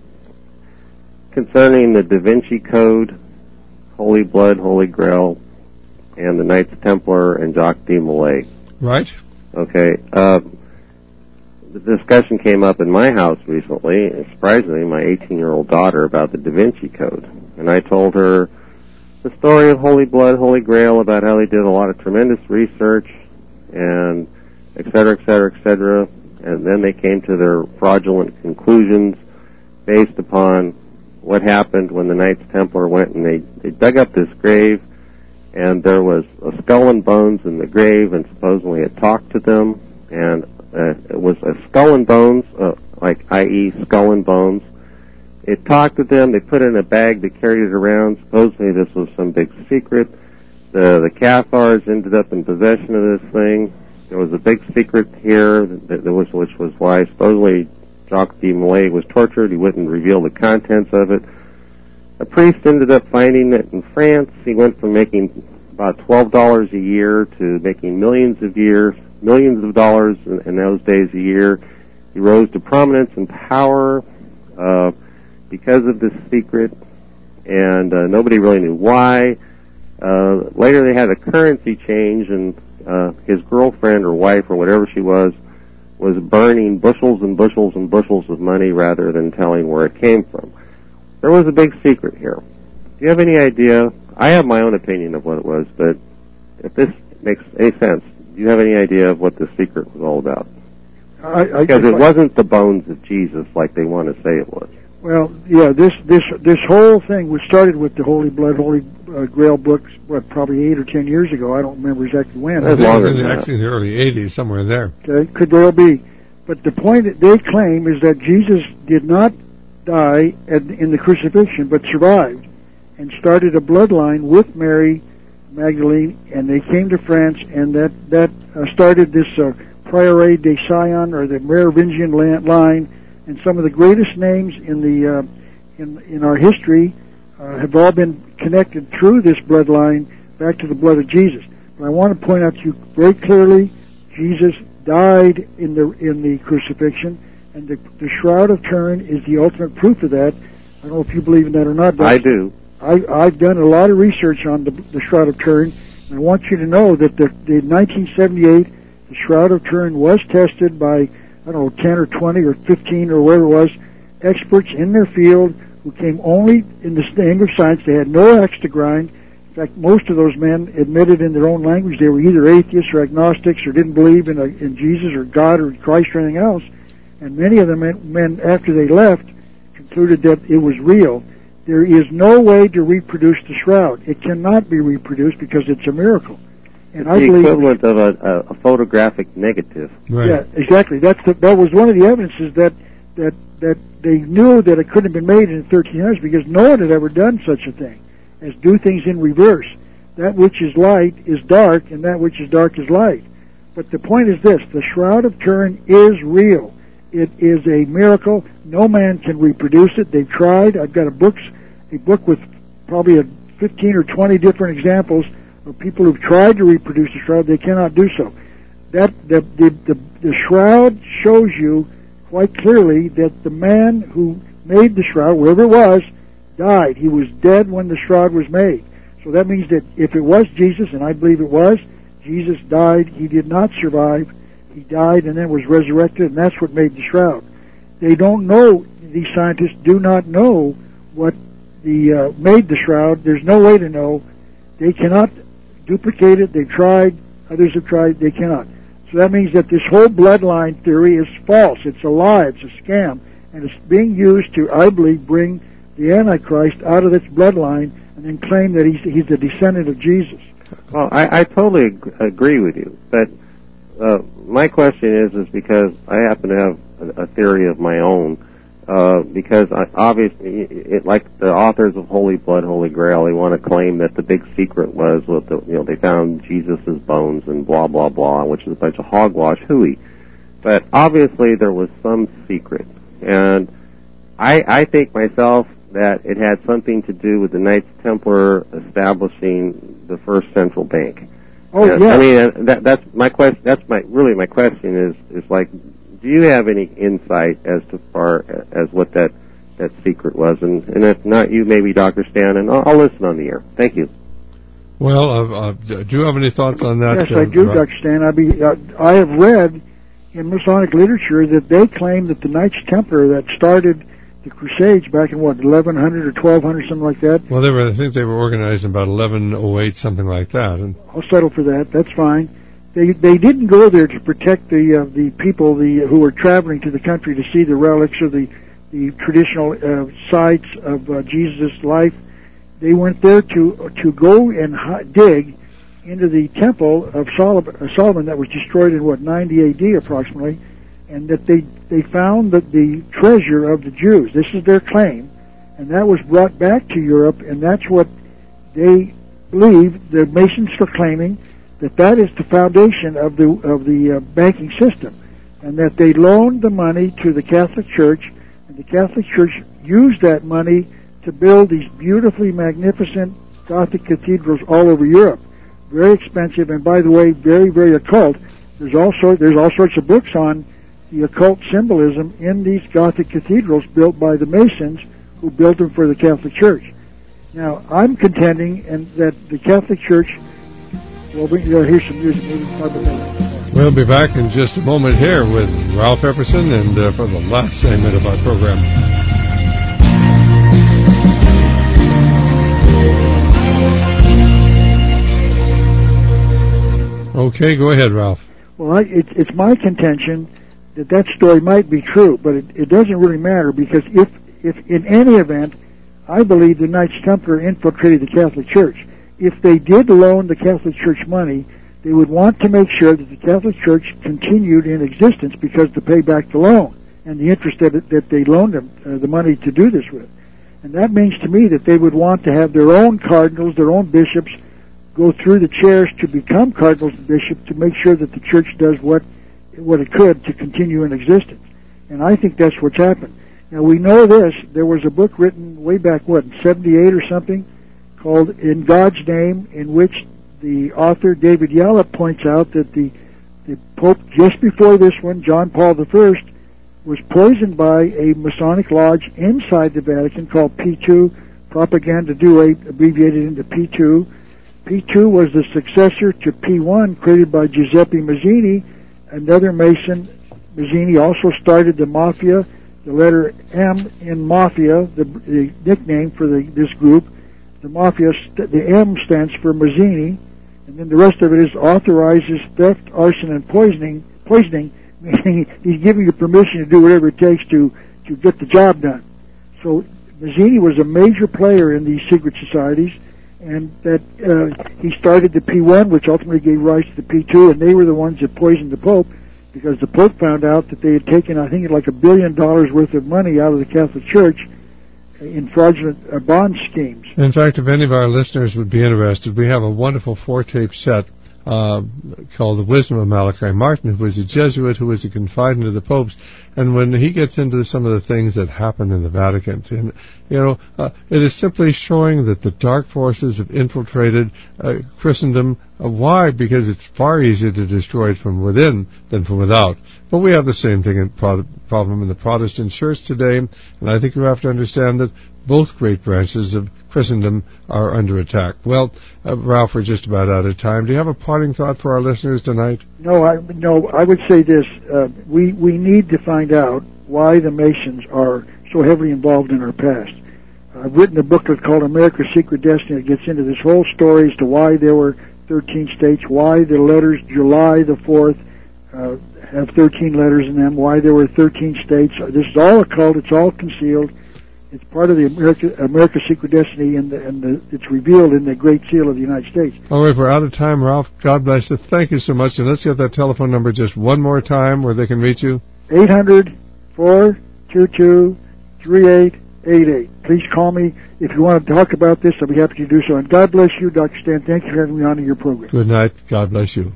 [SPEAKER 5] concerning the Da Vinci Code, Holy Blood, Holy Grail, and the Knights Templar and Jacques de Molay.
[SPEAKER 1] Right.
[SPEAKER 5] Okay. Uh, the discussion came up in my house recently, and surprisingly, my eighteen-year-old daughter, about the Da Vinci Code. And I told her the story of Holy Blood, Holy Grail, about how they did a lot of tremendous research, and et cetera, et cetera, et cetera. And then they came to their fraudulent conclusions based upon what happened when the Knights Templar went and they, they dug up this grave, and there was a skull and bones in the grave, and supposedly it talked to them, and uh, it was a skull and bones, uh, like that is skull and bones. It talked to them. They put it in a bag. They carried it around. Supposedly this was some big secret. The the Cathars ended up in possession of this thing. There was a big secret here, that, that was, which was why supposedly Jacques de Molay was tortured. He wouldn't reveal the contents of it. A priest ended up finding it in France. He went from making about twelve dollars a year to making millions of years, millions of dollars in, in those days a year. He rose to prominence and power uh, because of this secret, and uh, nobody really knew why. Uh, later they had a currency change, and uh, his girlfriend or wife or whatever she was was burning bushels and bushels and bushels of money rather than telling where it came from. There was a big secret here. Do you have any idea? I have my own opinion of what it was, but if this makes any sense, do you have any idea of what the secret was all about?
[SPEAKER 4] I, I,
[SPEAKER 5] because it wasn't the bones of Jesus like they want to say it was.
[SPEAKER 4] Well, yeah, this this this whole thing was started with the Holy Blood, Holy uh, Grail books, what, probably eight or ten years ago. I don't remember exactly when.
[SPEAKER 1] I think it was in the, actually in the early eighties, somewhere there.
[SPEAKER 4] Okay, could well be. But the point that they claim is that Jesus did not die at, in the crucifixion, but survived and started a bloodline with Mary Magdalene, and they came to France, and that that uh, started this uh, Prieuré de Sion, or the Merovingian line. And some of the greatest names in the uh, in in our history uh, have all been connected through this bloodline back to the blood of Jesus. But I want to point out to you very clearly, Jesus died in the in the crucifixion, and the, the Shroud of Turin is the ultimate proof of that. I don't know if you believe in that or not. But
[SPEAKER 5] I do.
[SPEAKER 4] I, I've done a lot of research on the, the Shroud of Turin, and I want you to know that the, the nineteen seventy-eight, the Shroud of Turin was tested by, I don't know, ten or twenty or fifteen or whatever it was, experts in their field who came only in the name of science. They had no axe to grind. In fact, most of those men admitted in their own language they were either atheists or agnostics or didn't believe in, a, in Jesus or God or Christ or anything else. and many of the men, men after they left, concluded that it was real. There is no way to reproduce the shroud. It cannot be reproduced because it's a miracle. And
[SPEAKER 5] it's
[SPEAKER 4] I
[SPEAKER 5] the
[SPEAKER 4] believe
[SPEAKER 5] equivalent of a, a, a photographic negative.
[SPEAKER 1] Right.
[SPEAKER 4] Yeah, exactly. That's the, that was one of the evidences that that that they knew that it couldn't have been made in the thirteen hundreds because no one had ever done such a thing as do things in reverse. That which is light is dark, and that which is dark is light. But the point is this: the Shroud of Turin is real. It is a miracle. No man can reproduce it. They've tried. I've got a book, a book with probably a fifteen or twenty different examples of people who've tried to reproduce the shroud. They cannot do so. That the the the, the shroud shows you quite clearly that the man who made the shroud, wherever it was, died. He was dead when the shroud was made. So that means that if it was Jesus, and I believe it was, Jesus died. He did not survive. He died and then was resurrected, and that's what made the shroud. They don't know, these scientists do not know what the uh, made the shroud. There's no way to know. They cannot duplicate it. They've tried. Others have tried. They cannot. So that means that this whole bloodline theory is false. It's a lie. It's a scam. And it's being used to, I believe, bring the Antichrist out of its bloodline and then claim that he's, he's a descendant of Jesus.
[SPEAKER 5] Well, I, I totally ag- agree with you. But uh, my question is, is because I happen to have a, a theory of my own. Uh, because I, obviously, it, like the authors of Holy Blood, Holy Grail, they want to claim that the big secret was, what the, you know, they found Jesus' bones and blah, blah, blah, which is a bunch of hogwash hooey. But obviously there was some secret. And I, I think myself that it had something to do with the Knights Templar establishing the first central bank.
[SPEAKER 4] Oh,
[SPEAKER 5] and,
[SPEAKER 4] yeah.
[SPEAKER 5] I mean, that, that's my question, that's my, really my question is, is like, do you have any insight as to far as what that, that secret was? And, and if not you, maybe Doctor Stan, and I'll, I'll listen on the air. Thank you.
[SPEAKER 1] Well, uh, uh, do you have any thoughts on that?
[SPEAKER 4] Yes, I do,
[SPEAKER 1] uh,
[SPEAKER 4] Doctor Stan. I, be, uh, I have read in Masonic literature that they claim that the Knights Templar that started the Crusades back in, what, eleven hundred or twelve hundred, something like that?
[SPEAKER 1] Well, they were. I think they were organized in about eleven oh eight, something like that. And
[SPEAKER 4] I'll settle for that. That's fine. They they didn't go there to protect the uh, the people the who were traveling to the country to see the relics or the the traditional uh, sites of uh, Jesus' life. They went there to to go and hi- dig into the temple of Solomon, uh, Solomon that was destroyed in what ninety A D approximately, and that they they found that the treasure of the Jews. This is their claim, and that was brought back to Europe, and that's what they believe the Masons are claiming. That that is the foundation of the of the uh, banking system, and that they loaned the money to the Catholic Church, and the Catholic Church used that money to build these beautifully magnificent Gothic cathedrals all over Europe. Very expensive, and by the way, very very occult. There's also there's all sorts of books on the occult symbolism in these Gothic cathedrals built by the Masons who built them for the Catholic Church. Now, I'm contending and that the Catholic Church. Well, we can uh, hear some music. Maybe talk about that.
[SPEAKER 1] we'll be back in just a moment here with Ralph Epperson and uh, for the last segment of our program. Okay, go ahead, Ralph.
[SPEAKER 4] Well, I, it, it's my contention that that story might be true, but it, it doesn't really matter because if, if in any event, I believe the Knights Templar infiltrated the Catholic Church. If they did loan the Catholic Church money, they would want to make sure that the Catholic Church continued in existence because to pay back the loan and the interest that, it, that they loaned them uh, the money to do this with. And that means to me that they would want to have their own cardinals, their own bishops, go through the chairs to become cardinals and bishops to make sure that the church does what what it could to continue in existence. And I think that's what's happened. Now, we know this. There was a book written way back, what, in seventy-eight or something, called In God's Name, in which the author, David Yallop, points out that the, the Pope, just before this one, John Paul the First, was poisoned by a Masonic lodge inside the Vatican called P two, Propaganda Due, abbreviated into P two. P two was the successor to P one, created by Giuseppe Mazzini, another Mason. Mazzini also started the Mafia, the letter M in Mafia, the, the nickname for the, this group. The Mafia, the M stands for Mazzini, and then the rest of it is authorizes theft, arson, and poisoning, poisoning meaning he's giving you permission to do whatever it takes to, to get the job done. So Mazzini was a major player in these secret societies, and that uh, he started the P one, which ultimately gave rise to the P two, and they were the ones that poisoned the Pope, because the Pope found out that they had taken, I think, like a billion dollars worth of money out of the Catholic Church in fraudulent uh, bond schemes.
[SPEAKER 1] In fact, if any of our listeners would be interested, we have a wonderful four-tape set uh, called The Wisdom of Malachi Martin, who was a Jesuit, who was a confidant of the Pope's, and when he gets into some of the things that happened in the Vatican, and, you know, uh, it is simply showing that the dark forces have infiltrated uh, Christendom. Uh, why? Because it's far easier to destroy it from within than from without. But we have the same thing in pro- problem in the Protestant Church today, and I think you have to understand that both great branches of Christendom are under attack. Well, uh, Ralph, we're just about out of time. Do you have a parting thought for our listeners tonight?
[SPEAKER 4] No, I no. I would say this: uh, we we need to find out why the Masons are so heavily involved in our past. I've written a booklet called America's Secret Destiny. It gets into this whole story as to why there were thirteen states, why the letters July the fourth uh, have thirteen letters in them, why there were thirteen states. This is all occult. It's all concealed. It's part of the America, America's Secret Destiny, and, the, and the, it's revealed in the Great Seal of the United States.
[SPEAKER 1] All right, we're out of time, Ralph. God bless you. Thank you so much. And let's get that telephone number just one more time where they can reach you.
[SPEAKER 4] eight hundred, four two two, three eight eight eight. Please call me if you want to talk about this. I'll be happy to do so. And God bless you, Doctor Stan. Thank you for having me on in your program.
[SPEAKER 1] Good night. God bless you.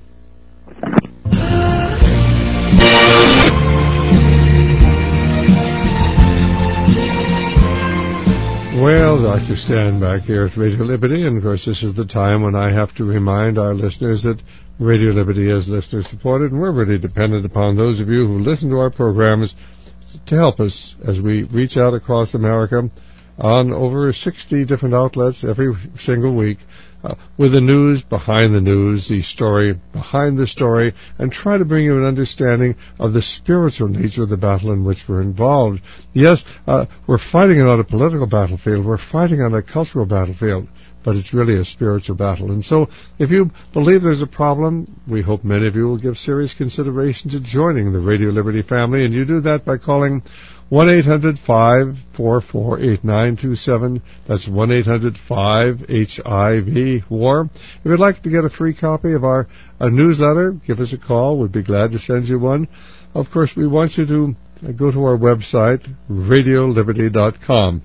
[SPEAKER 1] Well, Doctor Stan back here at Radio Liberty, and of course this is the time when I have to remind our listeners that Radio Liberty is listener-supported, and we're really dependent upon those of you who listen to our programs to help us as we reach out across America on over sixty different outlets every single week uh, with the news behind the news, the story behind the story, and try to bring you an understanding of the spiritual nature of the battle in which we're involved. Yes, uh, we're fighting on a political battlefield, we're fighting on a cultural battlefield, but it's really a spiritual battle. And so if you believe there's a problem, we hope many of you will give serious consideration to joining the Radio Liberty family, and you do that by calling one eight hundred, five four four, eight nine two seven. That's one eight hundred, five H I V, WAR. If you'd like to get a free copy of our uh, newsletter, give us a call. We'd be glad to send you one. Of course, we want you to uh, go to our website, radio liberty dot com.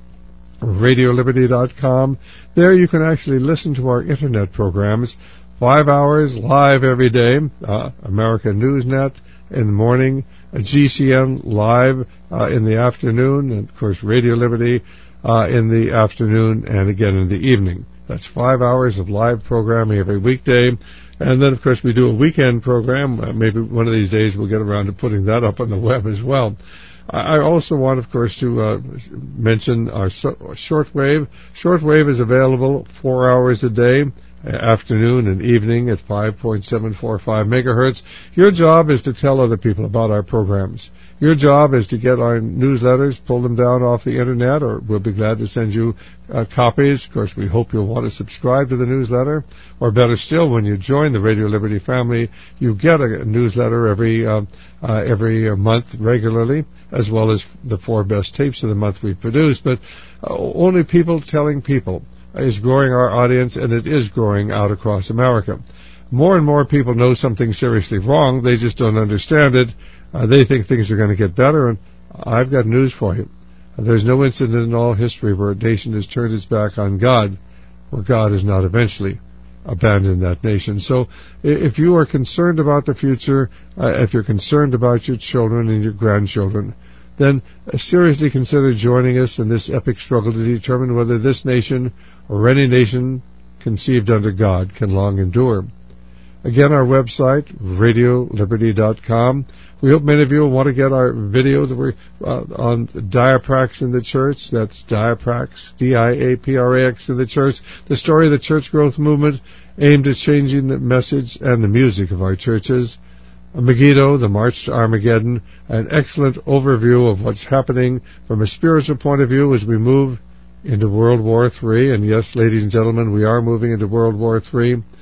[SPEAKER 1] radio liberty dot com. There you can actually listen to our Internet programs, five hours live every day, uh, American Newsnet in the morning, uh, G C N live uh, in the afternoon, and, of course, Radio Liberty uh, in the afternoon and again in the evening. That's five hours of live programming every weekday. And then, of course, we do a weekend program. Uh, maybe one of these days we'll get around to putting that up on the web as well. I also want, of course, to uh, mention our so- shortwave. Shortwave is available four hours a day, afternoon and evening at five point seven four five megahertz. Your job is to tell other people about our programs. Your job is to get our newsletters, pull them down off the Internet, or we'll be glad to send you uh, copies. Of course, we hope you'll want to subscribe to the newsletter. Or better still, when you join the Radio Liberty family, you get a newsletter every uh, uh, every month regularly, as well as the four best tapes of the month we produce. But uh, only people telling people is growing our audience, and it is growing out across America. More and more people know something seriously wrong. They just don't understand it. Uh, they think things are going to get better, and I've got news for you. There's no incident in all history where a nation has turned its back on God, where God has not eventually abandoned that nation. So if you are concerned about the future, uh, if you're concerned about your children and your grandchildren, then uh, seriously consider joining us in this epic struggle to determine whether this nation or any nation conceived under God can long endure. Again, our website, radio liberty dot com. We hope many of you will want to get our video that we're uh, on Diaprax in the church. That's Diaprax, D I A P R A X in the church. The story of the church growth movement aimed at changing the message and the music of our churches. Megiddo, the March to Armageddon, an excellent overview of what's happening from a spiritual point of view as we move into World War Three. And yes, ladies and gentlemen, we are moving into World War Three.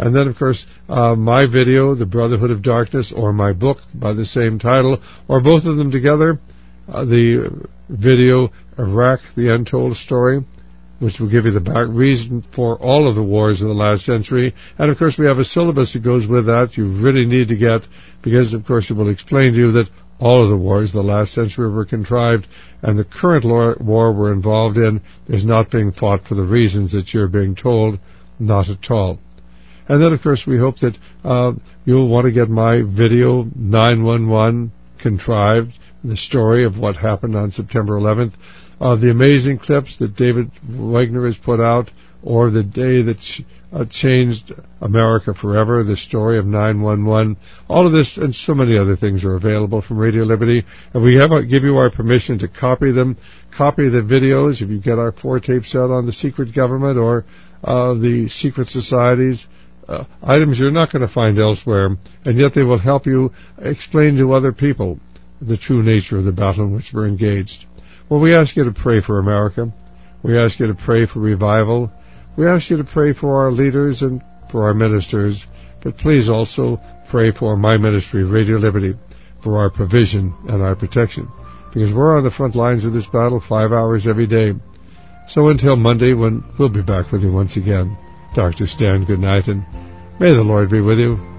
[SPEAKER 1] And then, of course, uh, my video, The Brotherhood of Darkness, or my book by the same title, or both of them together, uh, the video, Iraq, The Untold Story, which will give you the back reason for all of the wars in the last century. And, of course, we have a syllabus that goes with that you really need to get, because, of course, it will explain to you that all of the wars in the last century were contrived, and the current war we're involved in is not being fought for the reasons that you're being told, not at all. And then, of course, we hope that uh, you'll want to get my video, nine one one, Contrived, the story of what happened on September eleventh, uh, the amazing clips that David Wagner has put out, or the day that ch- uh, changed America forever, the story of nine one one. All of this and so many other things are available from Radio Liberty, and we have uh, give you our permission to copy them, copy the videos. If you get our four tapes out on the secret government or uh, the secret societies, uh, items you're not going to find elsewhere, and yet they will help you explain to other people the true nature of the battle in which we're engaged. Well, we ask you to pray for America. We ask you to pray for revival. We ask you to pray for our leaders and for our ministers, but please also pray for my ministry, Radio Liberty, for our provision and our protection, because we're on the front lines of this battle five hours every day. So until Monday, when we'll be back with you once again, Doctor Stan, good night, and may the Lord be with you.